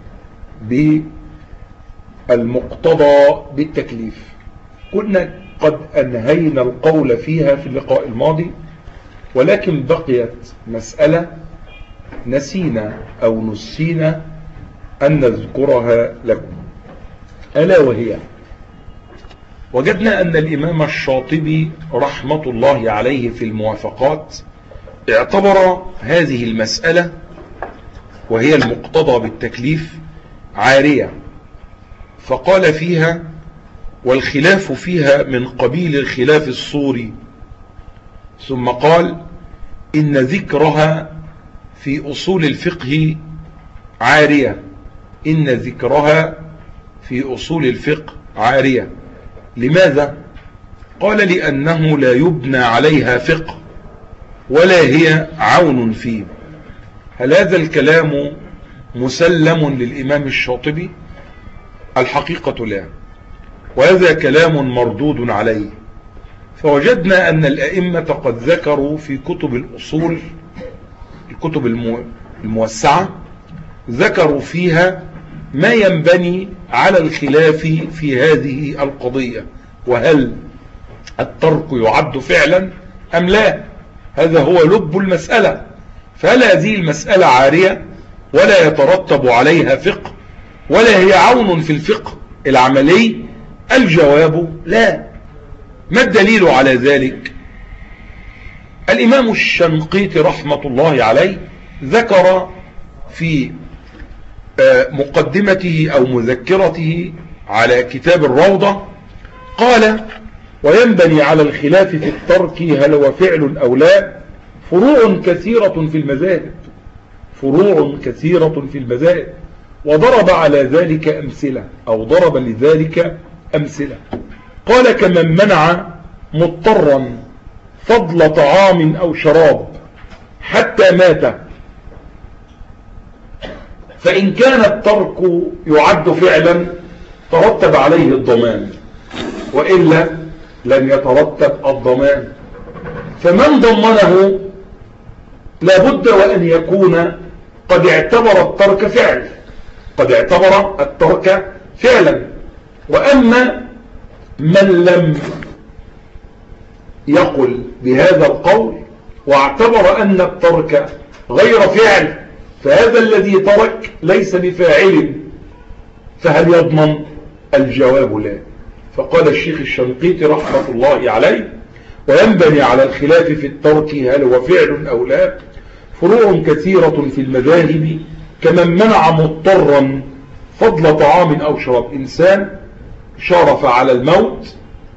بالمقتضى بالتكليف. كنا قد أنهينا القول فيها في اللقاء الماضي، ولكن بقيت مسألة نسينا أو نسينا أن نذكرها لكم، ألا وهي: وجدنا أن الإمام الشاطبي رحمة الله عليه في الموافقات اعتبر هذه المسألة وهي المقتضى بالتكليف عارية، فقال فيها: والخلاف فيها من قبيل الخلاف الصوري. ثم قال: إن ذكرها في أصول الفقه عارية، إن ذكرها في أصول الفقه عارية. لماذا؟ قال: لأنه لا يبنى عليها فقه ولا هي عون فيه. هل هذا الكلام مسلم للإمام الشاطبي؟ الحقيقة لا، وهذا كلام مردود عليه. فوجدنا أن الأئمة قد ذكروا في كتب الأصول، الكتب الموسعة، ذكروا فيها ما ينبني على الخلاف في هذه القضية، وهل الترك يعد فعلا أم لا. هذا هو لب المسألة. فهل هذه المسألة عارية ولا يترتب عليها فقه ولا هي عون في الفقه العملي؟ الجواب لا. ما الدليل على ذلك؟ الإمام الشنقيطي رحمة الله عليه ذكر في مقدمته أو مذكرته على كتاب الروضة، قال: وينبني على الخلاف في الترك هل هو فعل أو لا فروع كثيرة في المذاهب، فروع كثيرة في المذاهب. وضرب على ذلك أمثلة، أو ضرب لذلك أمثلة. قال: كمن منع مضطرا فضل طعام أو شراب حتى مات، فإن كان الترك يعد فعلا ترتب عليه الضمان، وإلا لم يترتب الضمان. فمن ضمنه لابد وأن يكون قد اعتبر الترك فعل، قد اعتبر الترك فعلا. وأما من لم يقل بهذا القول واعتبر أن الترك غير فعل، فهذا الذي ترك ليس بفاعل، فهل يضمن؟ الجواب لا. فقال الشيخ الشنقيطي رحمة الله عليه: وينبني على الخلاف في الترك هل هو فعل أو لا فروع كثيرة في المذاهب، كمن منع مضطرا فضل طعام أو شراب. إنسان شارف على الموت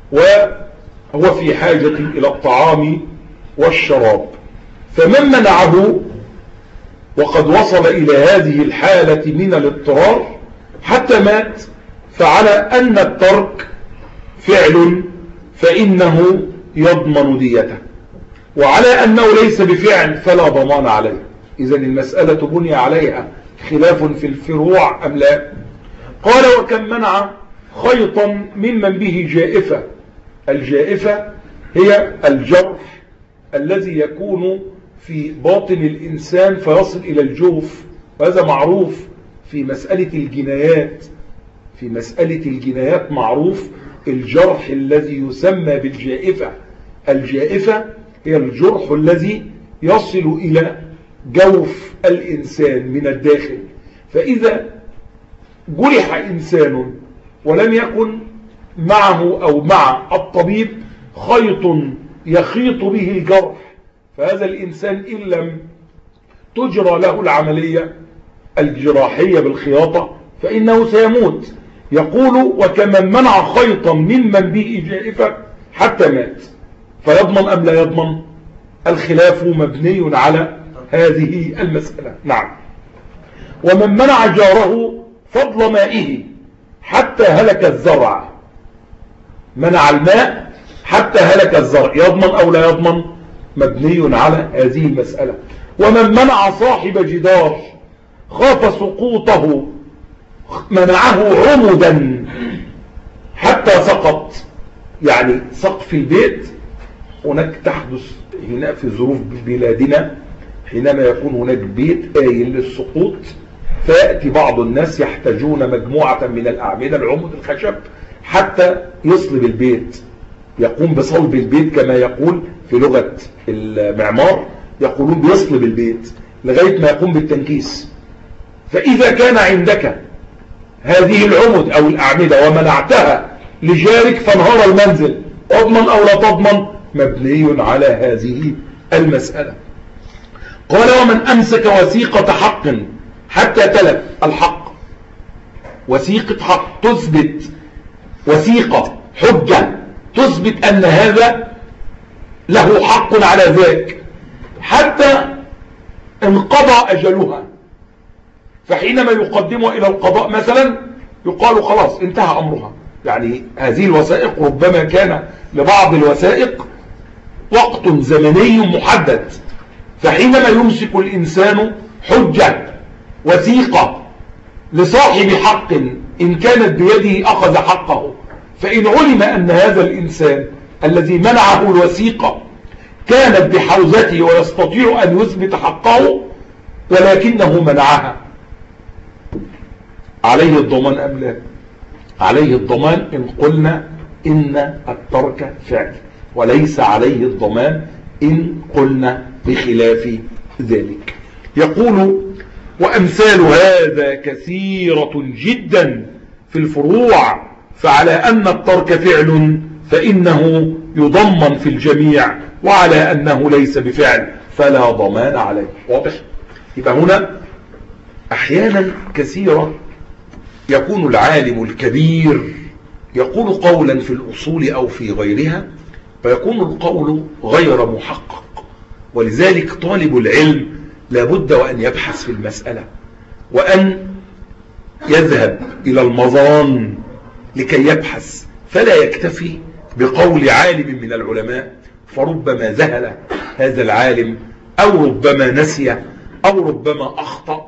وهو في حاجة إلى الطعام والشراب، فمن منعه وقد وصل إلى هذه الحالة من الاضطرار حتى مات، فعلى أن الترك فعل فإنه يضمن ديته، وعلى أنه ليس بفعل فلا ضمان عليه. إذن المسألة بني عليها خلاف في الفروع أم لا؟ قال: وكم منع خيطا ممن به جائفة. الجائفة هي الجرح الذي يكون في باطن الإنسان فيصل إلى الجوف، وهذا معروف في مسألة الجنايات. في مسألة الجنايات معروف الجرح الذي يسمى بالجائفة. الجائفة هي الجرح الذي يصل إلى جوف الإنسان من الداخل. فإذا جرح إنسان ولم يكن معه أو مع الطبيب خيط يخيط به الجرح، فهذا الإنسان إن لم تجرى له العملية الجراحية بالخياطة فإنه سيموت. يقول: وكمن منع خيطا ممن به جائفة حتى مات، فيضمن أم لا يضمن؟ الخلاف مبني على هذه المسألة. نعم. ومن منع جاره فضل مائه حتى هلك الزرع، منع الماء حتى هلك الزرع، يضمن أو لا يضمن؟ مبني على هذه المسألة. ومن منع صاحب جدار خاف سقوطه منعه عمدا حتى سقط، يعني سقف البيت هناك تحدث هنا في ظروف بلادنا حينما يكون هناك بيت آيل للسقوط، فيأتي بعض الناس يحتاجون مجموعة من الأعمدة العمود الخشب حتى يصلب البيت، يقوم بصلب البيت كما يقول في لغة المعمار، يقولون بيصلب البيت لغاية ما يقوم بالتنكيس. فإذا كان عندك هذه العمد أو الأعمدة ومنعتها لجارك فانهار المنزل، اضمن أو لا تضمن، مبني على هذه المسألة. قال ومن أمسك وثيقة حق حتى تلف الحق، وثيقة حق تثبت، وثيقة حجة تثبت أن هذا له حق على ذاك حتى انقضى أجلها، فحينما يقدمها إلى القضاء مثلا يقال خلاص انتهى أمرها. يعني هذه الوثائق ربما كان لبعض الوثائق وقت زمني محدد، فحينما يمسك الإنسان حجة وثيقة لصاحب حق إن كانت بيده أخذ حقه، فإن علم أن هذا الإنسان الذي منعه الوثيقة كانت بحوزته ويستطيع أن يثبت حقه ولكنه منعها، عليه الضمان أم لا؟ عليه الضمان إن قلنا إن الترك فعل، وليس عليه الضمان إن قلنا بخلاف ذلك. يقول وأمثال هذا كثيرة جدا في الفروع، فعلى أن الترك فعل فإنه يضمن في الجميع، وعلى أنه ليس بفعل فلا ضمان عليه. واضح؟ يبقى هنا أحيانا كثيرة يكون العالم الكبير يقول قولا في الأصول أو في غيرها فيكون القول غير محقق، ولذلك طالب العلم لابد وأن يبحث في المسألة وأن يذهب إلى المظان لكي يبحث، فلا يكتفي بقول عالم من العلماء فربما ذهل هذا العالم أو ربما نسي أو ربما أخطأ،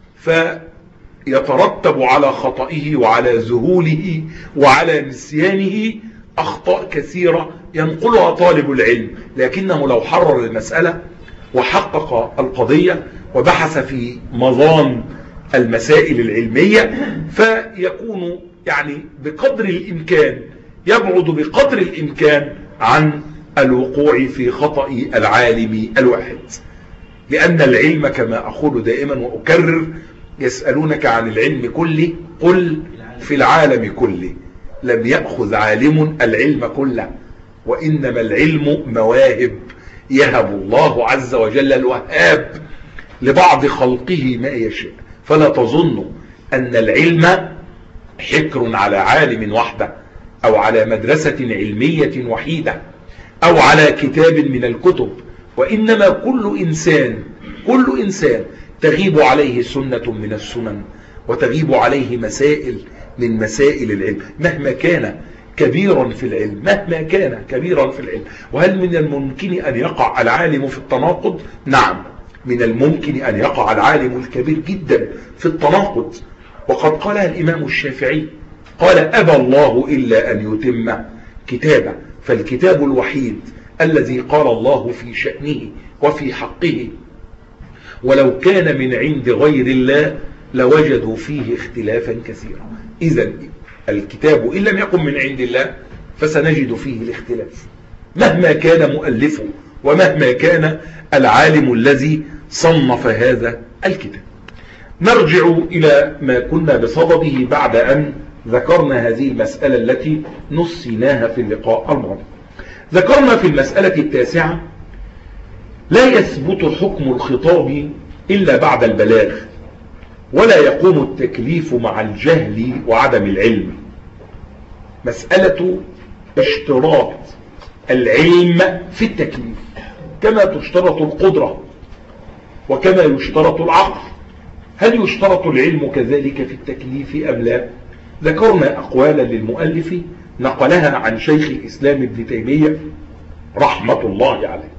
فيترتب على خطئه وعلى ذهوله وعلى نسيانه أخطاء كثيرة ينقلها طالب العلم. لكنه لو حرر المسألة وحقق القضية وبحث في مظان المسائل العلمية فيكون يعني بقدر الإمكان يبعد بقدر الإمكان عن الوقوع في خطأ العالم الواحد. لأن العلم كما أقول دائما وأكرر يسألونك عن العلم كله قل في العالم كله، لم يأخذ عالم العلم كله، وإنما العلم مواهب يهب الله عز وجل الوهاب لبعض خلقه ما يشاء، فلا تظن أن العلم حكر على عالم وحده أو على مدرسة علمية وحيدة أو على كتاب من الكتب، وإنما كل إنسان تغيب عليه سنة من السنن وتغيب عليه مسائل من مسائل العلم مهما كان كبيرا في العلم، مهما كان كبيرا في العلم. وهل من الممكن أن يقع العالم في التناقض؟ نعم، من الممكن أن يقع العالم الكبير جدا في التناقض، وقد قالها الإمام الشافعي قال أبى الله إلا أن يتم كتابه، فالكتاب الوحيد الذي قال الله في شأنه وفي حقه ولو كان من عند غير الله لوجدوا فيه اختلافا كثيرا. إذن الكتاب إن لم يكن من عند الله فسنجد فيه الاختلاف مهما كان مؤلفه ومهما كان العالم الذي صنف هذا الكتاب. نرجع إلى ما كنا بصدده بعد أن ذكرنا هذه المسألة التي نسيناها في اللقاء الماضي. ذكرنا في المسألة التاسعة لا يثبت حكم الخطاب إلا بعد البلاغ، ولا يقوم التكليف مع الجهل وعدم العلم. مسألة اشتراط العلم في التكليف كما تشترط القدرة وكما يشترط العقل، هل يشترط العلم كذلك في التكليف أم لا؟ ذكرنا أقوالا للمؤلف نقلها عن شيخ الإسلام ابن تيمية رحمة الله عليه.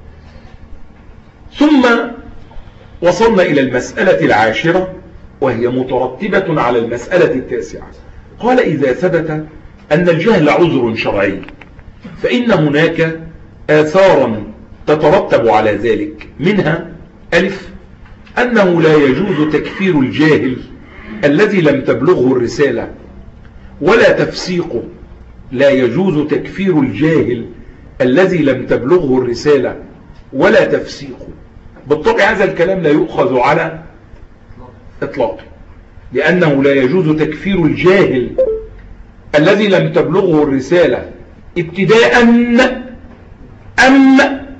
ثم وصلنا إلى المسألة العاشرة وهي مترتبة على المسألة التاسعة. قال إذا ثبت أن الجهل عذر شرعي، فإن هناك آثارا تترتب على ذلك، منها ألف أنه لا يجوز تكفير الجاهل الذي لم تبلغه الرسالة ولا تفسيقه. لا يجوز تكفير الجاهل الذي لم تبلغه الرسالة ولا تفسيقه. بالطبع هذا الكلام لا يؤخذ على إطلاقه، لأنه لا يجوز تكفير الجاهل الذي لم تبلغه الرسالة ابتداء، أم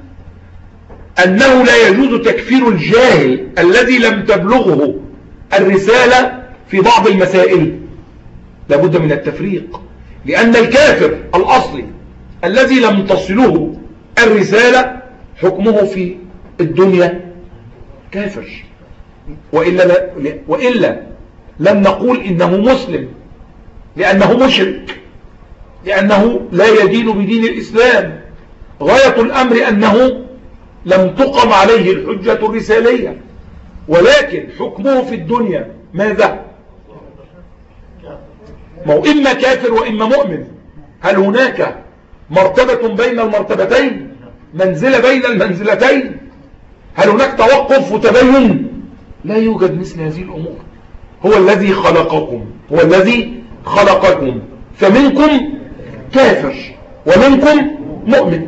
أنه لا يجوز تكفير الجاهل الذي لم تبلغه الرسالة في بعض المسائل. لابد من التفريق، لأن الكافر الأصلي الذي لم تصله الرسالة حكمه في الدنيا كافر، وإلا لم نقول إنه مسلم، لأنه مشرك، لأنه لا يدين بدين الإسلام. غاية الأمر أنه لم تقم عليه الحجة الرسالية، ولكن حكمه في الدنيا ماذا؟ ما هو إما كافر وإما مؤمن. هل هناك مرتبة بين المرتبتين، منزلة بين المنزلتين؟ هل هناك توقف وتبين؟ لا يوجد مثل هذه الأمور. هو الذي خلقكم، هو الذي خلقكم، فمنكم كافر ومنكم مؤمن.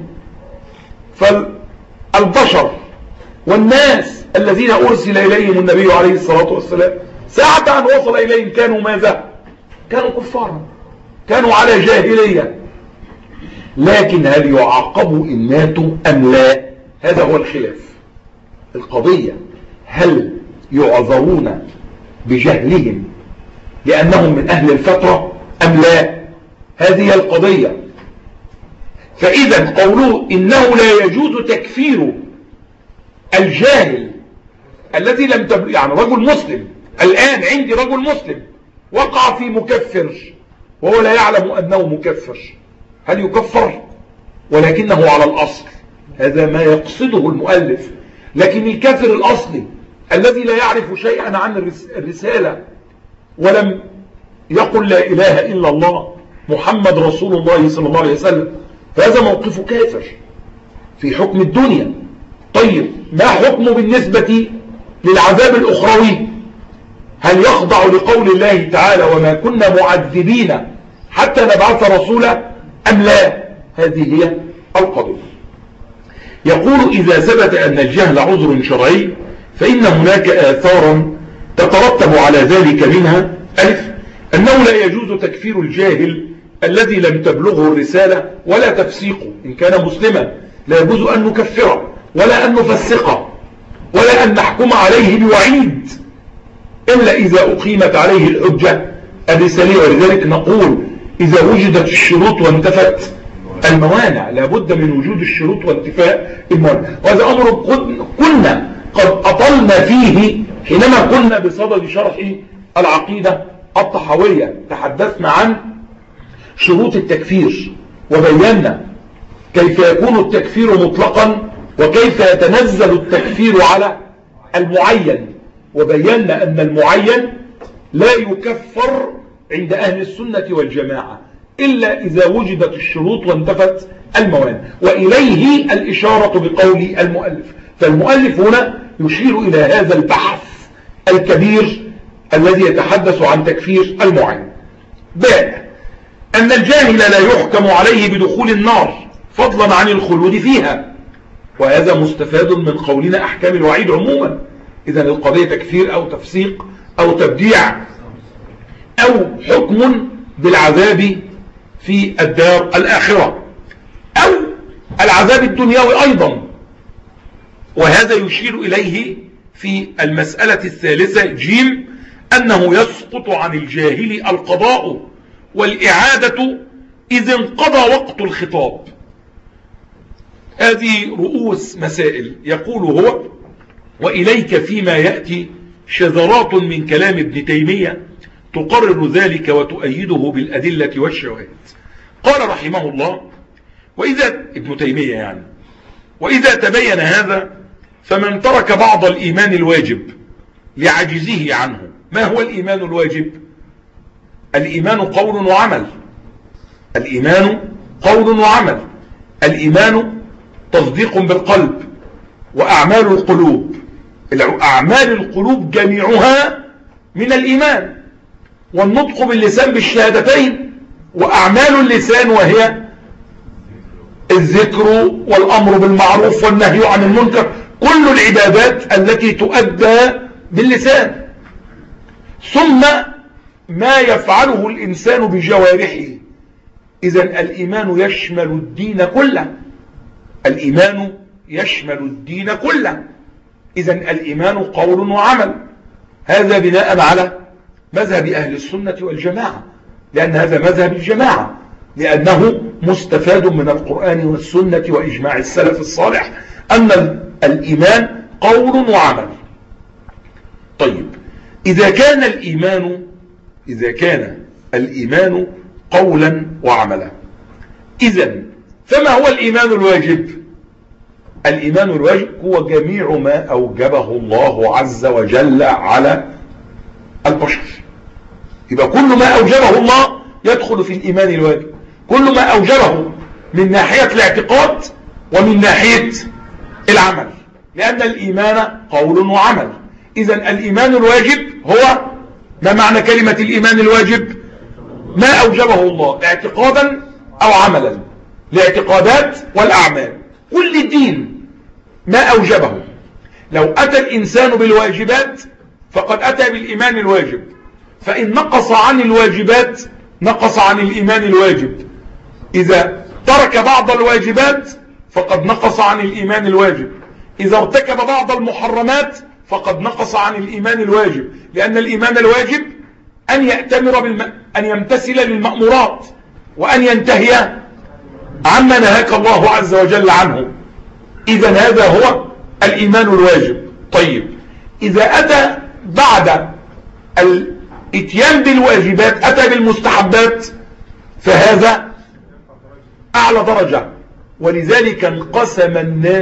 فالبشر والناس الذين أرسل إليهم النبي عليه الصلاة والسلام ساعة أن وصل إليهم كانوا ماذا؟ كانوا كفارا، كانوا على جاهلية. لكن هل يعاقبوا إن ماتوا أم لا؟ هذا هو الخلاف. القضية هل يعذرون بجهلهم لأنهم من أهل الفترة أم لا؟ هذه القضية. فإذا قوله إنه لا يجوز تكفير الجاهل الذي لم تبلغ، يعني رجل مسلم الآن عندي رجل مسلم وقع في مكفر وهو لا يعلم أنه مكفر، هل يكفر؟ ولكنه على الأصل، هذا ما يقصده المؤلف. لكن الكافر الأصلي الذي لا يعرف شيئا عن الرسالة ولم يقل لا إله إلا الله محمد رسول الله صلى الله عليه وسلم، فهذا موقفه كافر في حكم الدنيا. طيب ما حكمه بالنسبة للعذاب الأخروي؟ هل يخضع لقول الله تعالى وما كنا معذبين حتى نبعث رسولا أم لا؟ هذه هي القضية. يقول إذا ثبت أن الجهل عذر شرعي فإن هناك آثارا تترتب على ذلك، منها ألف أنه لا يجوز تكفير الجاهل الذي لم تبلغه الرسالة ولا تفسيقه. إن كان مسلما لا يجوز أن نكفره ولا أن نفسقه ولا أن نحكم عليه بوعيد إلا إذا أقيمت عليه الحجة الرسالية. ولذلك نقول إذا وجدت الشروط وانتفت الموانع، لابد من وجود الشروط وانتفاء الموانع. وهذا أمر كنا قد أطلنا فيه حينما كنا بصدد شرح العقيدة الطحاوية. تحدثنا عن شروط التكفير وبينا كيف يكون التكفير مطلقا وكيف يتنزل التكفير على المعين، وبينا أن المعين لا يكفر عند أهل السنة والجماعة إلا إذا وجدت الشروط وانتفت الموانع، وإليه الإشارة بقول المؤلف. فالمؤلف هنا يشير إلى هذا البحث الكبير الذي يتحدث عن تكفير المعين. باء أن الجاهل لا يحكم عليه بدخول النار فضلا عن الخلود فيها، وهذا مستفاد من قولنا أحكام الوعيد عموما. إذا القضية تكفير أو تفسيق أو تبديع أو حكم بالعذاب في الدار الآخرة أو العذاب الدنيوي أيضا. وهذا يشير إليه في المسألة الثالثة جيم أنه يسقط عن الجاهل القضاء والإعادة إذا انقضى وقت الخطاب. هذه رؤوس مسائل. يقول هو وإليك فيما يأتي شذرات من كلام ابن تيمية تقرر ذلك وتؤيده بالأدلة والشواهد. قال رحمه الله وإذا ابن تيمية يعني وإذا تبين هذا فمن ترك بعض الإيمان الواجب لعجزه عنه. ما هو الإيمان الواجب؟ الإيمان قول وعمل، الإيمان قول وعمل. الإيمان تصديق بالقلب وأعمال القلوب. أعمال القلوب جميعها من الإيمان، والنطق باللسان بالشهادتين، وأعمال اللسان وهي الذكر والأمر بالمعروف والنهي عن المنكر، كل العبادات التي تؤدى باللسان. ثم ما يفعله الإنسان بجوارحه. إذن الإيمان يشمل الدين كله. الإيمان يشمل الدين كله. إذن الإيمان قول وعمل. هذا بناء على مذهب أهل السنة والجماعة، لأن هذا مذهب الجماعة، لأنه مستفاد من القرآن والسنة وإجماع السلف الصالح أن الإيمان قول وعمل. طيب، إذا كان الإيمان قولا وعملا، إذن فما هو الإيمان الواجب؟ الإيمان الواجب هو جميع ما أوجبه الله عز وجل على البشر. يبقى كل ما أوجبه الله يدخل في الإيمان الواجب، كل ما أوجبه من ناحية الاعتقاد ومن ناحية العمل، لأن الإيمان قول وعمل. إذن الإيمان الواجب هو ما معنى كلمة الإيمان الواجب؟ ما أوجبه الله اعتقادا أو عملا، الاعتقادات والأعمال. كل دين ما أوجبه. لو أتى الإنسان بالواجبات فقد أتى بالإيمان الواجب، فإن نقص عن الواجبات نقص عن الإيمان الواجب. إذا ترك بعض الواجبات فقد نقص عن الإيمان الواجب. إذا ارتكب بعض المحرمات فقد نقص عن الإيمان الواجب، لأن الإيمان الواجب أن يمتثل للمأمورات وأن ينتهي عما نهاك الله عز وجل عنه. إذا هذا هو الإيمان الواجب. طيب، إذا أتى بعد الاتيان بالواجبات أتى بالمستحبات فهذا أعلى درجة. ولذلك انقسم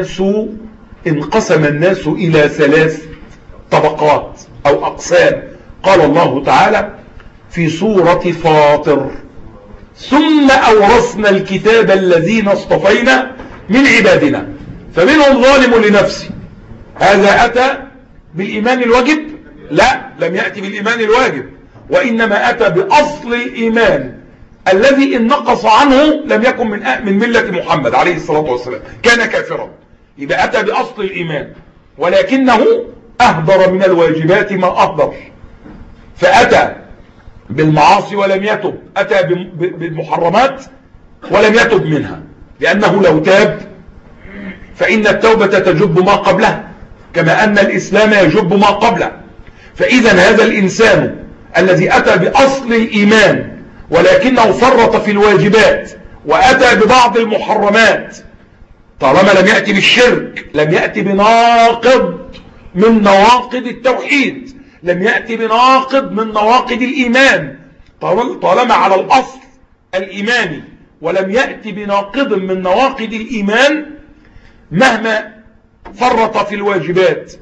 الناس إلى 3 طبقات أو أقسام. قال الله تعالى في سورة فاطر: ثم أورثنا الكتاب الذين اصطفينا من عبادنا فمنهم ظالم لنفسه. هذا أتى بالإيمان الواجب؟ لا، لم يأتي بالإيمان الواجب، وإنما أتى بأصل الإيمان الذي إن نقص عنه لم يكن من ملة محمد عليه الصلاة والسلام، كان كافرا. يبقى أتى بأصل الإيمان، ولكنه أهدر من الواجبات ما أهدر، فأتى بالمعاصي ولم يتب، أتى بالمحرمات ولم يتب منها، لأنه لو تاب فإن التوبة تجب ما قبلها، كما أن الإسلام يجب ما قبله. فإذا هذا الإنسان الذي أتى بأصل الإيمان ولكنه فرط في الواجبات وأتى ببعض المحرمات، طالما لم يأتي بالشرك، لم يأتي بناقض من نواقض التوحيد، لم يأتي بناقض من نواقض الإيمان، طالما على الأصل الإيماني ولم يأتي بناقض من نواقض الإيمان، مهما فرط في الواجبات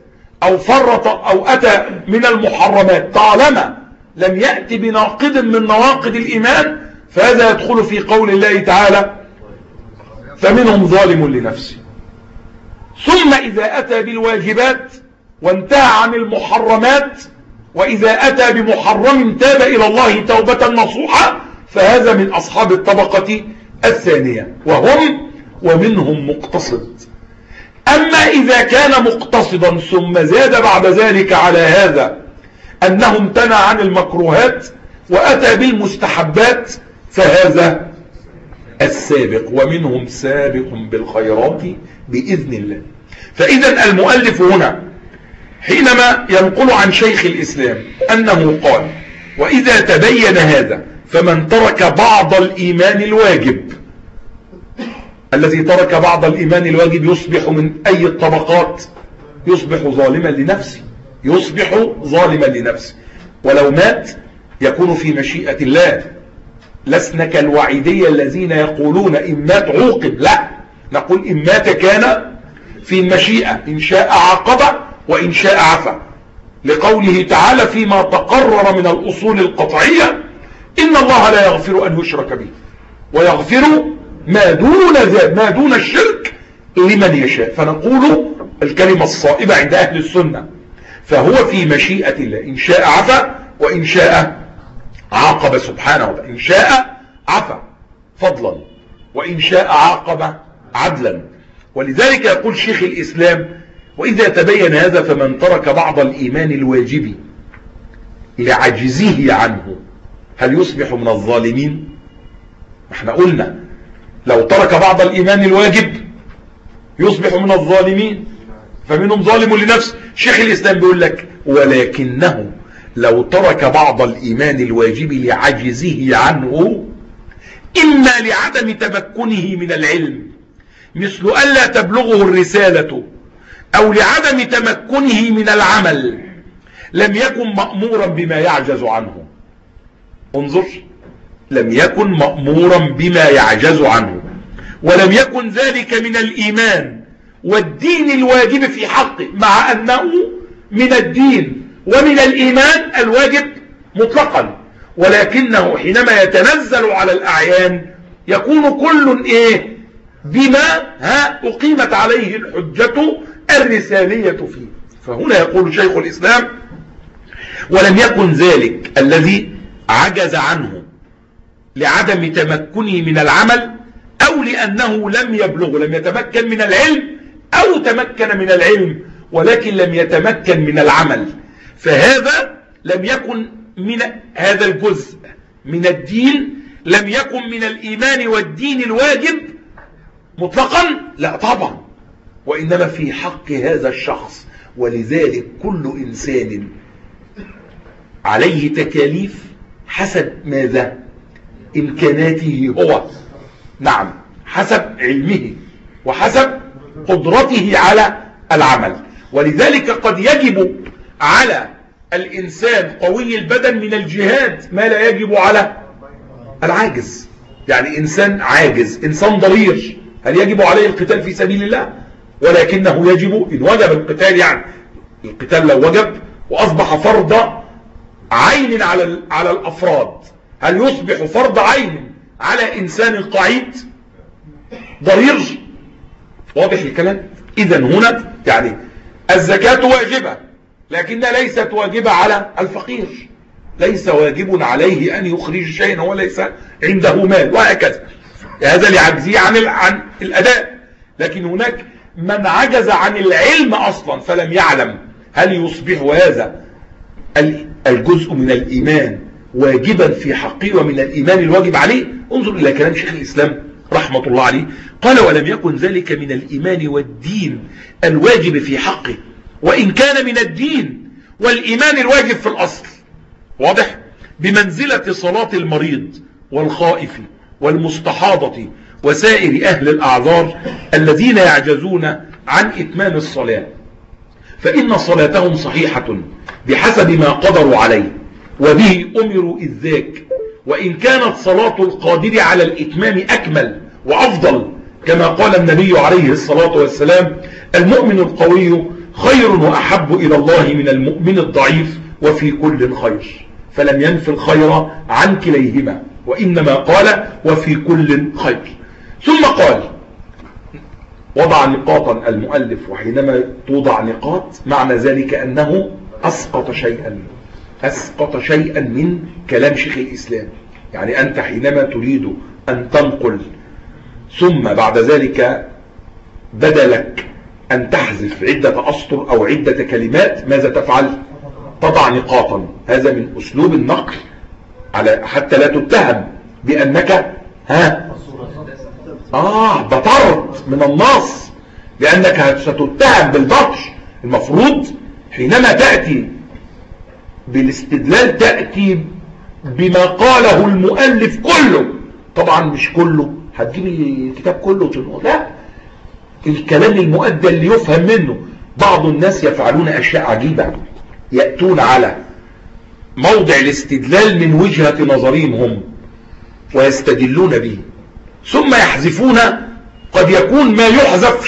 أو أتى من المحرمات، طالما لم يأتي بناقض من نواقض الإيمان، فهذا يدخل في قول الله تعالى: فمنهم ظالم لنفسه. ثم إذا أتى بالواجبات وانتهى عن المحرمات، وإذا أتى بمحرم تاب إلى الله توبة نصوحا، فهذا من أصحاب الطبقة الثانية، ومنهم مقتصد. أما إذا كان مقتصدا ثم زاد بعد ذلك على هذا أنه امتنع عن المكروهات وأتى بالمستحبات، فهذا السابق، ومنهم سابق بالخيرات بإذن الله. فإذا المؤلف هنا حينما ينقل عن شيخ الإسلام أنه قال: وإذا تبين هذا فمن ترك بعض الإيمان الواجب، الذي ترك بعض الإيمان الواجب يصبح من أي الطبقات؟ يصبح ظالما لنفسه، يصبح ظالما لنفسه، ولو مات يكون في مشيئة الله. لسنا كالوعيدية الذين يقولون إن مات عوقب، لا، نقول إن مات كان في المشيئة، إن شاء عاقب وإن شاء عفى، لقوله تعالى فيما تقرر من الأصول القطعية: إن الله لا يغفر أن يشرك به ويغفر ما دون الشرك لمن يشاء. فنقول الكلمة الصائبة عند أهل السنة، فهو في مشيئة الله، إن شاء عفا وإن شاء عاقب سبحانه وتعالى. إن شاء عفا فضلا وإن شاء عاقب عدلا. ولذلك يقول شيخ الإسلام: وإذا تبين هذا فمن ترك بعض الإيمان الواجب لعجزه عنه هل يصبح من الظالمين؟ احنا قلنا لو ترك بعض الإيمان الواجب يصبح من الظالمين، فمنهم ظالم لنفسه. شيخ الإسلام بيقول لك: ولكنه لو ترك بعض الإيمان الواجب لعجزه عنه، إما لعدم تمكنه من العلم مثل ألا تبلغه الرسالة، أو لعدم تمكنه من العمل، لم يكن مأمورا بما يعجز عنه. انظر، لم يكن مأمورا بما يعجز عنه، ولم يكن ذلك من الإيمان والدين الواجب في حقه، مع أنه من الدين ومن الإيمان الواجب مطلقا، ولكنه حينما يتنزل على الأعيان يكون كل بما أقيمت عليه الحجة الرسالية فيه. فهنا يقول شيخ الإسلام: ولم يكن ذلك الذي عجز عنه لعدم تمكنه من العمل، أو لأنه لم يبلغ، لم يتمكن من العلم، أو تمكن من العلم ولكن لم يتمكن من العمل، فهذا لم يكن من هذا الجزء من الدين، لم يكن من الإيمان والدين الواجب مطلقا، لا طبعا، وإنما في حق هذا الشخص. ولذلك كل إنسان عليه تكاليف حسب ماذا؟ إمكاناته هو، نعم، حسب علمه وحسب قدرته على العمل. ولذلك قد يجب على الإنسان قوي البدن من الجهاد ما لا يجب على العاجز. يعني إنسان عاجز، إنسان ضرير، هل يجب عليه القتال في سبيل الله؟ ولكنه يجب إن وجب القتال، يعني القتال لو وجب وأصبح فرض عين على الأفراد، هل يصبح فرض عين على إنسان قعيد ضرير؟ واضح الكلام؟ إذن هنا يعني الزكاة واجبة، لكنها ليست واجبة على الفقير، ليس واجب عليه أن يخرج شيئا هو ليس عنده مال، وهكذا. هذا لعجزه عن الأداء. لكن هناك من عجز عن العلم أصلا فلم يعلم، هل يصبح هذا الجزء من الإيمان واجبا في حقه ومن الإيمان الواجب عليه؟ انظر إلى كلام شيخ الإسلام رحمة الله عليه، قال: ولم يكن ذلك من الإيمان والدين الواجب في حقه، وإن كان من الدين والإيمان الواجب في الأصل. واضح؟ بمنزلة صلاة المريض والخائف والمستحاضة وسائر أهل الأعذار الذين يعجزون عن إتمام الصلاة، فإن صلاتهم صحيحة بحسب ما قدروا عليه وبه أمروا إذ ذاك، وإن كانت صلاة القادر على الإتمام أكمل وأفضل، كما قال النبي عليه الصلاة والسلام: المؤمن القوي خير وأحب إلى الله من المؤمن الضعيف وفي كل خير. فلم ينف الخير عن كليهما، وإنما قال وفي كل خير. ثم قال، وضع نقاطا المؤلف، وحينما توضع نقاط معنى ذلك أنه أسقط شيئا من كلام شيخ الإسلام. يعني أنت حينما تريد أن تنقل ثم بعد ذلك بدلك أن تحذف عدة أسطر أو عدة كلمات، ماذا تفعل؟ تضع نقاطا. هذا من أسلوب النقل على حتى لا تتهم بأنك بطرت من النص، لأنك ستتهم بالبطش. المفروض حينما تأتي بالاستدلال تأتي بما قاله المؤلف كله. طبعا مش كله، هتجيب الكتاب كله وتنقل، لا، الكلام المؤدى اللي يفهم منه. بعض الناس يفعلون أشياء عجيبة، يأتون على موضع الاستدلال من وجهة نظرهم هم ويستدلون به، ثم يحذفون، قد يكون ما يحذف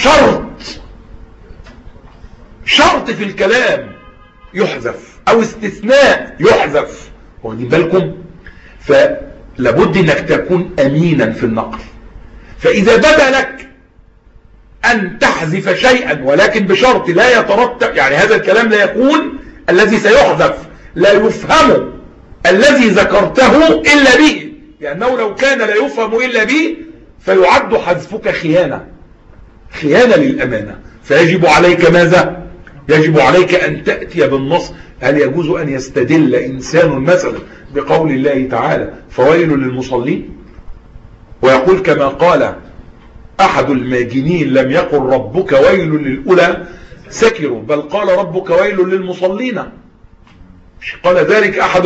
شرط في الكلام يحذف، أو استثناء يحذف، واخدين بالكم؟ لابد انك تكون امينا في النقل. فاذا بدا لك ان تحذف شيئا ولكن بشرط لا يترتب، يعني هذا الكلام لا يكون الذي سيحذف لا يفهم الذي ذكرته الا به، لانه لو كان لا يفهم الا به فيعد حذفك خيانة للامانة. فيجب عليك ماذا؟ يجب عليك ان تأتي بالنص. هل يجوز ان يستدل انسان مثلا بقول الله تعالى فويل للمصلين، ويقول كما قال احد الماجنين لم يقل ربك ويل للأولى سكروا، بل قال ربك ويل للمصلين. مش قال ذلك احد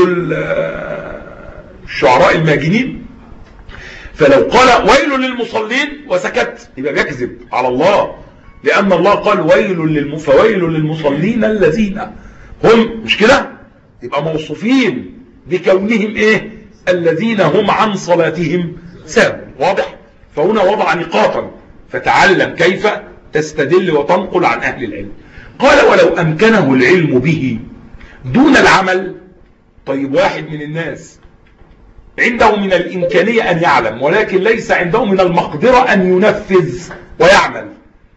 الشعراء الماجنين؟ فلو قال ويل للمصلين وسكت يبقى بيكذب على الله، لان الله قال فويل للمصلين الذين هم، مش كده؟ يبقى موصوفين بكونهم ايه؟ الذين هم عن صلاتهم ساهون. واضح؟ فهنا وضع نقاطا، فتعلم كيف تستدل وتنقل عن اهل العلم. قال ولو امكنه العلم به دون العمل. طيب واحد من الناس عنده من الامكانية ان يعلم ولكن ليس عنده من المقدرة ان ينفذ ويعمل،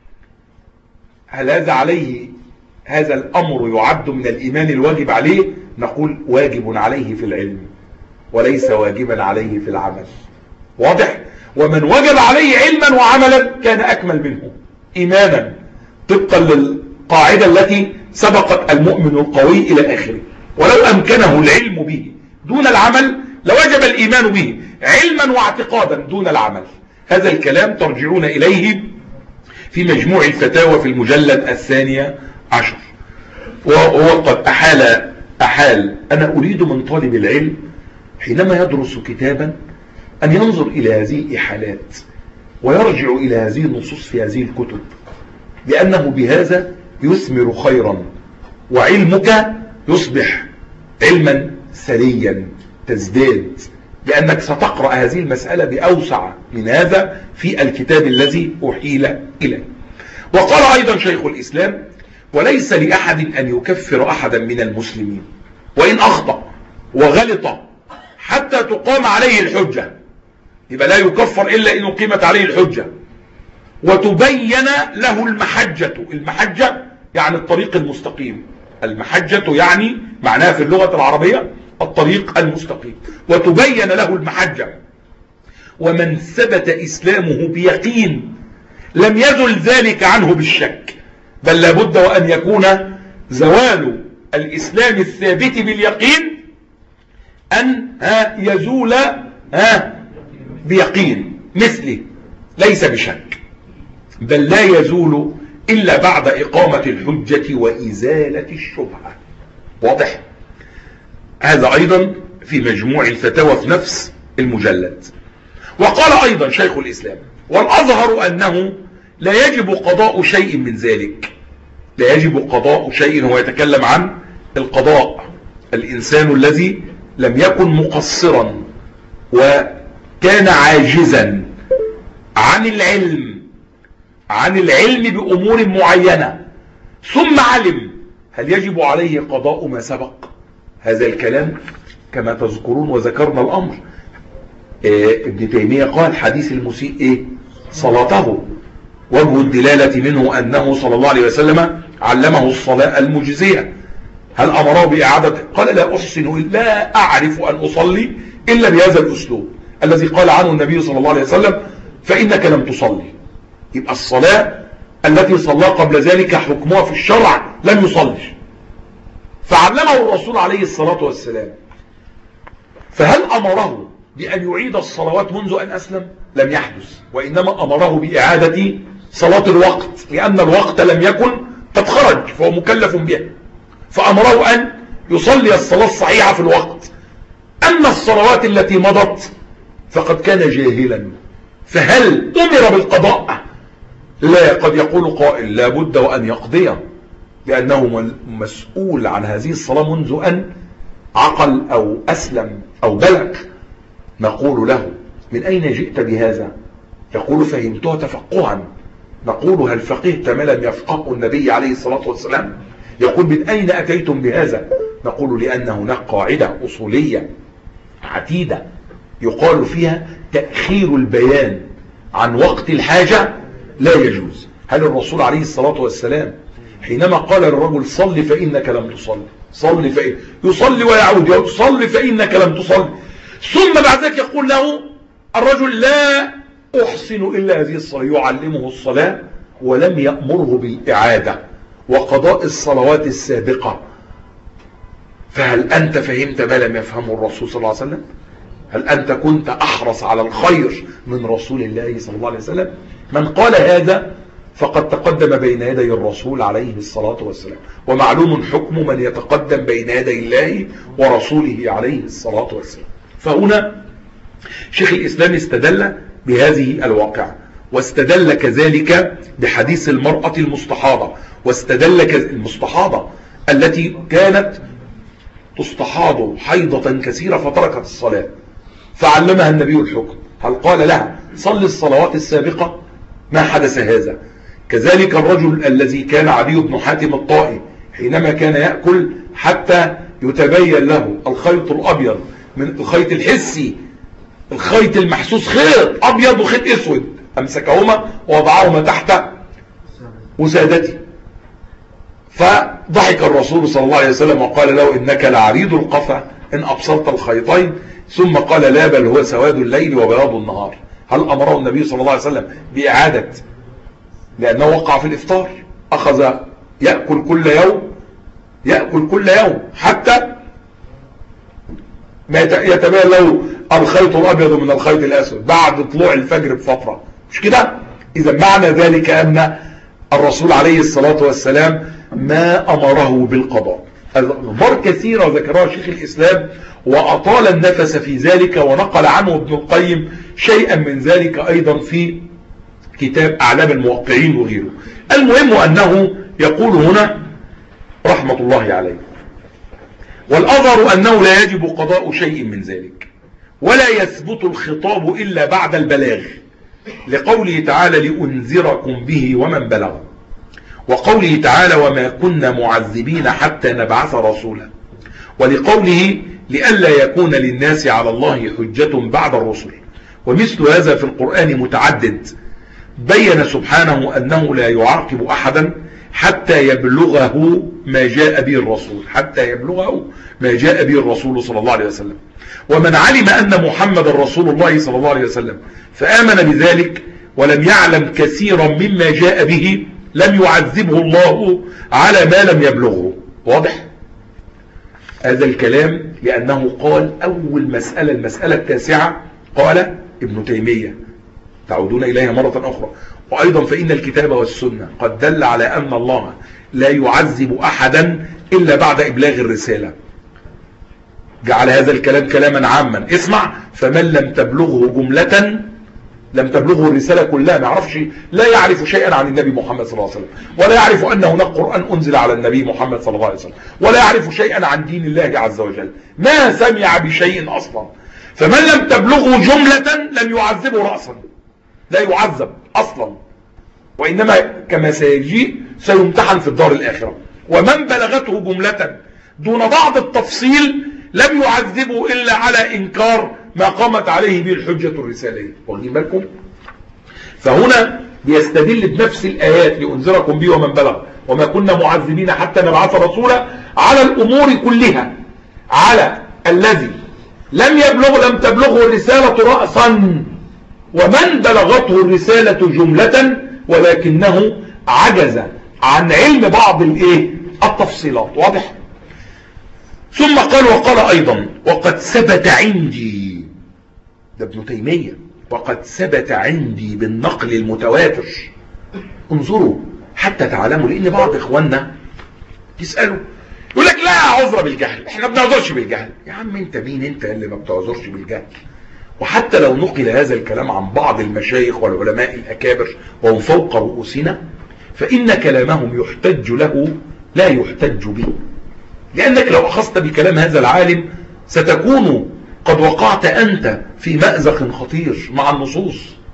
هل هذا عليه هذا الامر يعد من الايمان الواجب عليه؟ نقول واجب عليه في العلم وليس واجبا عليه في العمل. واضح؟ ومن وجب عليه علما وعملا كان اكمل منه ايمانا، طبقا للقاعدة التي سبقت المؤمن القوي الى اخره. ولو امكنه العلم به دون العمل لوجب الايمان به علما واعتقادا دون العمل. هذا الكلام ترجعون اليه في مجموع الفتاوى في المجلد 12. وهو قد أحال أنا أريد من طالب العلم حينما يدرس كتابا أن ينظر إلى هذه الإحالات ويرجع إلى هذه النصوص في هذه الكتب، لأنه بهذا يثمر خيرا وعلمك يصبح علما ثريا تزداد، لأنك ستقرأ هذه المسألة بأوسع من هذا في الكتاب الذي أحيل إليه. وقال أيضا شيخ الإسلام وليس لأحد أن يكفر أحدا من المسلمين وإن أخطأ وغلط حتى تقام عليه الحجة. يبقى لا يكفر إلا إن أقيمت عليه الحجة وتبين له المحجة. المحجة يعني الطريق المستقيم، المحجة يعني معناها في اللغة العربية الطريق المستقيم، وتبين له المحجة. ومن ثبت إسلامه بيقين لم يزل ذلك عنه بالشك، بل لابد وأن يكون زوال الإسلام الثابت باليقين أن يزول بيقين مثله، ليس بشك، بل لا يزول إلا بعد إقامة الحجة وإزالة الشبهة. واضح؟ هذا أيضا في مجموع الفتاوى في نفس المجلد. وقال أيضا شيخ الإسلام والأظهر أنه لا يجب قضاء شيء من ذلك. لا يجب قضاء شيء، هو يتكلم عن القضاء. الإنسان الذي لم يكن مقصرا وكان عاجزا عن العلم بأمور معينة ثم علم، هل يجب عليه قضاء ما سبق؟ هذا الكلام كما تذكرون وذكرنا الأمر. ابن تيمية قال حديث المسيء صلاته، وجه الدلالة منه أنه صلى الله عليه وسلم علمه الصلاة المجزية. هل أمره بإعادة؟ قال لا أحسن، لا أعرف أن أصلي إلا بهذا الأسلوب الذي قال عنه النبي صلى الله عليه وسلم فإنك لم تصلي. يبقى الصلاة التي صلى قبل ذلك حكمها في الشرع لم يصلي، فعلمه الرسول عليه الصلاة والسلام. فهل أمره بأن يعيد الصلوات منذ أن أسلم؟ لم يحدث، وإنما أمره بإعادة صلاة الوقت، لأن الوقت لم يكن قد خرج فهو مكلف بها، فأمره أن يصلي الصلاة الصحيحة في الوقت. أما الصلوات التي مضت فقد كان جاهلا، فهل أمر بالقضاء؟ لا. قد يقول قائل لا بد وأن يقضي، لأنه مسؤول عن هذه الصلاة منذ أن عقل أو أسلم أو بلغ. نقول له من أين جئت بهذا؟ يقول فهمتها تفقها. نقول هل فقهت ما لم يفقهه النبي عليه الصلاة والسلام؟ يقول من أين أتيتم بهذا؟ نقول لأن هناك قاعدة أصولية عتيدة يقال فيها تأخير البيان عن وقت الحاجة لا يجوز. هل الرسول عليه الصلاة والسلام حينما قال للرجل صل فإنك لم تصل، صل فإن يصلي ويعود، يصلي فإنك لم تصل، ثم بعد ذلك يقول له الرجل لا أحسن إلا هذه الصلاة، يعلمه الصلاة ولم يأمره بالإعادة وقضاء الصلوات السابقة؟ فهل أنت فهمت ما لم يفهمه الرسول صلى الله عليه وسلم؟ هل أنت كنت أحرص على الخير من رسول الله صلى الله عليه وسلم؟ من قال هذا فقد تقدم بين يدي الرسول عليه الصلاة والسلام، ومعلوم حكم من يتقدم بين يدي الله ورسوله عليه الصلاة والسلام. فهنا شيخ الإسلام استدل بهذه الواقعة، واستدل كذلك بحديث المرأة المستحاضة، واستدل المستحاضة التي كانت تستحاض حيضة كثيرة فتركت الصلاة فعلمها النبي الحكم. هل قال لها صل الصلوات السابقة؟ ما حدث هذا. كذلك الرجل الذي كان عدي بن حاتم الطائي حينما كان يأكل حتى يتبين له الخيط الأبيض من الخيط الحسي، الخيط المحسوس خيط أبيض وخيط أسود، أمسكهما ووضعهما تحت وسادته، فضحك الرسول صلى الله عليه وسلم وقال له إنك لعريض القفا إن أبصرت الخيطين، ثم قال لا بل هو سواد الليل وبياض النهار. هل أمره النبي صلى الله عليه وسلم بإعادة؟ لأنه وقع في الإفطار، أخذ يأكل كل يوم حتى ما يتبين له الخيط الأبيض من الخيط الأسود بعد طلوع الفجر بفترة، مش كده؟ إذا معنى ذلك أن الرسول عليه الصلاة والسلام ما أمره بالقضاء. الأخبار كثيرة ذكرها شيخ الإسلام وأطال النفس في ذلك، ونقل عنه ابن القيم شيئا من ذلك أيضا في كتاب أعلام الموقعين وغيره. المهم أنه يقول هنا رحمة الله عليه: والأظهر أنه لا يجب قضاء شيء من ذلك، ولا يثبت الخطاب إلا بعد البلاغ، لقوله تعالى لأنذركم به ومن بلغ، وقوله تعالى وما كنا معذبين حتى نبعث رسولا، ولقوله لئلا يكون للناس على الله حجة بعد الرسل. ومثل هذا في القرآن متعدد، بين سبحانه أنه لا يعاقب أحدا حتى يبلغه ما جاء به الرسول، حتى يبلغه ما جاء به الرسول صلى الله عليه وسلم. ومن علم أن محمد رسول الله صلى الله عليه وسلم فآمن بذلك ولم يعلم كثيرا مما جاء به لم يعذبه الله على ما لم يبلغه. واضح هذا الكلام؟ لأنه قال أول مسألة، المسألة التاسعة، قال ابن تيمية تعودون إليها مرة أخرى: وأيضا فإن الكتاب والسنة قد دل على أن الله لا يعذب أحدا إلا بعد إبلاغ الرسالة. جعل هذا الكلام كلاما عاما. اسمع: فمن لم تبلغه جملة لم تبلغه الرسالة كلها، ما يعرفش، لا يعرف شيئا عن النبي محمد صلى الله عليه وسلم، ولا يعرف أن هناك قرآن أنزل على النبي محمد صلى الله عليه وسلم، ولا يعرف شيئا عن دين الله عز وجل، ما سمع بشيء أصلا. فمن لم تبلغه جملة لم يعذبه رأسا، لا يعذب أصلا، وإنما كما سيجيء سيمتحن في الدار الآخرة. ومن بلغته جملة دون بعض التفصيل لم يعذبه إلا على إنكار ما قامت عليه به الحجة الرسالية. واخدين بالكم؟ فهنا بيستدل بنفس الآيات لأنذركم به ومن بلغ وما كنا معذبين حتى نبعث رسولا على الأمور كلها، على الذي لم تبلغه الرسالة رأسا، ومن بلغته الرسالة جملة ولكنه عجز عن علم بعض التفصيلات. واضح؟ ثم قال: وقال أيضا وقد ثبت عندي، ده ابن تيمية، وقد ثبت عندي بالنقل المتواتر. انظروا حتى تعلموا، لأن بعض إخواننا يسألوا يقول لك لا عذر بالجهل، احنا ما بنعذرش بالجهل. يا عم انت مين انت اللي ما بتعذرش بالجهل؟ وحتى لو نقل هذا الكلام عن بعض المشايخ والعلماء الأكابر وهم فوق رؤوسنا، فإن كلامهم يحتج له لا يحتج به، لأنك لو أخذت بكلام هذا العالم ستكون قد وقعت أنت في مأزق خطير مع النصوص،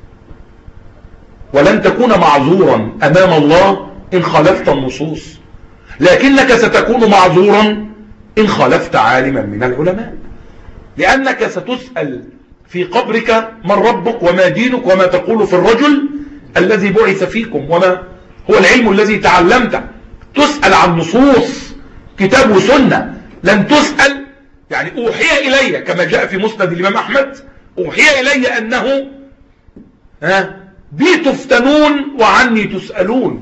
ولن تكون معذورا أمام الله إن خالفت النصوص، لكنك ستكون معذورا إن خالفت عالما من العلماء، لأنك ستسأل في قبرك من ربك وما دينك وما تقول في الرجل الذي بعث فيكم وما هو العلم الذي تعلمته. تسأل عن نصوص كتاب وسنة، لن تسأل يعني أوحي إلي كما جاء في مسند الإمام أحمد أوحي إلي أنه بي تفتنون وعني تسألون.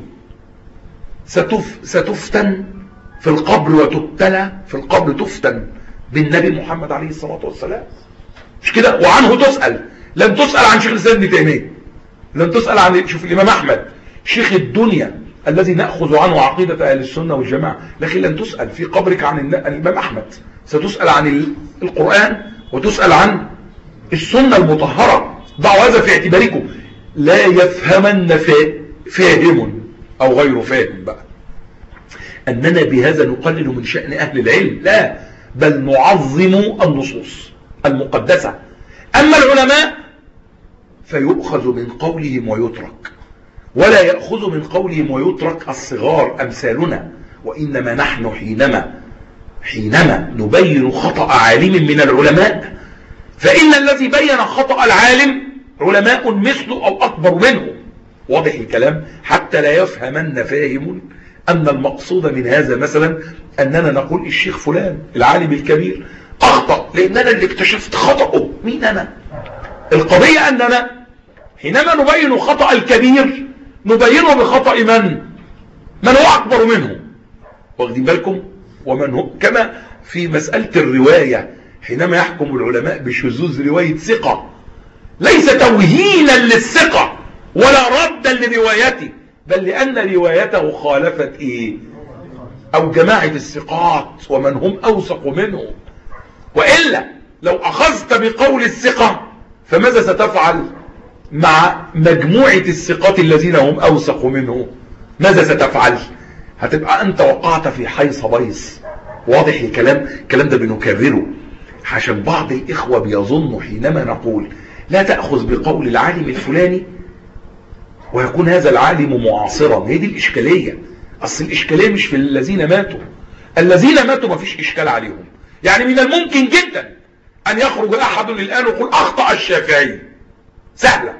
ستفتن في القبر وتبتلى في القبر، تفتن بالنبي محمد عليه الصلاة والسلام، مش كده؟ وعنه تسأل. لن تسأل عن شيخ الإسلام ابن تيمية، لن تسأل عن شوف الإمام أحمد شيخ الدنيا الذي نأخذ عنه عقيدة أهل السنة والجماعة، لكن لن تسأل في قبرك عن الإمام أحمد. ستسأل عن القرآن وتسأل عن السنة المطهرة. ضعوا هذا في اعتباركم. لا يفهمن فاهم أو غير فاهم بقى أننا بهذا نقلل من شأن أهل العلم، لا، بل نعظم النصوص المقدسة. أما العلماء فيؤخذ من قولهم ويترك، ولا يأخذ من قولهم ويترك الصغار أمثالنا. وإنما نحن حينما نبين خطأ عالم من العلماء، فإن الذي بين خطأ العالم علماء مثله أو أكبر منه. واضح الكلام؟ حتى لا يفهمن فاهم أن المقصود من هذا مثلا أننا نقول الشيخ فلان العالم الكبير أخطأ لأننا اللي اكتشفت خطأه. مين أنا؟ القضية أننا حينما نبين خطأ الكبير نبينه بخطأ من هو أكبر منه. واخدين بالكم؟ ومن هو كما في مسألة الرواية حينما يحكم العلماء بشذوذ رواية ثقة ليس توهينا للثقة ولا ردا لروايته، بل لأن روايته خالفت أو جماعة الثقات ومن هم أوثق منه. وإلا لو أخذت بقول الثقة فماذا ستفعل مع مجموعة الثقات الذين هم أوثق منه؟ ماذا ستفعل؟ هتبقى أنت وقعت في حيص بيص. واضح الكلام؟ الكلام ده بنكرره عشان بعض الإخوة بيظنوا حينما نقول لا تأخذ بقول العالم الفلاني ويكون هذا العالم معاصرا. هي دي الإشكالية. أصل الإشكالية مش في الذين ماتوا. الذين ماتوا ما فيش إشكال عليهم. يعني من الممكن جدا أن يخرج أحد الآن ويقول أخطأ الشافعي، سهلة.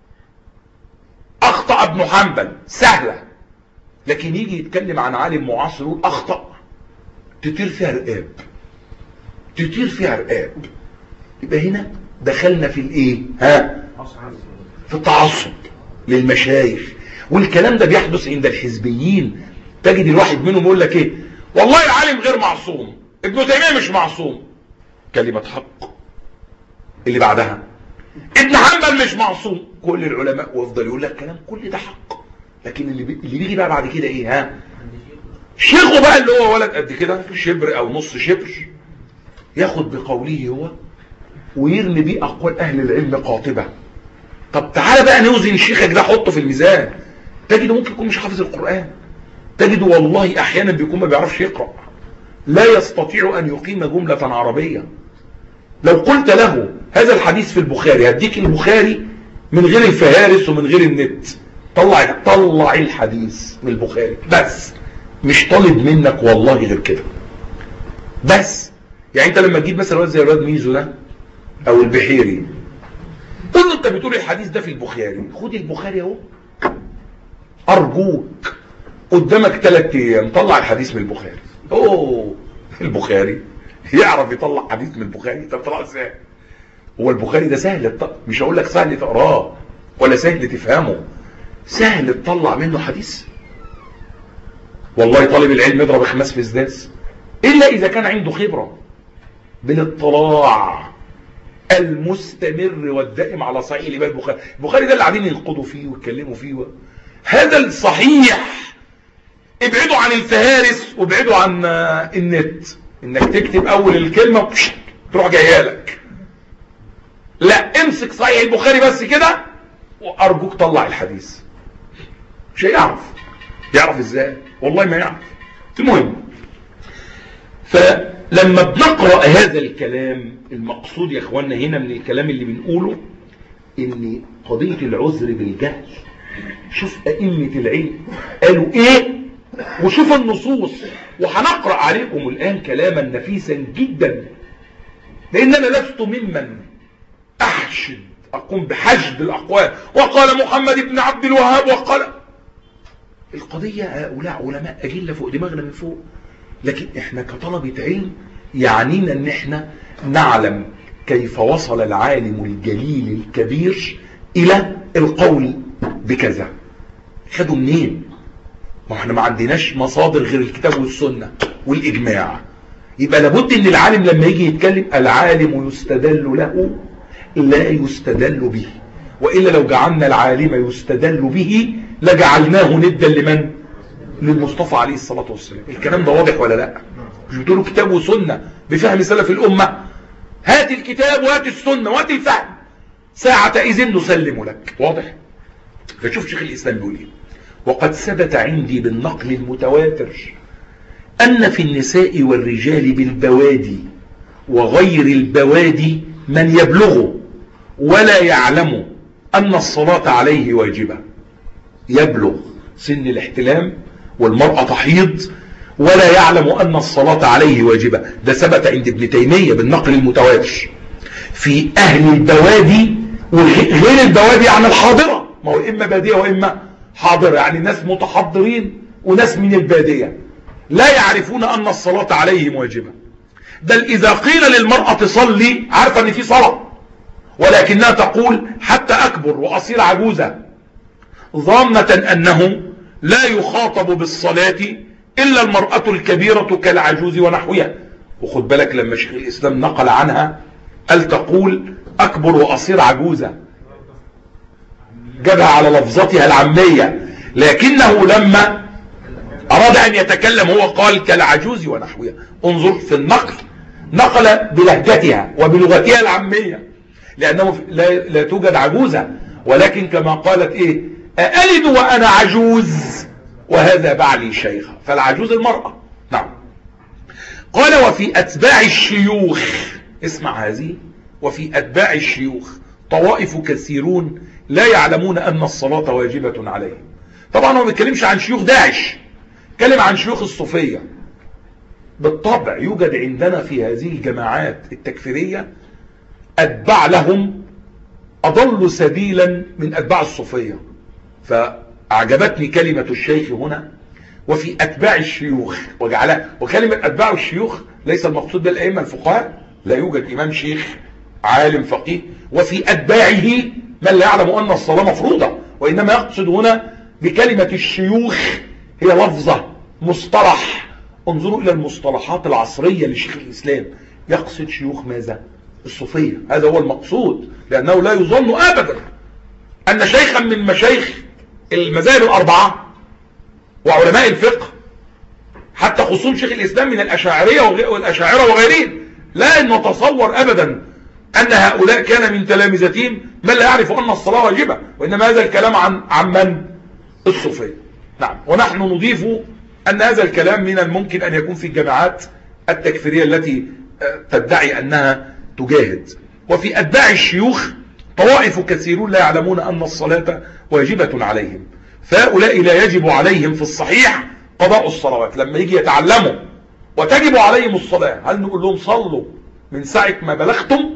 أخطأ ابن حنبل، سهلة. لكن يجي يتكلم عن عالم معاصر يقول أخطأ، تطير فيها رقاب، تطير فيها رقاب. يبقى هنا دخلنا في الايه؟ في التعصب للمشايخ. والكلام ده بيحدث عند الحزبيين. تجد الواحد منهم يقول لك ايه؟ والله العالم غير معصوم، ابن تيمية مش معصوم. كلمة حق. اللي بعدها ابن حنبل مش معصوم. كل العلماء ويفضل يقول لك كلام كل ده حق. لكن اللي بيجي بقى بعد كده ايه؟ شيخه بقى اللي هو ولد قد كده شبر او نص شبر ياخد بقوله هو ويرمي بيه اقوال اهل العلم قاطبة. طب تعالى بقى نوزن شيخك ده، حطه في الميزان. تجده ممكن يكون مش حافظ القرآن، تجده والله احيانا بيكون ما بيعرفش يقرأ، لا يستطيع ان يقيم جملة عربية. لو قلت له هذا الحديث في البخاري، هديك البخاري من غير الفهارس ومن غير النت، طلع الحديث من البخاري بس، مش طالب منك والله غير كده بس. يعني انت لما تجيب مثلا واد زي الواد ميزو ده او البحيري، تقول له انت بتقول الحديث ده في البخاري، خد البخاري اهو ارجوك قدامك 3 ايام طلع الحديث من البخاري. البخاري يعرف يطلع حديث من البخاري؟ طب طلعه ازاي؟ هو البخاري ده سهل مش هقول لك سهل تقراه ولا سهل تفهمه، سهل تطلع منه حديث؟ والله طالب العلم يضرب خماس في الزداس الا اذا كان عنده خبرة بالاطلاع المستمر والدائم على صحيح الامام البخاري. البخاري ده اللي قاعدين ينقضوا فيه ويتكلموا فيه هذا الصحيح. ابعدوا عن الفهارس وابعدوا عن النت، انك تكتب اول الكلمة تروح جايه لك. لا، امسك صحيح البخاري بس كده وارجوك طلع الحديث. مش يعرف ازاي؟ والله ما يعرف. المهم، فلما بنقرأ هذا الكلام المقصود يا اخوانا هنا من الكلام اللي بنقوله ان قضية العذر بالجهل، شوف ائمة العلم قالوا ايه وشوف النصوص. وهنقرأ عليكم الان كلاما نفيسا جدا، لان انا لست ممن أقوم بحشد الأقوال، وقال محمد بن عبد الوهاب، وقال القضية هؤلاء علماء أجلة فوق دماغنا من فوق، لكن إحنا كطلبة علم يعنينا أن إحنا نعلم كيف وصل العالم الجليل الكبير إلى القول بكذا. خدوا منين؟ ما احنا ما عندناش مصادر غير الكتاب والسنة والإجماع. يبقى لابد ان العالم لما يجي يتكلم، العالم يستدل له لا يستدل به، وإلا لو جعلنا العالم يستدل به لجعلناه ندا لمن؟ للمصطفى عليه الصلاة والسلام. الكلام ده واضح ولا لا؟ مش بتقولوا كتاب وسنة بفهم سلف الأمة؟ هات الكتاب وهات السنة وهات الفهم، ساعة إذن نسلم لك. واضح؟ فشوف شيخ الإسلام بيقول ايه: وقد ثبت عندي بالنقل المتواتر أن في النساء والرجال بالبوادي وغير البوادي من يبلغ ولا يعلم أن الصلاة عليه واجبة. يبلغ سن الاحتلام والمرأة تحيض ولا يعلم أن الصلاة عليه واجبة. ده ثبت عند ابن تيمية بالنقل المتواتر. في أهل البوادي وغير البوادي يعني الحاضرة، ما هو إما بادية وإما حاضرة، يعني ناس متحضرين وناس من البادية لا يعرفون أن الصلاة عليهم واجبة. بل إذا قيل للمرأة صلي عارفة أن في صلاة، ولكنها تقول حتى أكبر وأصير عجوزة، ظانة أنه لا يخاطب بالصلاة إلا المرأة الكبيرة كالعجوز ونحوها. وخد بالك لما شيخ الإسلام نقل عنها قال تقول أكبر وأصير عجوزة، جابها على لفظتها العامية، لكنه لما أراد أن يتكلم هو قال كالعجوز ونحوها. انظر في النقل، نقل بلهجتها وبلغتها العامية، لأنه لا توجد عجوزة، ولكن كما قالت إيه: أألد وأنا عجوز وهذا بعلي شيخة، فالعجوز المرأة. نعم. قال وفي أتباع الشيوخ، اسمع هذه، وفي أتباع الشيوخ طوائف كثيرون لا يعلمون أن الصلاة واجبة عليهم. طبعا هو ما بيتكلمش عن شيوخ داعش، كلم عن شيوخ الصوفية. بالطبع يوجد عندنا في هذه الجماعات التكفيرية أتباع لهم أضل سبيلا من أتباع الصوفية. فأعجبتني كلمة الشيخ هنا وفي أتباع الشيوخ، وجعلها، وكلمة أتباع الشيوخ ليس المقصود بالأئمة الفقهاء، لا يوجد إمام شيخ عالم فقيه وفي أتباعه من لا يعلم أن الصلاة مفروضة، وإنما يقصد هنا بكلمة الشيوخ هي لفظة مصطلح. انظروا إلى المصطلحات العصرية لشيخ الإسلام، يقصد شيوخ ماذا؟ الصوفية. هذا هو المقصود، لأنه لا يظن أبدا أن شيخا من مشايخ المذاهب الأربعة وعلماء الفقه، حتى خصوصا شيخ الإسلام من الأشاعرية والأشاعرة وغيرهم، لا نتصور أبدا أن هؤلاء كان من تلامذتهم من لا يعرف أن الصلاة واجبة، وإنما هذا الكلام عن من؟ الصوفية. نعم. ونحن نضيف أن هذا الكلام من الممكن أن يكون في الجماعات التكفيرية التي تدعي أنها تجاهد. وفي أتباع الشيوخ طوائف كثيرون لا يعلمون أن الصلاة واجبة عليهم، فهؤلاء لا يجب عليهم في الصحيح قضاء الصلوات. لما يجي يتعلموا وتجب عليهم الصلاة، هل نقول لهم صلوا من ساعة ما بلغتم؟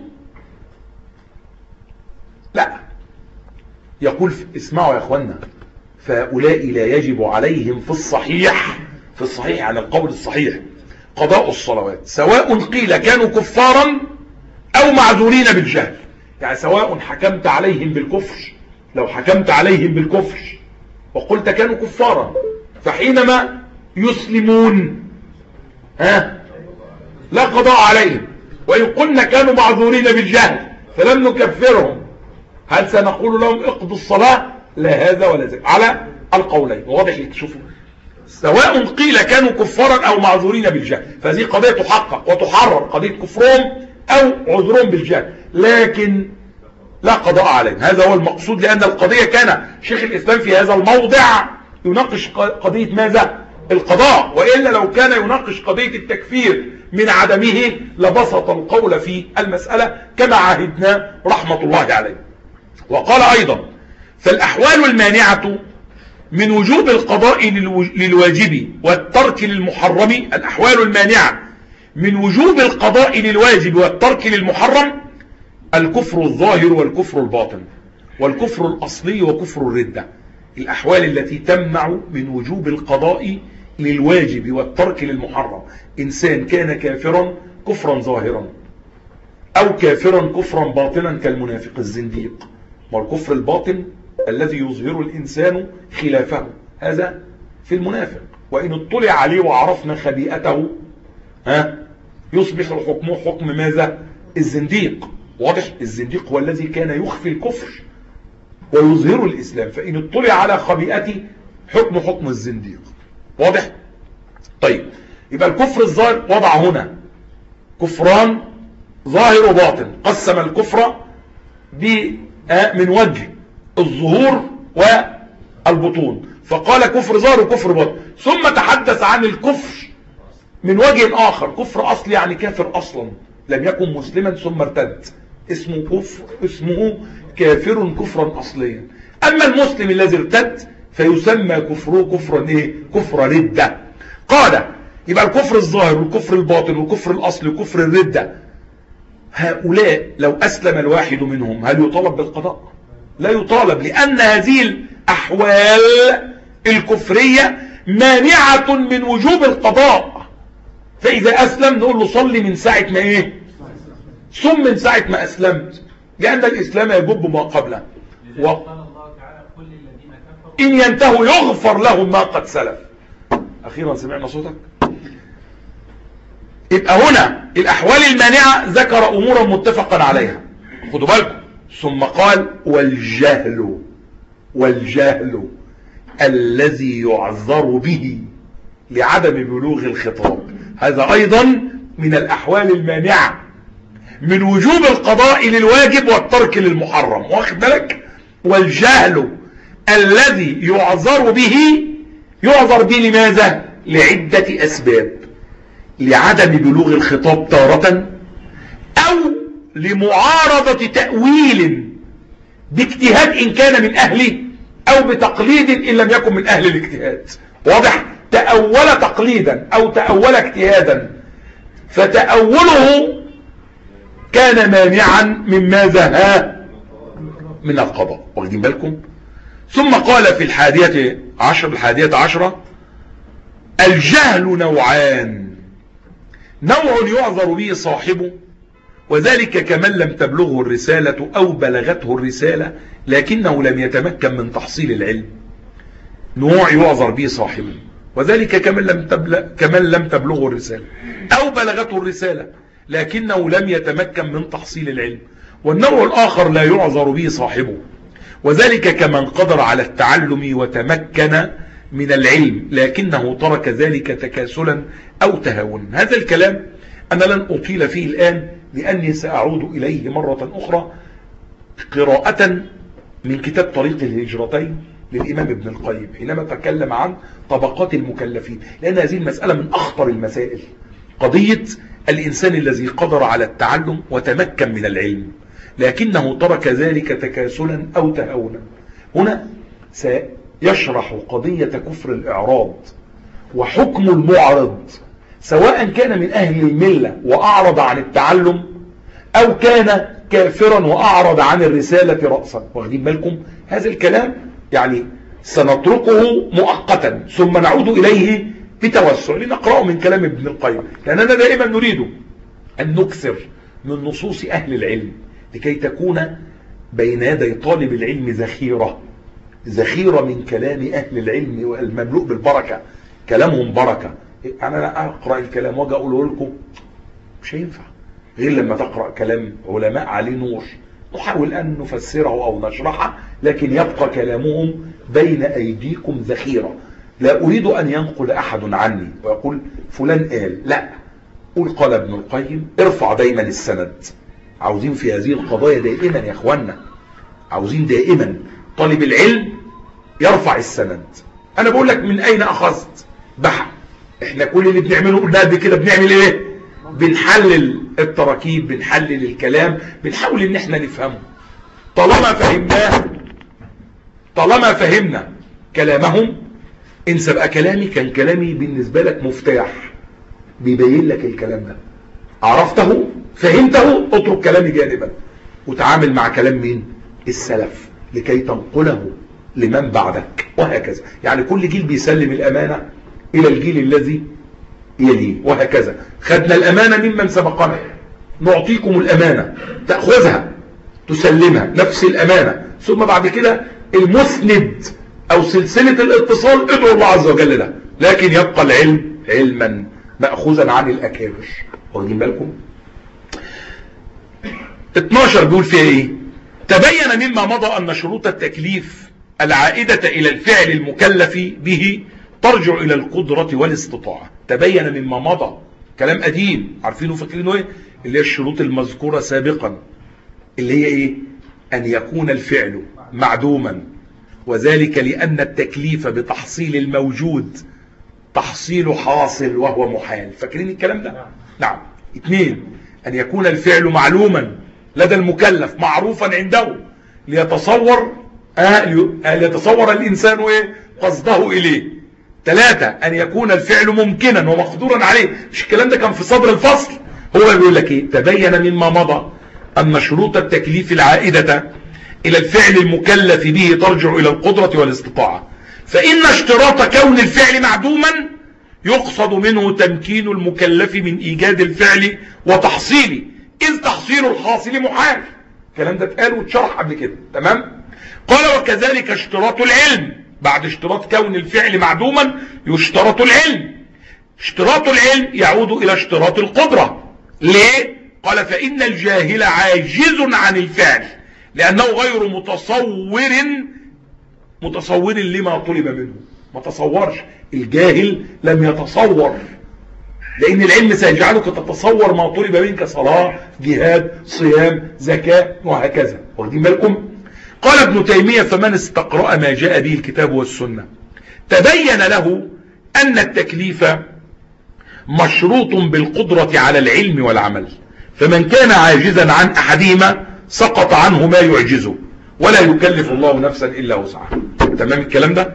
لا. يقول اسمعوا يا أخوانا، فهؤلاء لا يجب عليهم في الصحيح عن القول الصحيح قضاء الصلوات، سواء قيل كانوا كفارا أو معذورين بالجهل. يعني سواء حكمت عليهم بالكفر، لو حكمت عليهم بالكفر وقلت كانوا كفارا، فحينما يسلمون لا قضاء عليهم، وإن قلنا كانوا معذورين بالجهل فلم نكفرهم، هل سنقول لهم اقضوا الصلاة؟ لا هذا ولا ذاك، على القولين. واضح لك؟ شوفوا، سواء قيل كانوا كفارا أو معذورين بالجهل، فهذه قضية تحقق وتحرر، قضية كفرهم أو عذرهم بالجهل، لكن لا قضاء عليهم. هذا هو المقصود، لأن القضية كان شيخ الإسلام في هذا الموضع يناقش قضية ماذا؟ القضاء، وإلا لو كان يناقش قضية التكفير من عدمه لبسط القول في المسألة كما عهدنا رحمة الله عليه. وقال أيضا: فالأحوال المانعة من وجوب القضاء للواجب والترك للمحرم، الأحوال المانعة من وجوب القضاء للواجب والترك للمحرم الكفر الظاهر والكفر الباطن، والكفر الأصلي وكفر الردة، الأحوال التي تمنع من وجوب القضاء للواجب والترك للمحرم. إنسان كان كافرا كفرا ظاهرا، أو كافرا كفرا باطنا كالمنافق الزنديق، والكفر الباطن الذي يظهر الإنسان خلافه، هذا في المنافق، وإن اطلع عليه وعرفنا خبيئته يصبح حكمه حكم ماذا؟ الزنديق. واضح؟ الزنديق هو الذي كان يخفي الكفر ويظهر الإسلام، فإن اطلع على خبيئته حكم الزنديق. واضح؟ طيب، يبقى الكفر الظاهر وضع هنا كفران ظاهر وباطن، قسم الكفر من وجه الظهور والبطون، فقال كفر ظاهر وكفر باطن، ثم تحدث عن الكفر من وجه آخر، كفر أصلي، يعني كافر أصلا لم يكن مسلما ثم ارتد، اسمه كافر كفرا أصليا. أما المسلم الذي ارتد فيسمى كفره كفرا كفر ردة. قال يبقى الكفر الظاهر والكفر الباطن والكفر الأصلي وكفر الردة، هؤلاء لو أسلم الواحد منهم هل يطالب بالقضاء؟ لا يطالب، لأن هذه الأحوال الكفرية مانعة من وجوب القضاء. فإذا أسلم نقول له صلي من ساعة ما ثم من ساعة ما أسلمت، لأن الإسلام يجب ما قبله. إن ينتهوا يغفر لهم ما قد سلف. أخيرا سمعنا صوتك. يبقى هنا الأحوال المانعة ذكر أمورا متفقا عليها، خدوا بالكم. ثم قال والجهل الذي يعذر به لعدم بلوغ الخطاب، هذا أيضا من الأحوال المانعة من وجوب القضاء للواجب والترك للمحرم. واخد بالك؟ والجهل الذي يعذر به لماذا؟ لعدة أسباب: لعدم بلوغ الخطاب تارة، أو لمعارضة تأويل باجتهاد إن كان من أهله، أو بتقليد إن لم يكن من أهل الاجتهاد. واضح؟ تأول تقليدا أو تأول اجتهادا، فتأوله كان مانعا من ماذا؟ من القضاء. واخدين بالكم؟ ثم قال في الحادية عشرة: الجهل نوعان: نوع يعذر به صاحبه، وذلك كمن لم تبلغه الرسالة أو بلغته الرسالة لكنه لم يتمكن من تحصيل العلم. نوع يعذر به صاحبه، وذلك كمن لم تبلغه الرسالة أو بلغته الرسالة لكنه لم يتمكن من تحصيل العلم. والنوع الآخر لا يعذر به صاحبه، وذلك كمن قدر على التعلم وتمكن من العلم لكنه ترك ذلك تكاسلا أو تهاونا. هذا الكلام أنا لن أطيل فيه الآن، لأني سأعود إليه مرة أخرى قراءة من كتاب طريق الهجرتين للإمام ابن القيم، حينما تكلم عن طبقات المكلفين، لأن هذه المسألة من أخطر المسائل، قضية الإنسان الذي قدر على التعلم وتمكن من العلم لكنه ترك ذلك تكاسلا أو تهاونا. هنا سيشرح قضية كفر الإعراض وحكم المعرض، سواء كان من أهل الملة وأعرض عن التعلم، أو كان كافرا وأعرض عن الرسالة رأسا. واخدين بالكم؟ هذا الكلام يعني سنتركه مؤقتا ثم نعود إليه بتوسع لنقرأه من كلام ابن القيم، لأننا دائما نريد أن نكثر من نصوص أهل العلم لكي تكون بين يدي طالب العلم ذخيرة من كلام أهل العلم والمملوء بالبركة، كلامهم بركة. أنا أقرأ الكلام واجي أقوله لكم مش هينفع غير لما تقرأ كلام علماء عليه نور، نحاول أن نفسره أو نشرحه، لكن يبقى كلامهم بين أيديكم ذخيرة. لا أريد أن ينقل أحد عني ويقول فلان قال، لا، قول قال ابن القيم، ارفع دايما السند. عاوزين في هذه القضايا دائما يا اخوانا، عاوزين دائما طالب العلم يرفع السند. انا بقول لك من اين اخذت؟ بحث. احنا كل اللي بنعمله قلنا قبل كده بنعمل ايه؟ بنحلل التراكيب، بنحلل الكلام، بنحاول ان احنا نفهمه. طالما فهمنا كلامهم، انسى بقى كلامي، كان كلامي بالنسبة لك مفتاح بيبين لك الكلام ده، عرفته فهمته اترك كلامي جانبا وتعامل مع كلام مين؟ السلف، لكي تنقله لمن بعدك، وهكذا. يعني كل جيل بيسلم الأمانة إلى الجيل الذي يليه، وهكذا. خدنا الأمانة ممن سبقنا، نعطيكم الأمانة تأخذها تسلمها، نفس الأمانة. ثم بعد كده المسند أو سلسلة الاتصال ادعو الله عز وجل له، لكن يبقى العلم علما مأخوذا عن الأكابر. واخدين بالكم؟ 12 بيقول فيها ايه؟ تبين مما مضى أن شروط التكليف العائدة إلى الفعل المكلف به ترجع إلى القدرة والاستطاعة. تبين مما مضى، كلام قديم عارفينه فاكرينه ايه؟ اللي هي الشروط المذكورة سابقا، اللي هي ايه؟ أن يكون الفعل معدوما، وذلك لأن التكليف بتحصيل الموجود تحصيل حاصل وهو محال. فاكرين الكلام ده؟ نعم. 2 أن يكون الفعل معلوما لدى المكلف معروفا عنده ليتصور الإنسان ايه قصده إليه. 3 أن يكون الفعل ممكنا ومقدورا عليه. مش الكلام ده كان في صدر الفصل؟ هو بيقول لك ايه؟ تبين مما مضى أن شروط التكليف العائدة إلى الفعل المكلف به ترجع إلى القدرة والاستطاعة، فإن اشتراط كون الفعل معدوما يقصد منه تمكين المكلف من إيجاد الفعل وتحصيله، إذ تحصيل الحاصل محال. الكلام ده اتقال واتشرح قبل كده، تمام؟ قال وكذلك اشتراط العلم، بعد اشتراط كون الفعل معدوما يشترط العلم. اشتراط العلم يعود إلى اشتراط القدرة. ليه؟ قال فإن الجاهل عاجز عن الفعل لأنه غير متصور لما طلب منه. ما تصورش، الجاهل لم يتصور، لأن العلم سيجعلك تتصور ما طلب منك، صلاة، جهاد، صيام، زكاة، وهكذا. واخدين بالكم؟ قال ابن تيمية فمن استقرأ ما جاء به الكتاب والسنة تبين له أن التكليف مشروط بالقدرة على العلم والعمل، فمن كان عاجزا عن أحدهما سقط عنه ما يعجزه، ولا يكلف الله نفسا إلا وسعها. تمام الكلام ده؟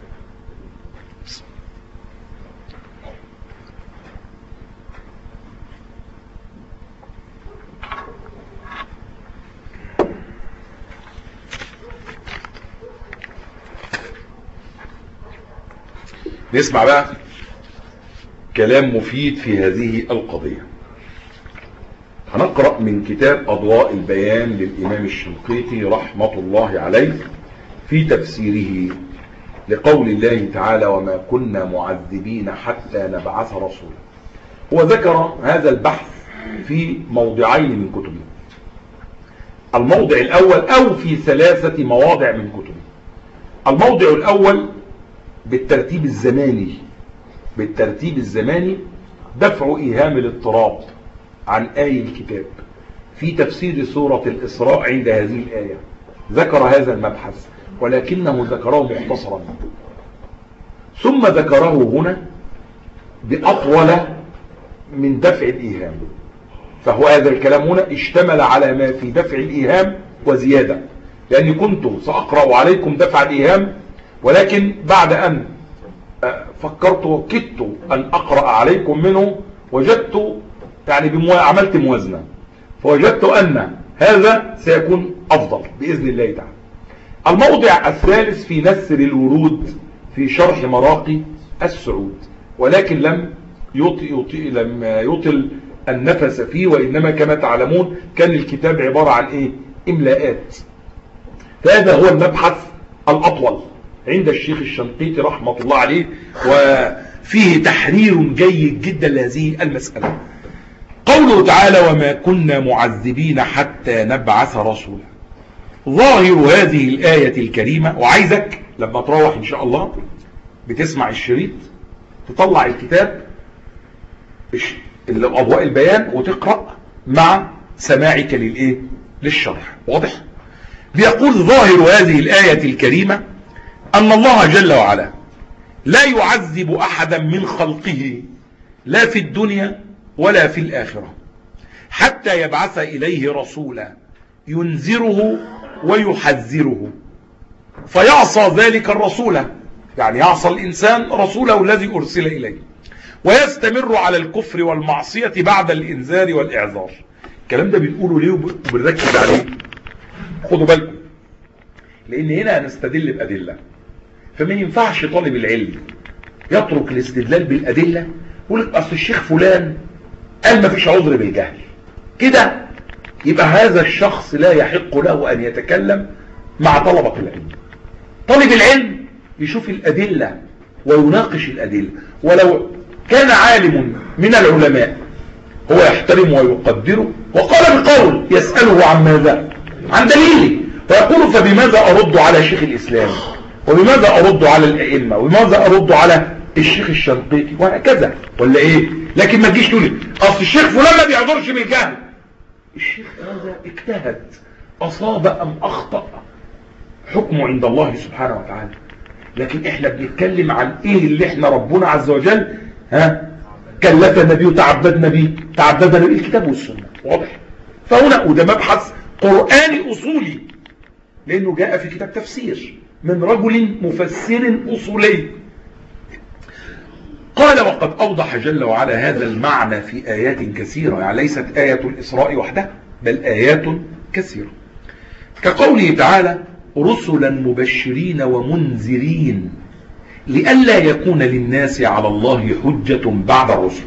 نسمع بقى كلام مفيد في هذه القضية. هنقرأ من كتاب أضواء البيان للإمام الشنقيطي رحمة الله عليه في تفسيره لقول الله تعالى وما كنا معذبين حتى نبعث رسولا. هو ذكر هذا البحث في موضعين من كتبه، الموضع الأول أو في 3 مواضع من كتبه. الموضع الأول بالترتيب الزماني دفع إيهام الاضطراب عن آي الكتاب في تفسير سورة الإسراء. عند هذه الآية ذكر هذا المبحث، ولكنه ذكره مختصرا، ثم ذكره هنا بأطول من دفع الإيهام. فهو هذا الكلام هنا اشتمل على ما في دفع الإيهام وزيادة، لأني كنت سأقرأ عليكم دفع الإيهام، ولكن بعد أن فكرت وكدت أن أقرأ عليكم منه وجدت يعني عملت موازنة، فوجدت أن هذا سيكون أفضل بإذن الله تعالى. الموضع الثالث في نسر الورود في شرح مراقي السعود، ولكن لم يطل النفس فيه، وإنما كما تعلمون كان الكتاب عبارة عن إيه؟ إملاءات. فهذا هو المبحث الأطول عند الشيخ الشنقيطي رحمة الله عليه، وفيه تحرير جيد جدا لهذه المسألة. قوله تعالى وما كنا معذبين حتى نبعث رسولا، ظاهر هذه الآية الكريمة. وعايزك لما تروح إن شاء الله بتسمع الشريط تطلع الكتاب أضواء البيان وتقرأ مع سماعك للشرح. واضح؟ بيقول ظاهر هذه الآية الكريمة أن الله جل وعلا لا يعذب أحدا من خلقه لا في الدنيا ولا في الآخرة حتى يبعث إليه رسولا ينذره ويحذره فيعصى ذلك الرسول، يعني يعصى الإنسان رسوله الذي أرسل إليه، ويستمر على الكفر والمعصية بعد الإنذار والإعذار، الكلام ده بنقوله ليه وبنركز عليه؟ خدوا بالكم، لان هنا هنستدل بأدلة، فما ينفعش طالب العلم يترك الاستدلال بالأدلة ويقول لك اصل الشيخ فلان قال ما فيش عذر بالجهل كده، يبقى هذا الشخص لا يحق له ان يتكلم مع طلبة العلم. طالب العلم يشوف الأدلة ويناقش الأدلة، ولو كان عالم من العلماء هو يحترم ويقدره، وقال بقول يسأله عن ماذا؟ عن دليله، ويقول فبماذا أرد على شيخ الإسلام، وبماذا أرد على الأئمة، وبماذا أرد على الشيخ الشنقيطي، وهكذا، ولا إيه؟ لكن ما تجيش تقولي أصل الشيخ فلان ما بيعذرش بالجهل. الشيخ هذا اجتهد، أصاب أم أخطأ حكمه عند الله سبحانه وتعالى، لكن احنا بنتكلم عن ايه اللي احنا ربنا عز وجل كلفنا بيه وتعبدنا بيه، تعبدنا بيه الكتاب والسنة، واضح؟ فهنا وده مبحث قرآني أصولي، لأنه جاء في كتاب تفسير من رجل مفسر أصولي. قال وقد أوضح جل وعلا هذا المعنى في آيات كثيرة، يعني ليست آية الإسراء وحدها بل آيات كثيرة، كقوله تعالى رسلا مبشرين ومنذرين لئلا يكون للناس على الله حجة بعد الرسل.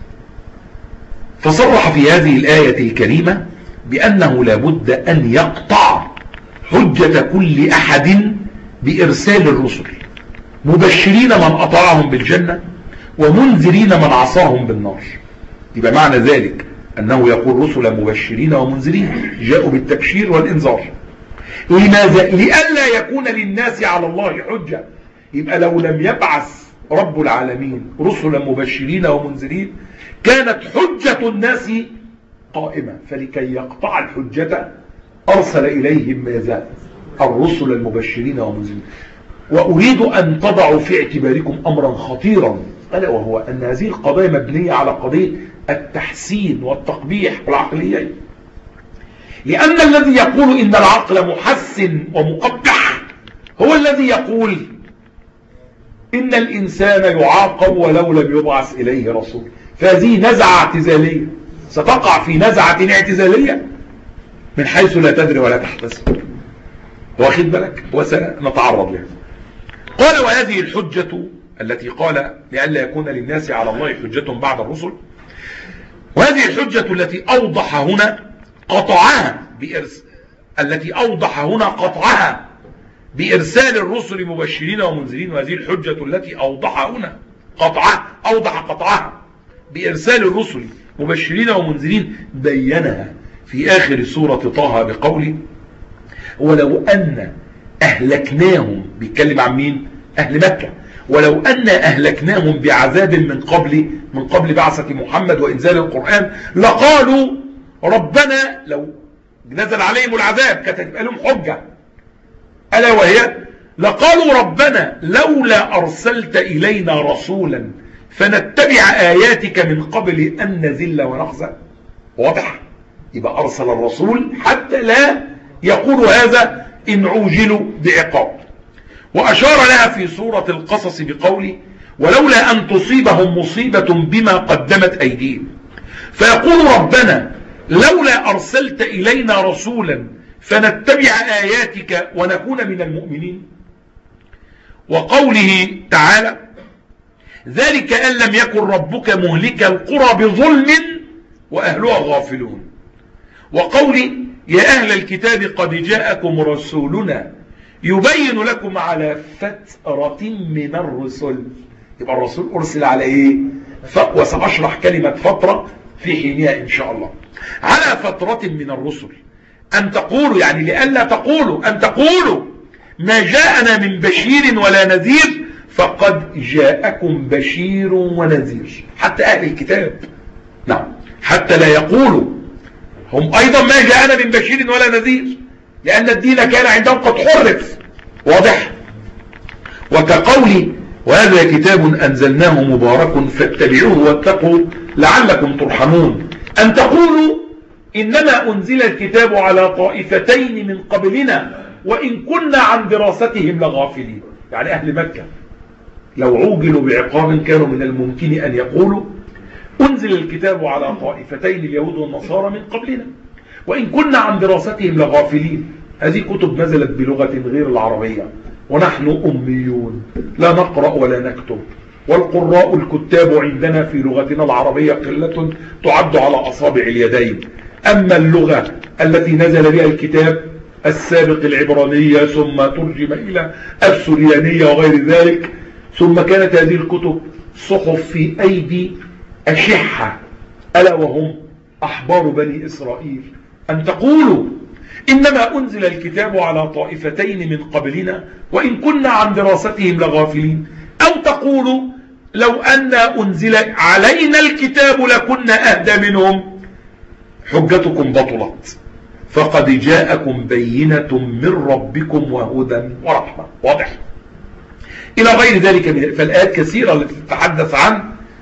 فصرح في هذه الآية الكريمة بأنه لابد أن يقطع حجة كل أحد بإرسال الرسل، مبشرين من أطاعهم بالجنة ومنذرين من عصاهم بالنار. يبقى معنى ذلك أنه يقول رسلا مبشرين ومنذرين، جاءوا بالتبشير والإنذار. لماذا؟ لئلا يكون للناس على الله حجة. يبقى لو لم يبعث رب العالمين رسلا مبشرين ومنذرين كانت حجة الناس قائمة، فلكي يقطع الحجة أرسل إليهم ماذا؟ الرسل المبشرين ومنذرين. وأريد أن تضعوا في اعتباركم أمرا خطيرا، ألا وهو أن هذه القضايا مبنية على قضية التحسين والتقبيح والعقليين، لأن الذي يقول إن العقل محسن ومقبح هو الذي يقول إن الإنسان يعاقب ولو لم يبعث إليه رسول. فهذه نزعة اعتزالية، ستقع في نزعة اعتزالية من حيث لا تدري ولا تحتسب، واخد بالك؟ وسنتعرض لها. قال وهذه الحجة التي قال لئلا يكون للناس على الله حجة بعد الرسل، وهذه الحجة التي أوضح هنا قطعها بإرسال الرسل مبشرين ومنذرين، وهذه الحجة التي أوضح هنا قطعها بإرسال الرسل مبشرين ومنذرين بينها في آخر سورة طه بقوله ولو أن أهلكناهم، بيتكلم عن مين؟ أهل مكة. ولو أن أهلكناهم بعذاب من قبل بعثة محمد وإنزال القرآن لقالوا ربنا، لو نزل عليهم العذاب كانت تبقى لهم حجة، ألا وهي لقالوا ربنا لولا أرسلت إلينا رسولا فنتبع آياتك من قبل أن نذل ونخزى. واضح؟ يبقى أرسل الرسول حتى لا يقول هذا إن عوجلوا بعقاب. وأشار لها في سورة القصص بقوله ولولا أن تصيبهم مصيبة بما قدمت أيديهم فيقول ربنا لولا أرسلت إلينا رسولا فنتبع آياتك ونكون من المؤمنين. وقوله تعالى ذلك أن لم يكن ربك مهلك القرى بظلم وأهلها غافلون. وقوله يا أهل الكتاب قد جاءكم رسولنا يبين لكم على فترة من الرسل. يبقى الرسول أرسل على إيه؟ وسأشرح كلمة فترة في حينها إن شاء الله. على فترة من الرسل، أن تقولوا يعني لألا تقولوا، أن تقولوا ما جاءنا من بشير ولا نذير فقد جاءكم بشير ونذير. حتى أهل الكتاب، نعم، حتى لا يقولوا هم أيضا ما جاءنا من بشير ولا نذير، لأن الدين كان عندهم قد حرف. واضح؟ وكقولي وهذا كتاب أنزلناه مبارك فاتبعوه واتقوا لعلكم ترحمون. أن تقولوا إنما أنزل الكتاب على طائفتين من قبلنا وإن كنا عن دراستهم لغافلين. يعني أهل مكة لو عوجلوا بعقاب كانوا من الممكن أن يقولوا أنزل الكتاب على طائفتين اليهود والنصارى من قبلنا وإن كنا عن دراستهم لغافلين. هذه كتب نزلت بلغة غير العربية ونحن أميون لا نقرأ ولا نكتب، والقراء الكتاب عندنا في لغتنا العربية قلة تعد على أصابع اليدين. أما اللغة التي نزل بها الكتاب السابق العبرانية ثم ترجم إلى السريانية وغير ذلك، ثم كانت هذه الكتب صحف في أيدي أشحة ألا وهم أحبار بني إسرائيل، أن تقولوا إنما أنزل الكتاب على طائفتين من قبلنا وإن كنا عن دراستهم لغافلين، أو تقولوا لو أن أنزل علينا الكتاب لكنا أهدى منهم. حجتكم بطلت، فقد جاءكم بينة من ربكم وهدى ورحمة. واضح إلى غير ذلك. فالآيات كثيرة التي تتحدث عن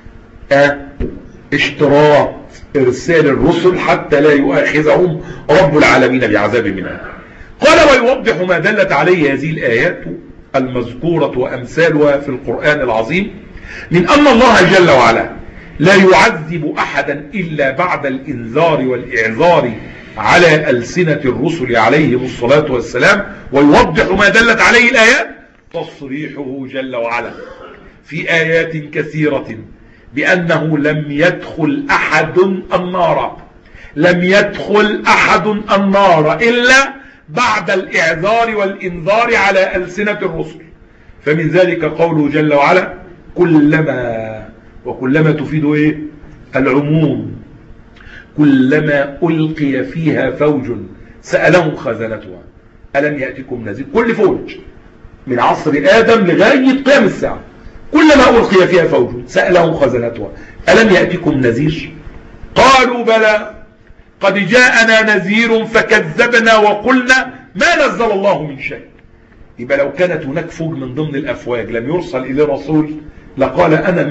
اشتراط إرسال الرسل حتى لا يؤاخذهم رب العالمين بعذاب منه. قال ويوضح ما دلت عليه هذه الآيات المذكورة وأمثالها في القرآن العظيم من أن الله جل وعلا لا يعذب أحدا إلا بعد الإنذار والإعذار على ألسنة الرسل عليهم الصلاة والسلام. ويوضح ما دلت عليه الآيات تصريحه جل وعلا في آيات كثيرة بأنه لم يدخل أحد النار، لم يدخل أحد النار إلا بعد الإعذار والإنذار على ألسنة الرسل. فمن ذلك قوله جل وعلا كلما، وكلما تفيد إيه؟ العموم. كلما ألقي فيها فوج سألهم خزنتها ألم يأتكم نذير. كل فوج من عصر آدم لغاية قيام الساعة كلما ألقي فيها فوج سألهم خزنتها ألم يأتكم نذير قالوا بلى قد جاءنا نذير فكذبنا وقلنا ما نزل الله من شيء. يبقى لو كانت هناك فوج من ضمن الأفواج لم يرسل إليه رسول لقال أنا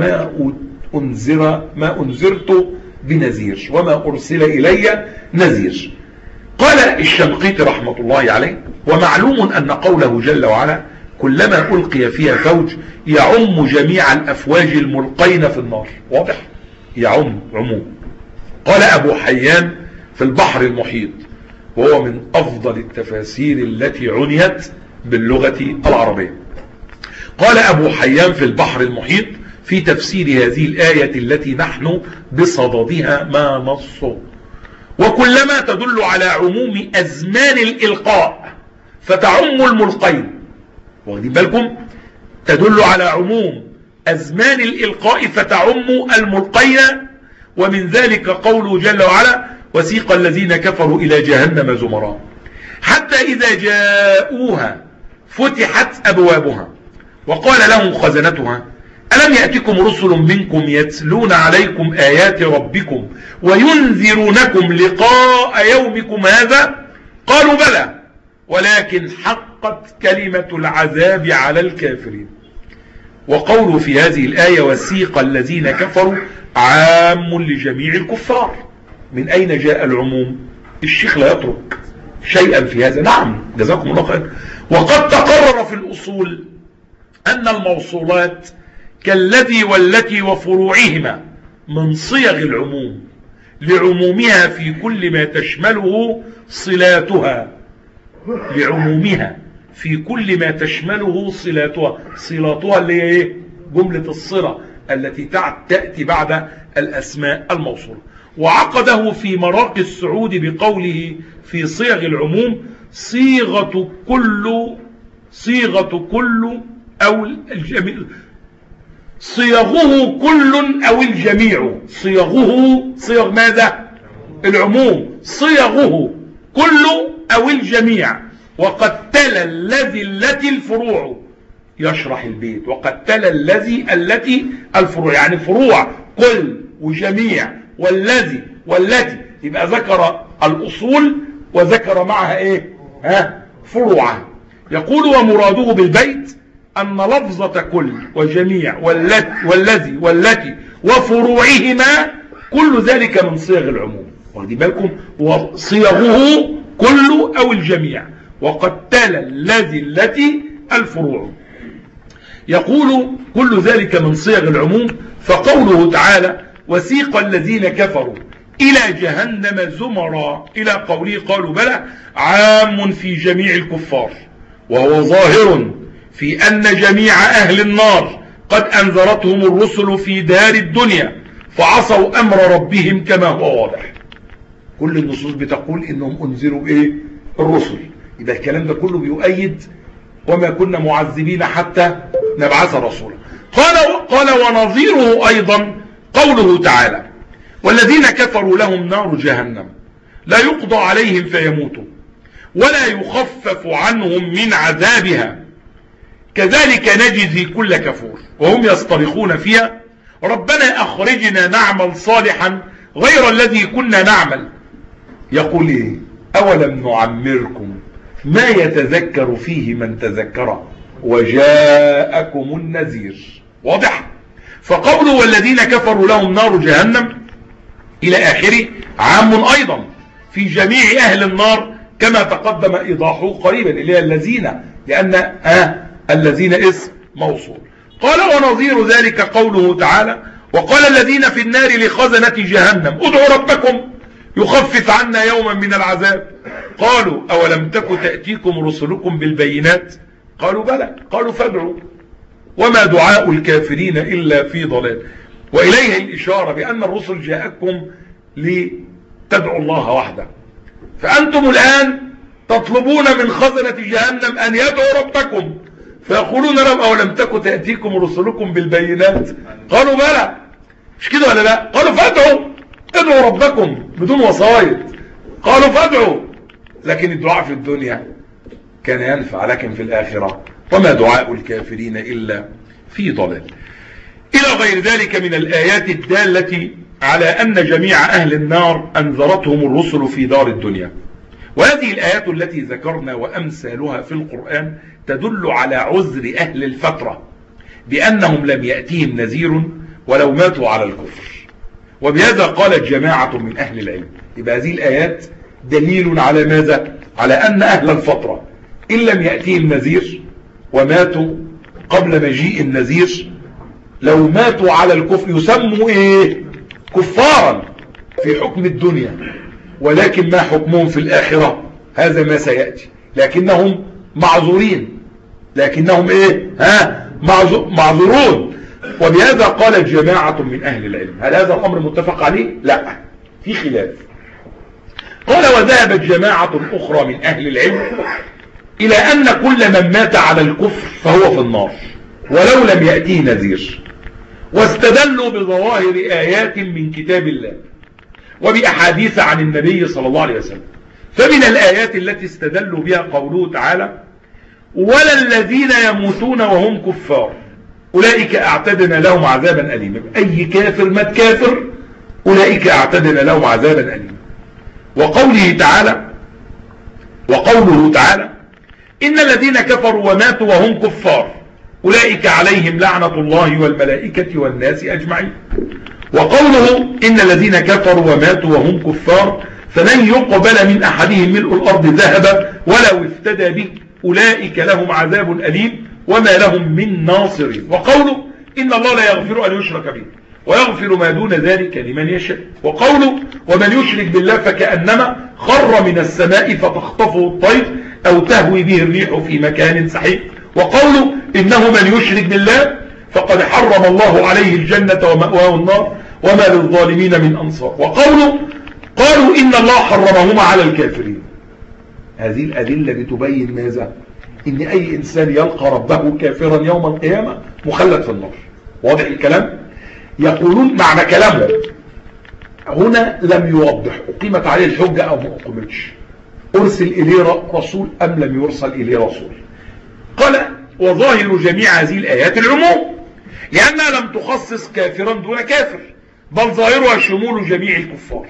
ما أنذرت بنذير وما أرسل إلي نذير. قال الشنقيطي رحمة الله عليه ومعلوم أن قوله جل وعلا كلما ألقي فيها فوج يعم جميع الأفواج الملقين في النار. واضح؟ يعم عموم. قال أبو حيان في البحر المحيط، وهو من أفضل التفاسير التي عنيت باللغة العربية. قال أبو حيان في البحر المحيط في تفسير هذه الآية التي نحن بصددها ما نصه وكلما تدل على عموم أزمان الإلقاء فتعم الملقين. واخدين بالكم؟ تدل على عموم أزمان الإلقاء فتعم الملقين. ومن ذلك قوله جل وعلا وسيق الذين كفروا إلى جهنم زمرا حتى إذا جاءوها فتحت أبوابها وقال لهم خزنتها ألم يأتكم رسل منكم يتلون عليكم آيات ربكم وينذرونكم لقاء يومكم هذا قالوا بلى ولكن حقت كلمة العذاب على الكافرين. وقوله في هذه الآية وسيق الذين كفروا عام لجميع الكفار. من أين جاء العموم؟ الشيخ لا يترك شيئا في هذا. نعم جزاكم الله خير. وقد تقرر في الأصول أن الموصولات كالذي والتي وفروعهما من صيغ العموم لعمومها في كل ما تشمله صلاتها، لعمومها في كل ما تشمله صلاتها. صلاتها اللي هي ايه؟ جملة الصلة التي تأتي بعد الأسماء الموصولة. وعقده في مراقي السعود بقوله في صيغ العموم صيغة كل أو الجميع، صيغه كل أو الجميع. صيغه صيغ ماذا؟ العموم. صيغه كل أو الجميع. وقد تلا الذي التي الفروع. يشرح البيت وقد تلا التي الفروع، يعني فروع كل وجميع والذي والتي. يبقى ذكر الأصول وذكر معها ايه؟ فروعها. يقول ومراده بالبيت أن لفظة كل وجميع والذي والتي وفروعهما كل ذلك من صيغ العموم. واخدين بالكم؟ وصيغه كل أو الجميع وقد تلا التي الفروع. يقول كل ذلك من صيغ العموم. فقوله تعالى وسيق الذين كفروا إلى جهنم زمرا إلى قوله قالوا بلى عام في جميع الكفار، وهو ظاهر في أن جميع أهل النار قد أنذرتهم الرسل في دار الدنيا فعصوا أمر ربهم كما هو واضح. كل النصوص بتقول إنهم أنذروا إيه؟ الرسل. إذا الكلام ده كله بيؤيد وما كنا معذبين حتى نبعث رسولا. قال ونظيره أيضا قوله تعالى والذين كفروا لهم نار جهنم لا يقضى عليهم فيموتوا ولا يخفف عنهم من عذابها كذلك نجزي كل كفور وهم يصطرخون فيها ربنا أخرجنا نعمل صالحا غير الذي كنا نعمل. يقول إيه؟ أولم نعمركم ما يتذكر فيه من تذكر وجاءكم النذير. واضح؟ فقوله والذين كفروا لهم نار جهنم إلى آخره عام أيضا في جميع أهل النار كما تقدم إيضاحه قريبا اللي هي الذين، لأن الذين اسم موصول. قال ونظير ذلك قوله تعالى وقال الذين في النار لخزنة جهنم ادعوا ربكم يخفف عنا يوما من العذاب قالوا أولم تك تأتيكم رسلكم بالبينات قالوا بلى قالوا فادعوا وما دعاء الكافرين إلا في ضلال. وإليه الإشارة بأن الرسل جاءكم لتدعوا الله وحده، فأنتم الآن تطلبون من خزنة جهنم أن يدعوا ربكم فيقولون لهم أولم تك تأتيكم رسلكم بالبينات قالوا بلى، مش كده ولا لا؟ قالوا ادعوا ربكم بدون وسائط، قالوا فادعوا. لكن الدعاء في الدنيا كان ينفع، لكن في الآخرة وما دعاء الكافرين إلا في ضلال. إلى غير ذلك من الآيات الدالة على أن جميع أهل النار أنذرتهم الرسل في دار الدنيا. وهذه الآيات التي ذكرنا وأمثالها في القرآن تدل على عذر أهل الفترة بأنهم لم يأتيهم نذير ولو ماتوا على الكفر. وبهذا قالت جماعة من أهل العلم. يبقى هذه الآيات دليل على ماذا؟ على أن أهل الفترة إن لم يأتيهم نذير وماتوا قبل مجيء النذير لو ماتوا على الكفر يسموا إيه؟ كفارا في حكم الدنيا، ولكن ما حكمهم في الآخرة هذا ما سيأتي. لكنهم معذورين، لكنهم إيه؟ معذورون. وبهذا قالت جماعة من أهل العلم. هل هذا الأمر متفق عليه؟ لا، في خلاف. قال وذهبت جماعة أخرى من أهل العلم إلى أن كل من مات على الكفر فهو في النار ولو لم يأتيه نذير، واستدلوا بظواهر آيات من كتاب الله وبأحاديث عن النبي صلى الله عليه وسلم. فمن الآيات التي استدلوا بها قوله تعالى ولا الذين يموتون وهم كفار أولئك أعتدنا لهم عذابا أليما. أي كافر مات كافر أولئك أعتدنا لهم عذابا أليما. وقوله تعالى إن الذين كفروا وماتوا وهم كفار أولئك عليهم لعنة الله والملائكة والناس أجمعين. وقوله إن الذين كفروا وماتوا وهم كفار فلن يقبل من أحدهم ملء الأرض ذهبا ولو افتدى به أولئك لهم عذاب أليم وما لهم من ناصرين. وقوله إن الله لا يغفر أن يشرك به ويغفر ما دون ذلك لمن يشاء. وقوله ومن يشرك بالله فكأنما خر من السماء فتخطفه الطير أو تهوي به الريح في مكان سحيق. وقوله إنه من يشرك بالله فقد حرم الله عليه الجنة ومأواه النار وما للظالمين من أنصار. وقوله قالوا إن الله حرمهما على الكافرين. هذه الأدلة بتبين ماذا؟ إن أي إنسان يلقى ربه كافرا يوم القيامة مخلد في النار. واضح الكلام؟ يقولون معنى كلامه هنا لم يوضح أقيمت عليه الحجة أو ما أقيمتش، أرسل إليه رسول أم لم يرسل إليه رسول. قال وظاهر جميع هذه الآيات العموم لأنها لم تخصص كافرا دون كافر بل ظاهرها شمول جميع الكفار.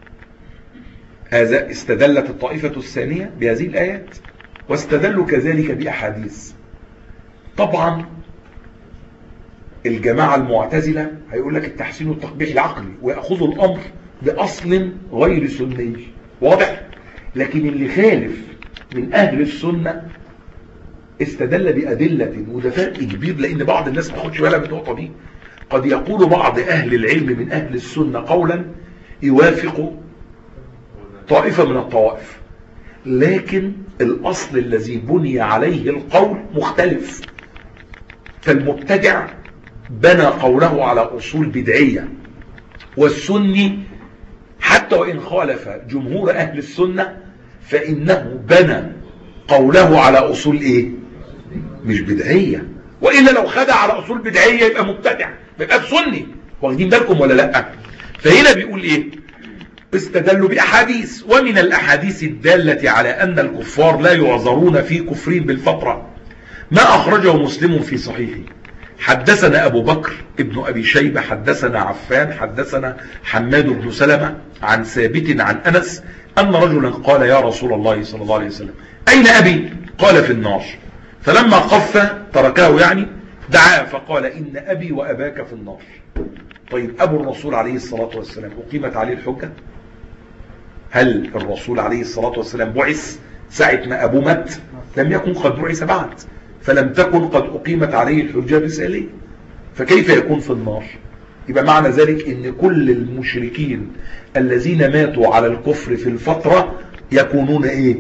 هذا استدلت الطائفة الثانية بهذه الآيات واستدلوا كذلك بأحاديث. طبعا الجماعة المعتزلة هيقول لك التحسين والتقبيح العقلي ويأخذوا الأمر بأصل غير سني. واضح؟ لكن اللي خالف من أهل السنة استدل بأدلة وده فرق كبير، لأن بعض الناس ما تاخدش بالها من النقطة دي. قد يقول بعض أهل العلم من أهل السنة قولا يوافق طائفة من الطوائف، لكن الأصل الذي بني عليه القول مختلف. فالمبتدع بنى قوله على أصول بدعية، والسني حتى وإن خالف جمهور أهل السنة فإنه بنى قوله على أصول إيه؟ مش بدعية. وإلا لو خدع على أصول بدعية يبقى مبتدع، يبقى سني. واخدين بالكم ولا لأ؟ فهنا بيقول إيه؟ استدلوا بأحاديث، ومن الأحاديث الدالة على أن الكفار لا يعذرون في كفرهم بالفترة ما أخرجه مسلم في صحيحه. حدثنا أبو بكر ابن أبي شيبة حدثنا عفان حدثنا حماد بن سلمة عن ثابت عن أنس أن رجلا قال يا رسول الله صلى الله عليه وسلم أين أبي؟ قال في النار. فلما قف تركه يعني دعا فقال إن أبي وأباك في النار. طيب أبو الرسول عليه الصلاة والسلام أقيمت عليه الحجة؟ هل الرسول عليه الصلاة والسلام بعث ساعة ما أبوه مات؟ لم يكن قد بعث بعد، فلم تكن قد أقيمت عليه الحجة الرسالية، فكيف يكون في النار؟ يبقى معنى ذلك ان كل المشركين الذين ماتوا على الكفر في الفترة يكونون ايه؟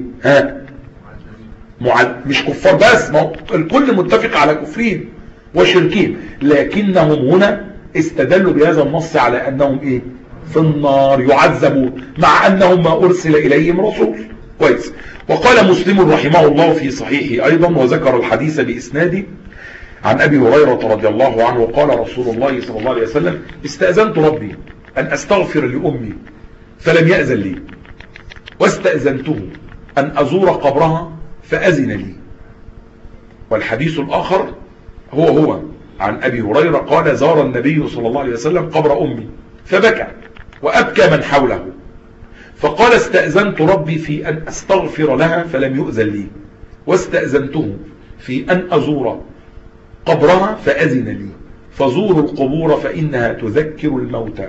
مش كفار بس، الكل متفق على كفرين وشركين، لكنهم هنا استدلوا بهذا النص على انهم ايه؟ في النار يعذبون، مع انهم ما ارسل اليهم رسول. كويس. وقال مسلم رحمه الله في صحيحه ايضا وذكر الحديث باسناده عن ابي هريرة رضي الله عنه قال رسول الله صلى الله عليه وسلم استأذنت ربي ان استغفر لامي فلم يأذن لي، واستأذنته ان ازور قبرها فأذن لي. والحديث الاخر هو عن ابي هريرة قال زار النبي صلى الله عليه وسلم قبر امي فبكى وابكى من حوله، فقال استأذنت ربي في أن أستغفر لها فلم يؤذن لي، واستأذنته في أن أزور قبرها فأذن لي، فزوروا القبور فإنها تذكر الموتى.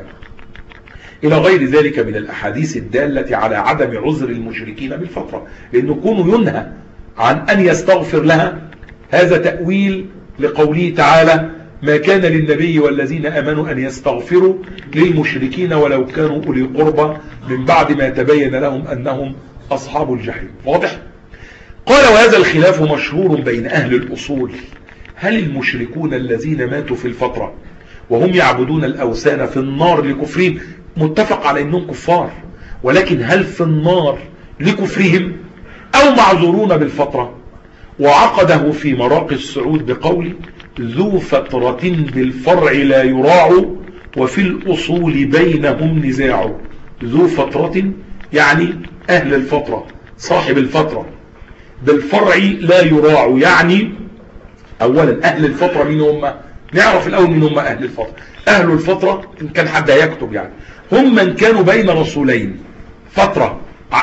إلى غير ذلك من الأحاديث الدالة على عدم عذر المشركين بالفترة، لأنه كونه ينهى عن أن يستغفر لها هذا تأويل لقوله تعالى ما كان للنبي والذين آمنوا أن يستغفروا للمشركين ولو كانوا أولي قربى من بعد ما تبين لهم أنهم أصحاب الجحيم. واضح؟ قال وهذا الخلاف مشهور بين أهل الأصول، هل المشركون الذين ماتوا في الفترة وهم يعبدون الأوثان في النار لكفرهم؟ متفق على أنهم كفار، ولكن هل في النار لكفرهم أو معذورون بالفترة؟ وعقده في مراقي السعود بقول ذو فترة بالفرع لا يراع وفي الأصول بينهم نزاع. ذو فترة يعني أهل الفترة، صاحب الفترة، بالفرع لا يراع يعني أولا أهل الفترة مين هم؟ نعرف الأول مين هم أهل الفترة. أهل الفترة إن كان حد يكتب يعني هم من كانوا بين رسولين، فترة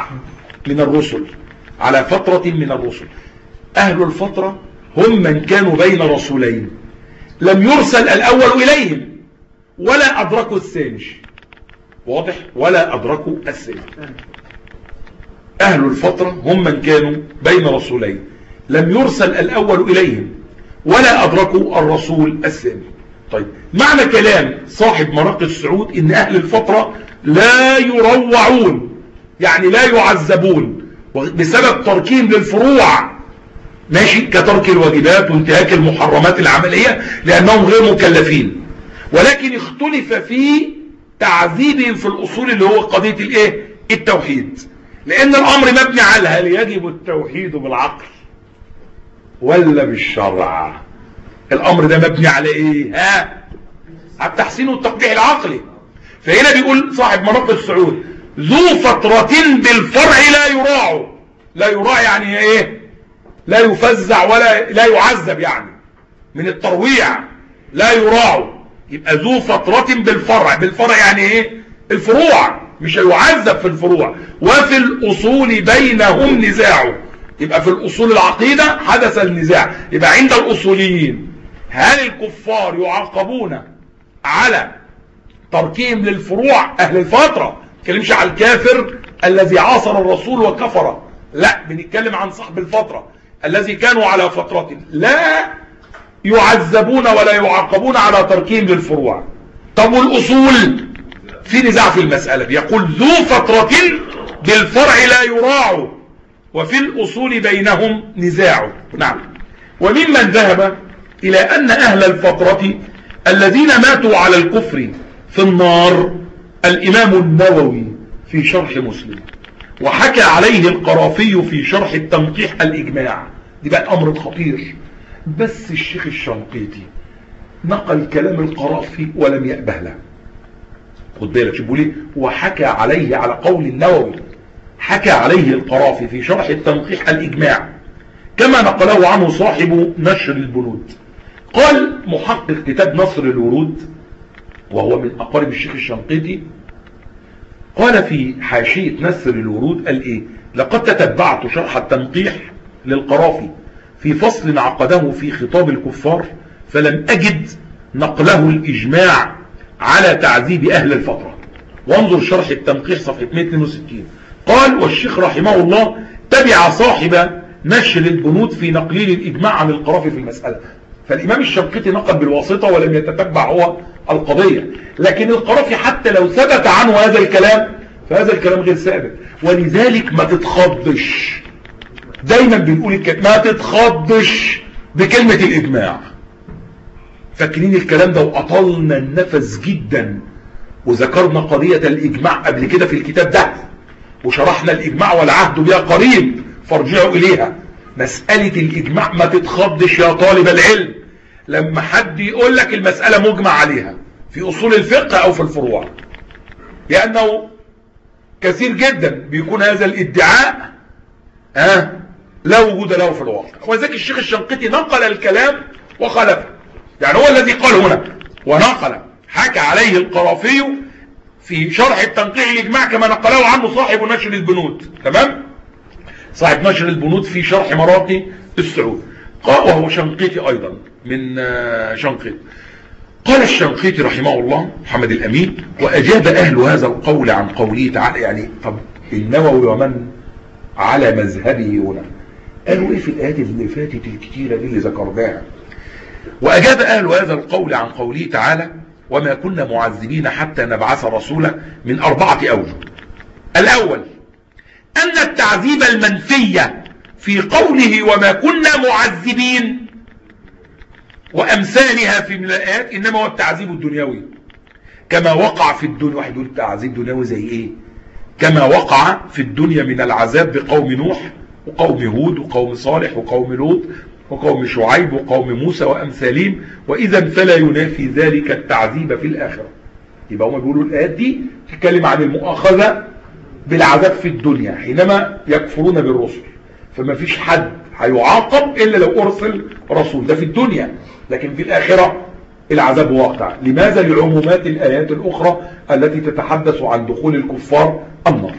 من الرسل على فترة من الرسل. أهل الفترة هم من كانوا بين رسولين لم يرسل الأول إليهم ولا أدركوا الثاني. واضح؟ ولا أدركوا الثاني. أهل الفترة هم من كانوا بين رسولين لم يرسل الأول إليهم ولا أدركوا الرسول الثاني. طيب معنى كلام صاحب مراقي السعود إن أهل الفترة لا يروعون، يعني لا يعذبون بسبب تركهم للفروع، ماشي، كترك الواجبات وانتهاك المحرمات العملية لأنهم غير مكلفين، ولكن اختلف في تعذيبهم في الأصول اللي هو قضية الايه؟ التوحيد، لأن الأمر مبني على هل يجب التوحيد بالعقل ولا بالشرع؟ الأمر ده مبني على ايه؟ على التحسين والتقبيح العقلي. فهنا بيقول صاحب مراقي السعود ذو فترة بالفرع لا يراع. لا يراع يعني ايه؟ لا يفزع ولا لا يعذب، يعني من الترويع لا يراع. يبقى ذو فترة بالفرع، بالفرع يعني ايه؟ الفروع، مش يعذب في الفروع. وفي الأصول بينهم نزاع، يبقى في الأصول العقيدة حدث النزاع. يبقى عند الأصوليين هل الكفار يعاقبون على تركهم للفروع؟ أهل الفترة، نتكلمش على الكافر الذي عاصر الرسول وكفر، لا، بنتكلم عن صاحب الفترة الذي كانوا على فترة لا يعذبون ولا يعاقبون على تركهم للفروع. طب والأصول في نزاع في المسألة، بيقول ذو فترة بالفرع لا يراع، وفي الأصول بينهم نزاع. نعم. وممن ذهب إلى أن أهل الفترة الذين ماتوا على الكفر في النار الإمام النووي في شرح مسلم، وحكى عليه القرافي في شرح التنقيح الإجماع. دي بقى الأمر الخطير. بس الشيخ الشنقيطي نقل كلام القرافي ولم يأبه له. خد بالك شوفوا ليه، وحكى عليه على قول النووي، حكى عليه القرافي في شرح التنقيح الإجماع كما نقله عنه صاحب نشر البنود. قال محقق كتاب نصر الورود وهو من أقارب الشيخ الشنقيطي، قال في حاشية نصر الورود قال إيه: لقد تتبعت شرح التنقيح للقرافي في فصل عقده في خطاب الكفار فلم أجد نقله الإجماع على تعذيب أهل الفترة. وانظر شرح التنقيح صفحة 162. قال: والشيخ رحمه الله تبع صاحب نشر البنود في نقليل الإجماع عن القرافي في المسألة. فالإمام الشنقيطي نقل بالواسطة ولم يتتبع هو القضية، لكن القرافي حتى لو ثبت عنه هذا الكلام فهذا الكلام غير ثابت. ولذلك ما تتخضش، دايما بنقول ما تتخضش بكلمة الإجماع. فاكرين الكلام ده وأطلنا النفس جدا، وذكرنا قضية الإجماع قبل كده في الكتاب ده، وشرحنا الإجماع والعهد بها قريب فارجعوا إليها. مسألة الإجماع ما تتخضش يا طالب العلم لما حد يقول لك المسألة مجمع عليها في أصول الفقه أو في الفروع، لأنه كثير جدا بيكون هذا الادعاء لا وجود له في الواقع. وذلك الشيخ الشنقيطي نقل الكلام وخلفه، يعني هو الذي قال هنا ونقل، حكى عليه القرافي في شرح التنقيح الإجماع كما نقله عنه صاحب نشر البنود. تمام؟ صاحب نشر البنود في شرح مراقي السعود، وهو شنقيطي أيضا من شنقيط. قال الشنقيطي رحمه الله محمد الأمين: وأجاب أهل هذا القول عن قوله تعالى. يعني طب النووي ومن على مذهبه هنا قالوا إيه في الآيات اللي فاتت الكتيرة دي اللي ذكرناها؟ وأجاب أهل هذا القول عن قوله تعالى: وما كنا معذبين حتى نبعث رسولا، من 4 أوجه. الأول أن التعذيب المنفية في قوله وما كنا معذبين وأمثالها في من الآيات إنما هو التعذيب الدنيوي كما وقع في الدنيا. واحد يقول تعذيب دنيوي زي إيه؟ كما وقع في الدنيا من العذاب بقوم نوح وقوم هود وقوم صالح وقوم لوط وقوم شعيب وقوم موسى وأمثالهم، وإذا فلا ينافي ذلك التعذيب في الآخرة. يبقى هم بيقولوا الآيات دي تتكلم عن المؤاخذة بالعذاب في الدنيا حينما يكفرون بالرسل، فما فيش حد هيعاقب إلا لو أرسل رسول، ده في الدنيا. لكن في الآخرة العذاب واقع. لماذا؟ لعمومات الآيات الأخرى التي تتحدث عن دخول الكفار النار.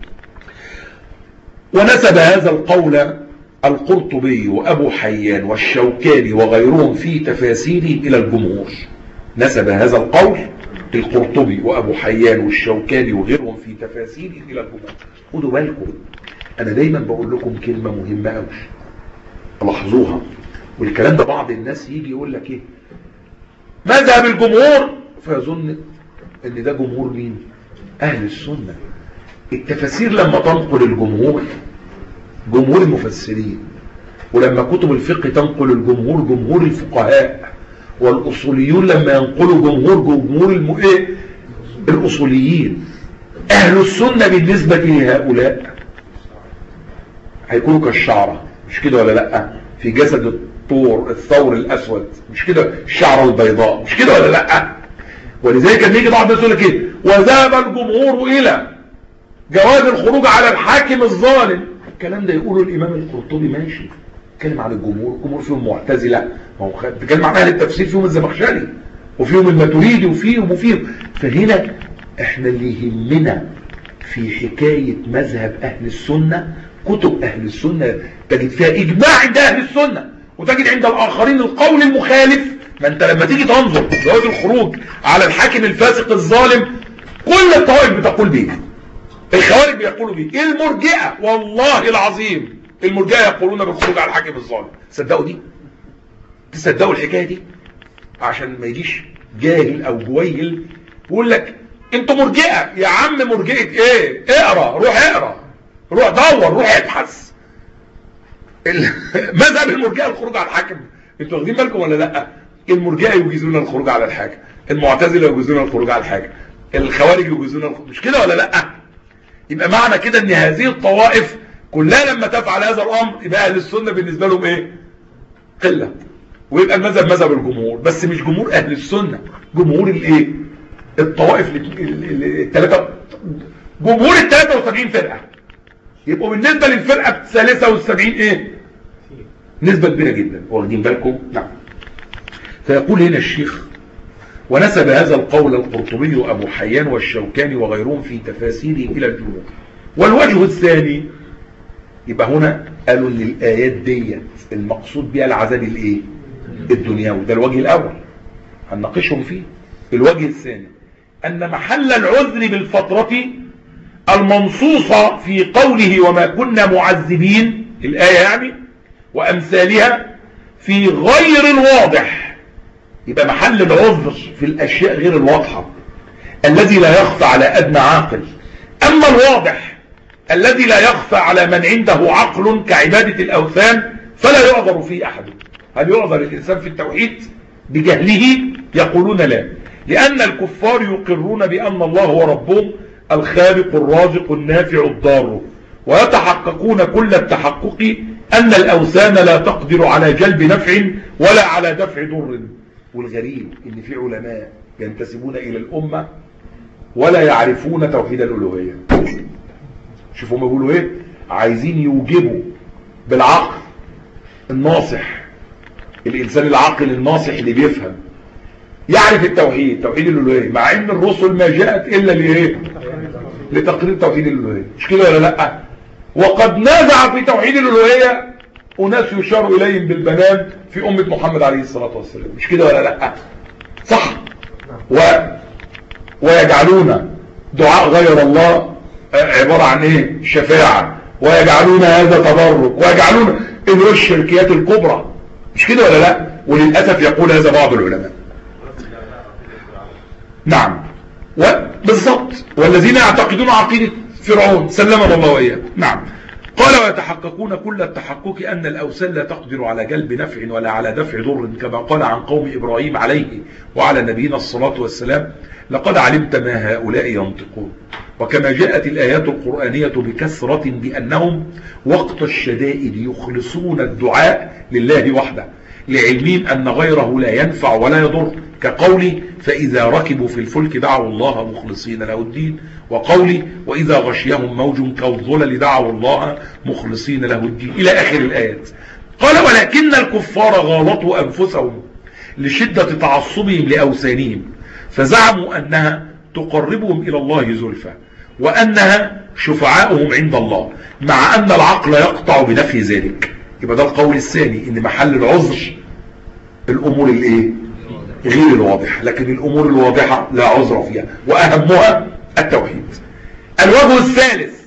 ونسب هذا القول القرطبي وأبو حيان والشوكاني وغيرهم في تفاسيره إلى الجمهور. نسب هذا القول القرطبي وأبو حيان والشوكاني وغيرهم في تفاسيره إلى الجمهور. خدوا بالكم، أنا دايما بقول لكم كلمة مهمة أوي لاحظوها، والكلام ده بعض الناس يجي يقول لك إيه مذهب الجمهور، فيظن إن ده جمهور مين؟ أهل السنة. التفاسير لما تنقل الجمهور جمهور المفسرين، ولما كتب الفقه تنقل الجمهور جمهور الفقهاء، والأصوليون لما ينقلوا جمهور الأصوليين. أهل السنة بالنسبة لهؤلاء هيكونوا كالشعرة، مش كده ولا لأ؟ في جسد الثور الأسود، مش كده؟ الشعرة البيضاء، مش كده ولا لأ؟ ولذلك كان يجي بعض الناس يقول لك ايه؟ وذهب الجمهور إلى جواز الخروج على الحاكم الظالم. الكلام ده يقوله الإمام القرطبي، ماشي، اتكلم عن الجمهور فيهم معتزلة، ما هو اتكلم عن أهل التفسير فيهم الزمخشري وفيهم الماتريدي وفيهم. فهنا احنا اللي يهمنا في حكاية مذهب أهل السنة كتب أهل السنة تجد فيها إجماع عند أهل السنة، وتجد عند الآخرين القول المخالف. ما انت لما تيجي تنظر جواز الخروج على الحاكم الفاسق الظالم كل الطوائف بتقول بيه، الخوارج بيقولوا بيه، المرجئة والله العظيم المرجئة يقولون بالخروج على الحاكم الظالم. صدقوا دي؟ تصدقوا الحكاية دي؟ عشان ما يجيش جاهل او جويل ويقول لك انتوا مرجئة. يا عم مرجئة ايه؟ اقرا، روح دور، روح ابحث. مذهب المرجئة الخروج على الحاكم. انتوا واخدين بالكم ولا لا؟ المرجئة يجيزون الخروج على الحاكم، المعتزلة يجيزون الخروج على الحاكم، الخوارج يجيزون الخروج، مش كده ولا لا؟ يبقى معنى كده ان هذه الطوائف كلها لما تفعل هذا الامر يبقى اهل السنة بالنسبة لهم ايه؟ قلة. ويبقى المذهب مذهب الجمهور، بس مش جمهور اهل السنة، جمهور الايه؟ الطوائف الثلاثة، جمهور ال 73 فرقة. يبقوا بالنسبة للفرقة الثالثة والسبعين ايه؟ نسبة كبيرة جدا. واخدين بالكم؟ نعم. فيقول هنا الشيخ: ونسب هذا القول القرطبي وابو حيان والشوكاني وغيرهم في تفاسيره الى الجمهور. والوجه الثاني، يبقى هنا قالوا ان الايات ديت المقصود بها العذاب الايه؟ الدنيوي. ده الوجه الاول هنناقشهم فيه. الوجه الثاني ان محل العذر بالفترة المنصوصة في قوله وما كنا معذبين، الآية يعني، وأمثالها في غير الواضح. يبقى محل العذر في الأشياء غير الواضحة الذي لا يخفى على أدنى عاقل. أما الواضح الذي لا يخفى على من عنده عقل كعبادة الأوثان فلا يعذر فيه أحد. هل يعذر الإنسان في التوحيد بجهله؟ يقولون لا، لأن الكفار يقرون بأن الله هو ربهم الخالق الرازق النافع الضار، ويتحققون كل التحقق أن الأوثان لا تقدر على جلب نفع ولا على دفع ضر. والغريب إن في علماء ينتسبون إلى الأمة ولا يعرفون توحيد الألوهية. شوفوا ما بيقولوا إيه؟ عايزين يوجبوا بالعقل الناصح، الإنسان العاقل الناصح اللي بيفهم يعرف التوحيد، توحيد الألوهية، مع ان الرسل ما جاءت الا لايه؟ لتقرير توحيد الألوهية. مش كده ولا لا؟ وقد نازع في توحيد الألوهية اناس يشار اليهم بالبنان في امة محمد عليه الصلاة والسلام. مش كده ولا لا؟ صح. ويجعلون دعاء غير الله عبارة عن ايه؟ شفاعة، ويجعلون هذا تبرك، ويجعلون انه الشركيات الكبرى. مش كده ولا لا؟ وللأسف يقول هذا بعض العلماء. نعم، بالضبط. والذين يعتقدون عقيدة فرعون سلمنا الله وإياه. نعم. قال ويتحققون كل التحقق أن الأوثان لا تقدر على جلب نفع ولا على دفع ضر، كما قال عن قوم إبراهيم عليه وعلى نبينا الصلاة والسلام: لقد علمت ما هؤلاء ينطقون. وكما جاءت الآيات القرآنية بكثرة بأنهم وقت الشدائد يخلصون الدعاء لله وحده، لعلمهم أن غيره لا ينفع ولا يضر، كقولي فإذا ركبوا في الفلك دعوا الله مخلصين له الدين، وقولي وإذا غشيهم موج كالظلل دعوا الله مخلصين له الدين، إلى آخر الآيات. قال ولكن الكفار غالطوا أنفسهم لشدة تعصبهم لأوثانهم، فزعموا أنها تقربهم إلى الله زلفى، وأنها شفعاؤهم عند الله، مع أن العقل يقطع بنفي ذلك. يبقى ده القول الثاني، ان محل العذر الامور الايه؟ غير الواضحة، لكن الامور الواضحة لا عذر فيها، واهمها التوحيد. الوجه الثالث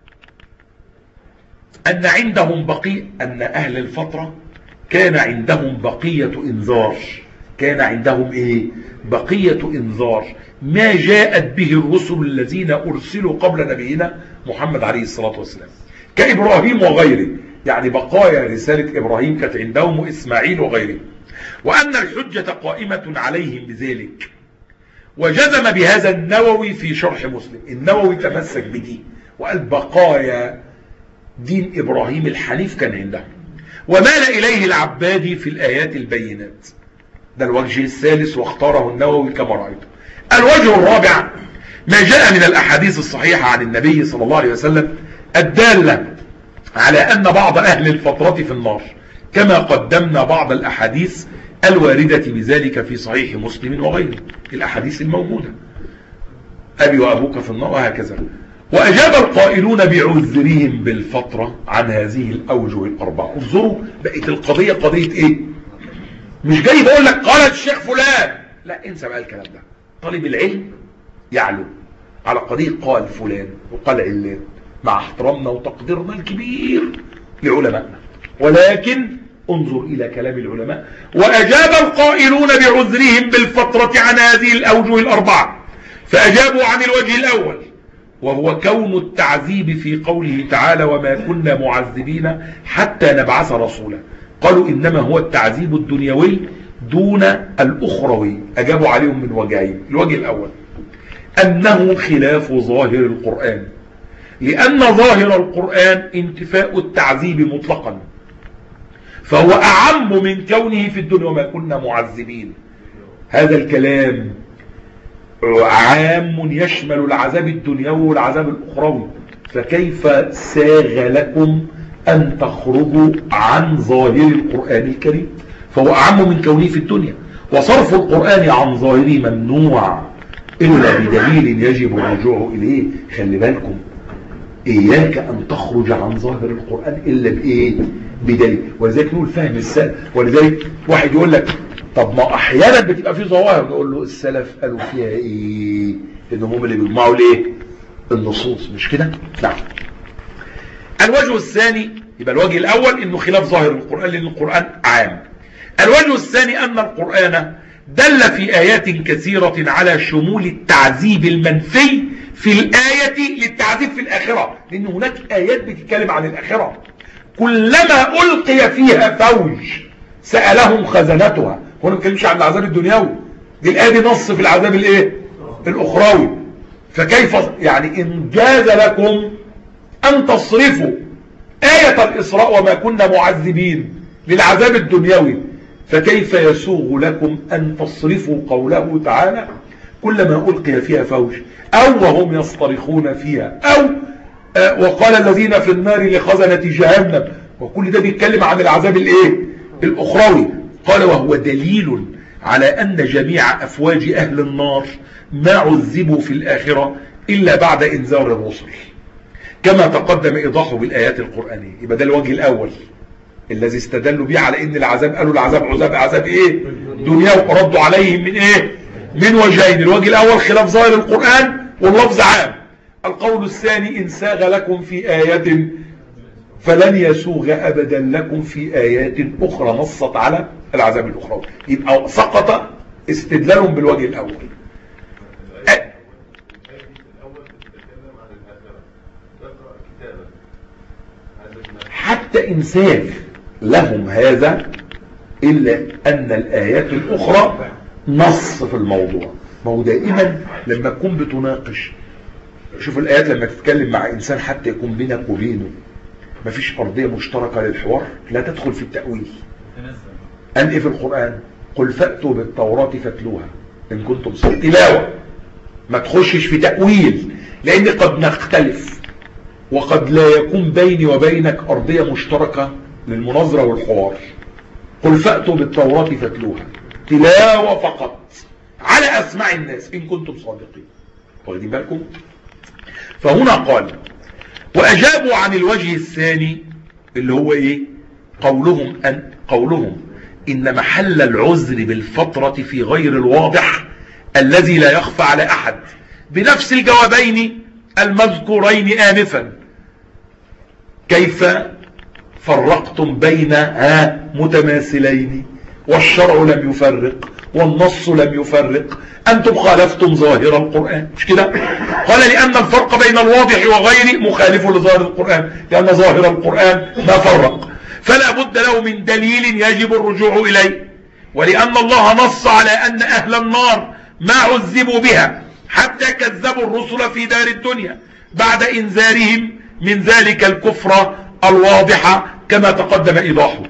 ان عندهم ان اهل الفترة كان عندهم بقية انذار. كان عندهم ايه؟ بقية انذار ما جاءت به الرسل الذين ارسلوا قبل نبينا محمد عليه الصلاة والسلام، كإبراهيم وغيره. يعني بقايا رسالة إبراهيم كانت عندهم وإسماعيل وغيره، وأن الحجة قائمة عليهم بذلك. وجزم بهذا النووي في شرح مسلم. النووي تمسك بدي وقال بقايا دين إبراهيم الحنيف كان عندهم، ومال إليه العبادي في الآيات البينات. ده الوجه الثالث واختاره النووي كما رأيته. الوجه الرابع ما جاء من الأحاديث الصحيحة عن النبي صلى الله عليه وسلم الدالة على أن بعض أهل الفترة في النار، كما قدمنا بعض الأحاديث الواردة بذلك في صحيح مسلم وغيره، الأحاديث الموجودة، أبي وأبوك في النار وهكذا. وأجاب القائلون بعذرهم بالفترة عن هذه الأوجه الأربعة. انظروا بقيت القضية قضية إيه؟ مش جاي بقول لك قال الشيخ فلان، لا انسى بقى الكلام ده. طالب العلم يعلم على قضية قال فلان وقال علان، مع احترامنا وتقديرنا الكبير لعلمائنا، ولكن انظر إلى كلام العلماء. وأجاب القائلون بعذرهم بالفترة عن هذه الأوجه الأربعة، فأجابوا عن الوجه الأول وهو كون التعذيب في قوله تعالى وما كنا معذبين حتى نبعث رسولا. قالوا إنما هو التعذيب الدنيوي دون الأخروي. أجابوا عليهم من وجهين. الوجه الأول أنه خلاف ظاهر القرآن، لأن ظاهر القرآن انتفاء التعذيب مطلقا، فهو أعم من كونه في الدنيا وما كنا معذبين. هذا الكلام عام يشمل العذاب الدنيوي والعذاب الأخروي، فكيف ساغ لكم أن تخرجوا عن ظاهر القرآن الكريم؟ فهو أعم من كونه في الدنيا، وصرف القرآن عن ظاهره ممنوع إلا بدليل يجب الرجوع إليه. خلي بالكم، إياك أن تخرج عن ظاهر القرآن إلا بإيه؟ بدليل. ولذلك نقول فهم السلف. ولذلك واحد يقول لك طب ما أحيانا بتبقى في ظواهر، نقول له السلف قالوا فيها إيه؟ إن هم اللي بيجمعوا ليه؟ النصوص، مش كده؟ نعم. الوجه الثاني، يبقى الوجه الأول إنه خلاف ظاهر القرآن لأن القرآن عام. الوجه الثاني أن القرآن دل في آيات كثيرة على شمول التعذيب المنفي في الآية للتعذيب في الآخرة، لأن هناك آيات بتتكلم عن الآخرة كلما ألقي فيها فوج سألهم خزنتها. هنا ما بنتكلمش عن العذاب الدنيوي، دي الآية دي نص في العذاب الايه؟ الأخروي. فكيف يعني إن جاز لكم أن تصرفوا آية الإسراء وما كنا معذبين للعذاب الدنيوي، فكيف يسوغ لكم أن تصرفوا قوله تعالى كلما ألقي فيها فوج، أو وهم يصطرخون فيها، أو وقال الذين في النار لخزنة جهنم، وكل ده بيتكلم عن العذاب الايه؟ الأخروي. قال وهو دليل على أن جميع أفواج أهل النار ما عذبوا في الآخرة إلا بعد إنذار الرسل، كما تقدم إيضاحه بالآيات القرآنية. يبقى ده الوجه الأول الذي استدلوا به على ان العذاب، قالوا العذاب عذاب ايه؟ دنيا، وردوا عليهم من ايه؟ من وجهين. الوجه الاول خلاف ظاهر القرآن واللفظ عام. القول الثاني ان ساغ لكم في آيات فلن يسوغ ابدا لكم في آيات اخرى نصت على العذاب الاخروي. يبقى سقط استدلالهم بالوجه الاول. حتى إن ساغ لهم هذا إلا أن الآيات الأخرى نص في الموضوع. ما هو دائما لما تكون بتناقش، شوف الآيات لما تتكلم مع إنسان حتى يكون بينك وبينه مفيش أرضية مشتركة للحوار، لا تدخل في التأويل. قال إيه في القرآن؟ قل فأتوا بالتوراة فاتلوها إن كنتم صادقين. تلاوة، ما تخشش في تأويل، لأن قد نختلف وقد لا يكون بيني وبينك أرضية مشتركة للمناظرة والحوار. قل فأتوا بالتوراة فاتلوها، تلاوة فقط على أسماع الناس إن كنتم صادقين. واخدين بالكم؟ فهنا قال وأجابوا عن الوجه الثاني اللي هو إيه؟ قولهم إن محل العذر بالفترة في غير الواضح الذي لا يخفى على أحد، بنفس الجوابين المذكورين آنفا. كيف فرقتم بين متماثلين والشرع لم يفرق والنص لم يفرق، أنتم خالفتم ظاهر القرآن، مش كده؟ قال لأن الفرق بين الواضح وغيره مخالف لظاهر القرآن، لأن ظاهر القرآن ما فرق، فلا بد له من دليل يجب الرجوع إليه. ولأن الله نص على أن أهل النار ما عذبوا بها حتى كذبوا الرسل في دار الدنيا بعد إنذارهم من ذلك الكفر الواضح كما تقدم إيضاحه.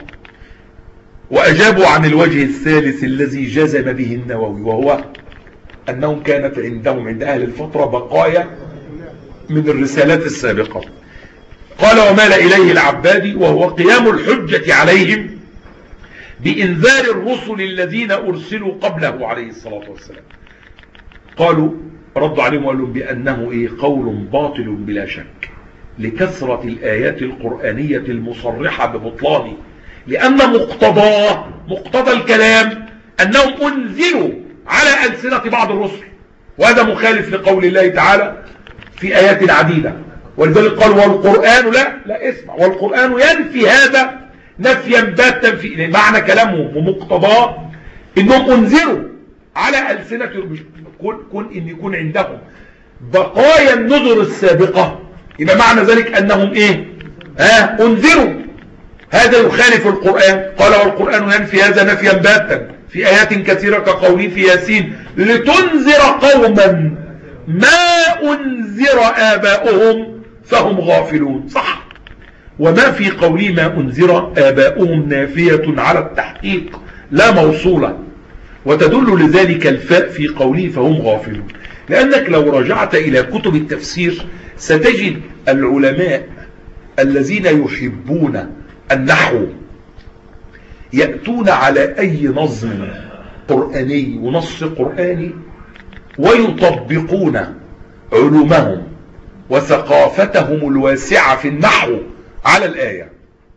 وأجابوا عن الوجه الثالث الذي جزم به النووي، وهو أنهم كانت عندهم عند أهل الفترة بقايا من الرسالات السابقة. قال ومال إليه العبادي وهو قيام الحجة عليهم بإنذار الرسل الذين أرسلوا قبله عليه الصلاة والسلام. قالوا ردوا عليهم وقالوا بأنه قول باطل بلا شك لكثرة الآيات القرآنية المصرحة ببطلانه، لأن مقتضى الكلام أنهم أنزلوا على ألسنة بعض الرسل، وهذا مخالف لقول الله تعالى في آيات عديدة. ولذلك قال والقرآن لا اسمع، والقرآن ينفي هذا نفيا باتا في معنى كلامهم ومقتضاه انهم انذروا على ألسنة كون ان يكون عندهم بقايا النذر السابقة، يبقى معنى ذلك انهم ايه انذروا. هذا يخالف القرآن، قال والقرآن ينفي هذا نفيا باتا في آيات كثيرة كقوله في ياسين لتنذر قوما ما أنذر آباؤهم فهم غافلون. صح، وما في قوله ما أنذر آباؤهم نافية على التحقيق لا موصولة، وتدل لذلك الفاء في قوله فهم غافلون. لأنك لو رجعت إلى كتب التفسير ستجد العلماء الذين يحبون النحو يأتون على أي نظم قرآني ونص قرآني ويطبقون علومهم وثقافتهم الواسعة في النحو على الآية،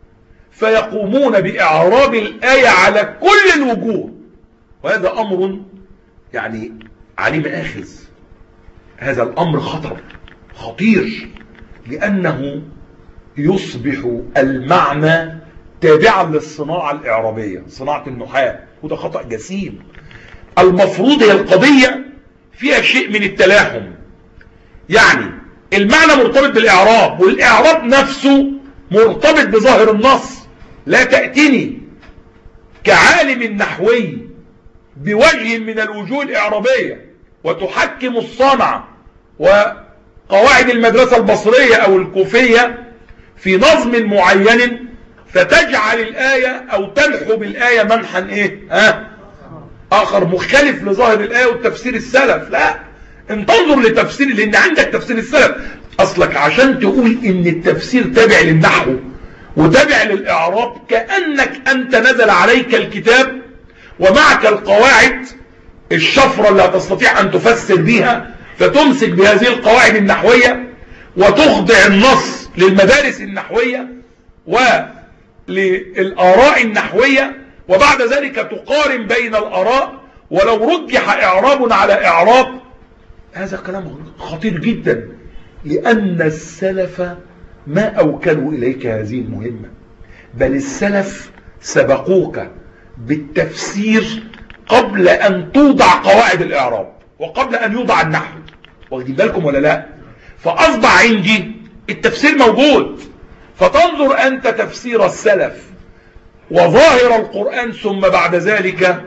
فيقومون بإعراب الآية على كل الوجوه، وهذا أمر يعني عليه مآخذ. هذا الأمر خطير، لأنه يصبح المعنى تابعا للصناعة الإعرابية، صناعة النحاة، وده خطأ جسيم. المفروض هي القضية فيها شيء من التلاحم، يعني المعنى مرتبط بالإعراب، والإعراب نفسه مرتبط بظاهر النص. لا تأتيني كعالم نحوي بوجه من الوجوه الإعرابية وتحكم الصنعة وقواعد المدرسة البصرية أو الكوفية في نظم معين فتجعل الآية أو تلحو بالآية منحا آخر مختلف لظاهر الآية والتفسير السلف. لا، انت تنظر لتفسير، لأن عندك تفسير السلف أصلك عشان تقول إن التفسير تابع للنحو وتابع للإعراب، كأنك أنت نزل عليك الكتاب ومعك القواعد الشفرة اللي هتستطيع أن تفسر بها، فتمسك بهذه القواعد النحوية وتخضع النص للمدارس النحوية وللآراء النحوية، وبعد ذلك تقارن بين الآراء ولو رجح إعراب على إعراب. هذا كلام خطير جدا، لأن السلف ما أوكلوا إليك هذه المهمة، بل السلف سبقوك بالتفسير قبل أن توضع قواعد الإعراب وقبل أن يوضع النحو. واخدين بالكم ولا لا؟ فأصبح عندي التفسير موجود، فتنظر أنت تفسير السلف وظاهر القرآن، ثم بعد ذلك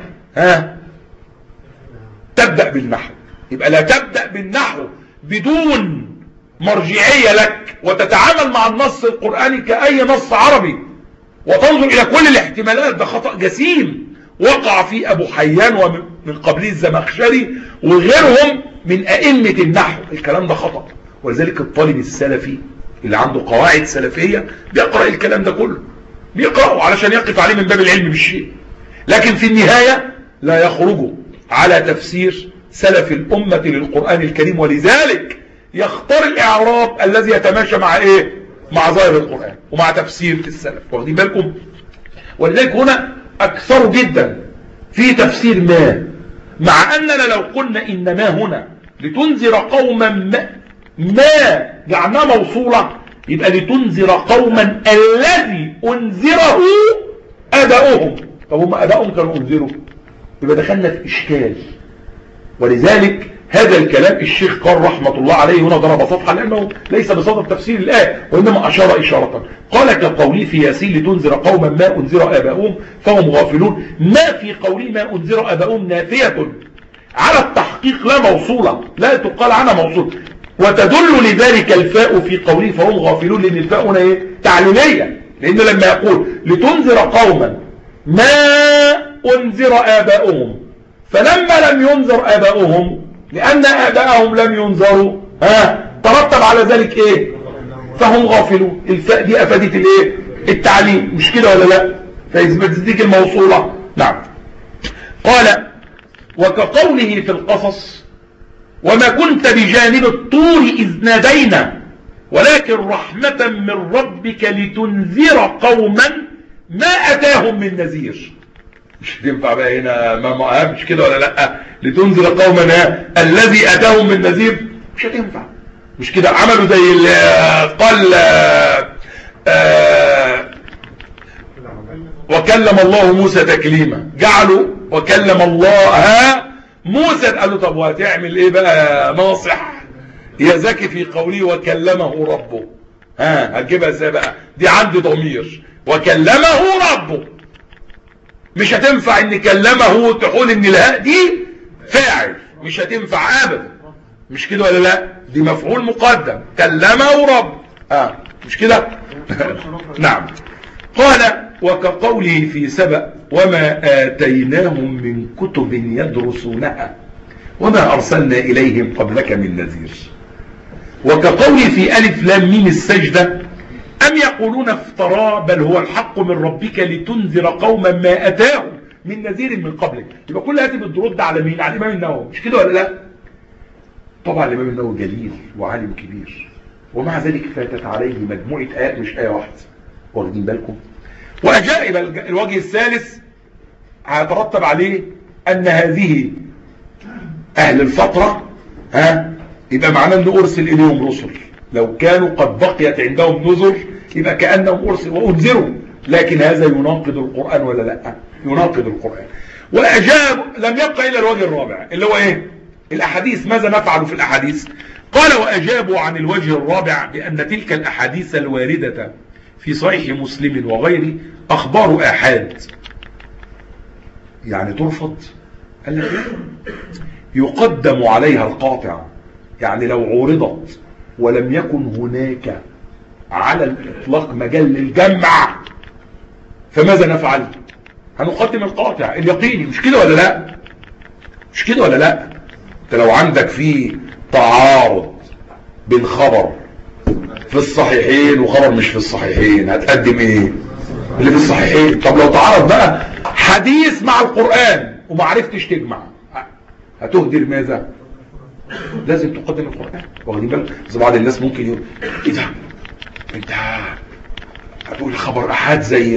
تبدأ بالنحو. يبقى لا تبدأ بالنحو بدون مرجعية لك وتتعامل مع النص القرآني كأي نص عربي وتنظر إلى كل الاحتمالات. ده خطأ جسيم وقع فيه أبو حيان ومن قبله الزمخشري وغيرهم من أئمة النحو. الكلام ده خطأ، ولذلك الطالب السلفي اللي عنده قواعد سلفية بيقرأ الكلام ده كله، بيقرأه علشان يقف عليه من باب العلم بالشيء، لكن في النهاية لا يخرجوا على تفسير سلف الأمة للقرآن الكريم، ولذلك يختار الإعراب الذي يتماشى مع مع ظاهر القرآن ومع تفسير السلف. واخدين بالكم؟ ولذلك هنا أكثر جدا في تفسير مع أننا لو قلنا إن ما هنا لتنذر قوما ما جعلناه موصولة، يبقى لتنذر قوما الذي أنذره آباؤهم. طب هم آباؤهم كانوا أنذروا، يبقى دخلنا في إشكال. ولذلك هذا الكلام الشيخ قال رحمة الله عليه هنا ضرب صفحة، لأنه ليس بصدد تفسير الآية وإنما أشار إشارة. قال كقوله في ياسين لتنذر قوما ما أنذر آباؤهم فهم غافلون. ما في قوله ما أنذر آباؤهم نافية على التحقيق لا موصولة، لا تقال عنها موصول، وتدل لذلك الفاء في قوله فهم غافلون، لأن الفاء هنا تعليلية. لأن لما يقول لتنذر قوما ما أنذر آباؤهم، فلما لم ينذر آباؤهم لأن آباءهم لم ينذروا ترتب على ذلك فهم غافلون. الفاء دي أفادت التعليم، مش كده ولا لا؟ فإثبتتك الموصولة. نعم. قال وكقوله في القصص وما كنت بجانب الطور إذ نادينا ولكن رحمة من ربك لتنذر قوما ما أتاهم من نذير. مش تنفع بقى هنا مش كده ولا لا؟ لتنذر قوما الذي أتاهم من نذير، مش هتنفع. مش كده؟ عملوا زي اللي قال وكلم الله موسى تكليما، جعلوا وكلم الله موسى. قالوا طب وهتعمل ايه بقى ناصح يا زكي في قوله وكلمه ربه؟ هتجيبها ازاي بقى؟ دي عندي ضمير وكلمه ربه، مش هتنفع ان كلمه تقول ان الهاء دي فاعل، مش هتنفع ابدا، مش كده ولا لا؟ دي مفعول مقدم، كلمه رب، مش كده؟ نعم. قال وكقوله في سبأ وما آتيناهم من كتب يدرسونها وما أرسلنا إليهم قبلك من نذير. وكقوله في ألف لام ميم السجدة أم يقولون افترى بل هو الحق من ربك لتنذر قوما ما أتاهم من نذير من قبلك. يبقى كل هذه بترد على مين؟ على الإمام النووي، مش كده ولا لا؟ طبعا الإمام النووي جليل وعالم كبير، ومع ذلك فاتت عليه مجموعة آيات مش آية واحدة، واخدين بالكم؟ وأجائب الوجه الثالث هيترتب عليه أن هذه أهل الفترة يبقى معناه أن أرسل إليهم رسل، لو كانوا قد بقيت عندهم نذر يبقى كأنهم أرسل وأنذروا، لكن هذا يناقض القرآن ولا لا؟ يناقض القرآن. وأجاب لم يبقى إلا الوجه الرابع اللي هو إيه؟ الأحاديث. ماذا نفعل في الأحاديث؟ قال وأجابوا عن الوجه الرابع بأن تلك الأحاديث الواردة في صحيح مسلم وغيره أخبار آحاد، يعني ترفض. قال لك يقدم عليها القاطع، يعني لو عورضت ولم يكن هناك على الإطلاق مجال للجمع فماذا نفعل؟ هنقدم القاطع اليقيني، مش كده ولا لا؟ مش كده ولا لا؟ انت لو عندك في تعارض بين خبر في الصحيحين وخبر مش في الصحيحين هتقدم ايه؟ اللي في الصحيحين. طب لو تعارض بقى حديث مع القرآن وما عرفتش تجمع هتهدر ماذا؟ لازم تقدم القرآن، واخدين بالك؟ بس بعض الناس ممكن يقول ايه ده؟ انت هتقول خبر احاد زي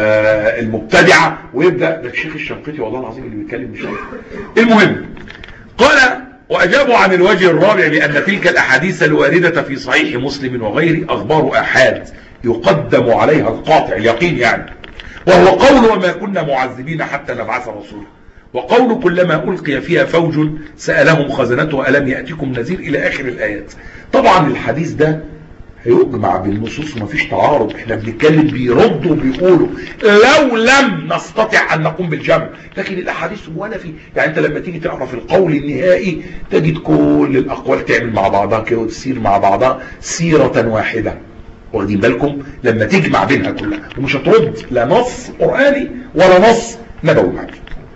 المبتدعة ويبدأ ده الشيخ الشنقيطي والله العظيم اللي بيتكلم مش عارف. المهم قال وأجابوا عن الوجه الرابع بأن تلك الأحاديث الواردة في صحيح مسلم وغيره أخبار آحاد يقدم عليها القاطع اليقين، يعني وهو قول وما كنا معذبين حتى نبعث رسولا، وقول كلما ألقي فيها فوج سألهم خزنته ألم يأتكم نذير إلى آخر الآيات. طبعا الحديث ده هيجمع بالنصوص ومفيش تعارض، احنا بنتكلم بيردوا وبيقولوا لو لم نستطع ان نقوم بالجمع، لكن الاحاديث ولا في، يعني انت لما تيجي تعرف القول النهائي تجد كل الاقوال تعمل مع بعضها كده وتسير مع بعضها سيرة واحدة، واخدين بالكم؟ لما تجمع بينها كلها ومش هترد لا نص قرآني ولا نص نبوي معك.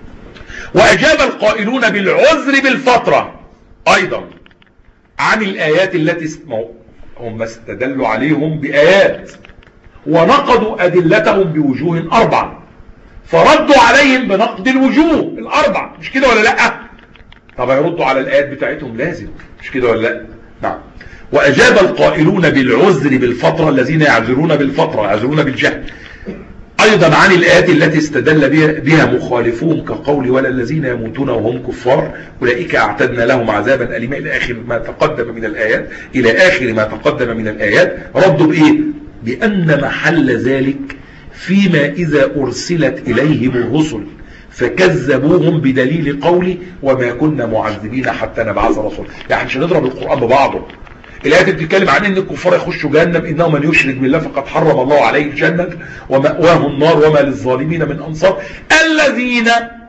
واجاب القائلون بالعذر بالفترة ايضا عن الايات التي هم استدلوا عليهم بآيات ونقضوا أدلتهم بوجوه أربعة، فردوا عليهم بنقد الوجوه الأربعة، مش كده ولا لأ؟ طب يردوا على الآيات بتاعتهم لازم، مش كده ولا لأ؟ نعم. وأجاب القائلون بالعذر بالفترة الذين يعذرون بالفترة يعذرون بالجهل أيضا عن الآيات التي استدل بها مخالفون كقول ولا الذين يموتون وهم كفار أولئك أعتدنا لهم عذابا أليما إلى آخر ما تقدم من الآيات، إلى آخر ما تقدم من الآيات. ردوا بإيه؟ بأن محل ذلك فيما إذا أرسلت إليهم الرسل فكذبوهم بدليل قولي وما كنا معذبين حتى نبعث رسول. يعني مش هنضرب القرآن ببعضه. الآيات بتتكلم عن ان الكفار يخشوا جهنم، انه من يشرك بالله فقد حرم الله عليه الجنة ومأواه النار وما للظالمين من انصار الذين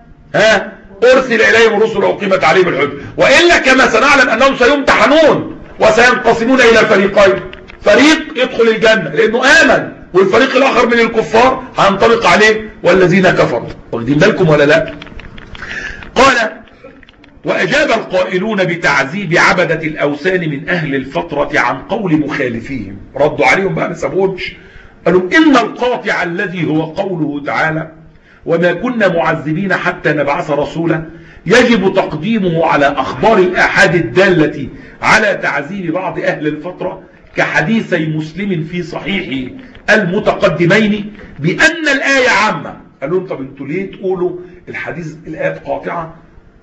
ارسل اليهم الرسل واقيمت عليهم الحجة، والا كما سنعلم انهم سيمتحنون وسينقسمون الى فريقين، فريق يدخل الجنة لانه امن والفريق الاخر من الكفار هينطبق عليه والذين كفروا، واخدين بالكم ولا لا؟ قال وأجاب القائلون بتعذيب عبدة الأوثان من أهل الفترة عن قول مخالفيهم، ردوا عليهم بقى ما سابوش، قالوا إن القاطع الذي هو قوله تعالى وما كنا معذبين حتى نبعث رسولا يجب تقديمه على أخبار الآحاد الدالة على تعذيب بعض أهل الفترة كحديثي مسلم في صحيح المتقدمين بأن الآية عامة. قالوا طب انتوا ليه تقولوا الحديث الآيات قاطعة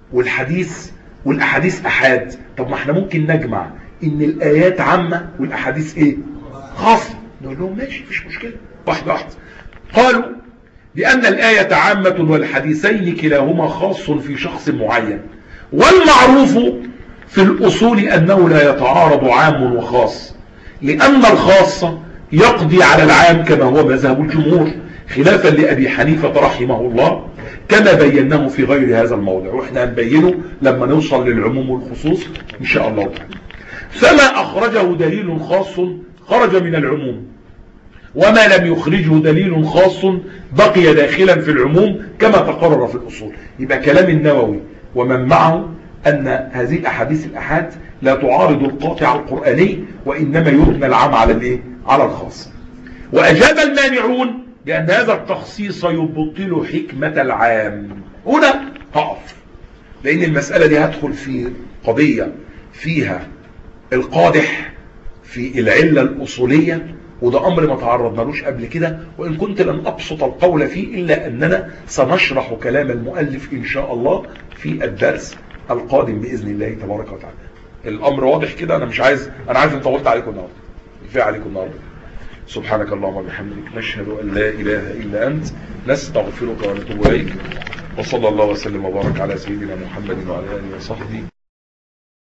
والأحاديث أحاد؟ طب ما احنا ممكن نجمع ان الآيات عامة والأحاديث ايه؟ خاصة. نقول لهم ماشي مفيش مشكلة، واحدة واحدة. قالوا لأن الآية عامة والحديثين كلاهما خاص في شخص معين، والمعروف في الأصول أنه لا يتعارض عام وخاص، لأن الخاص يقضي على العام كما هو مذهب الجمهور، خلافا لأبي حنيفة رحمه الله كما بيناه في غير هذا الموضع، وإحنا هنبينه لما نوصل للعموم والخصوص إن شاء الله تعالى. فما أخرجه دليل خاص خرج من العموم، وما لم يخرجه دليل خاص بقي داخلا في العموم كما تقرر في الأصول. يبقى كلام النووي ومن معه أن هذه الأحاديث الأحاد لا تعارض القاطع القرآني، وإنما يبنى العام على الإيه؟ على الخاص. وأجاب المانعون بأن هذا التخصيص يبطل حكمة العام. هنا هقف، لأن المسألة دي هدخل في قضية فيها القادح في العلة الأصولية، وده أمر ما تعرضنالوش قبل كده، وإن كنت لن أبسط القول فيه إلا أننا سنشرح كلام المؤلف إن شاء الله في الدرس القادم بإذن الله تبارك وتعالى. الأمر واضح كده؟ أنا عارف إن طولت عليكم النهارده، كفاية عليكم النهارده. سبحانك اللهم وبحمدك، نشهد أن لا إله إلا أنت، نستغفرك ونتوب إليك، وصلى الله وسلم وبارك على سيدنا محمد وعلى آله وصحبه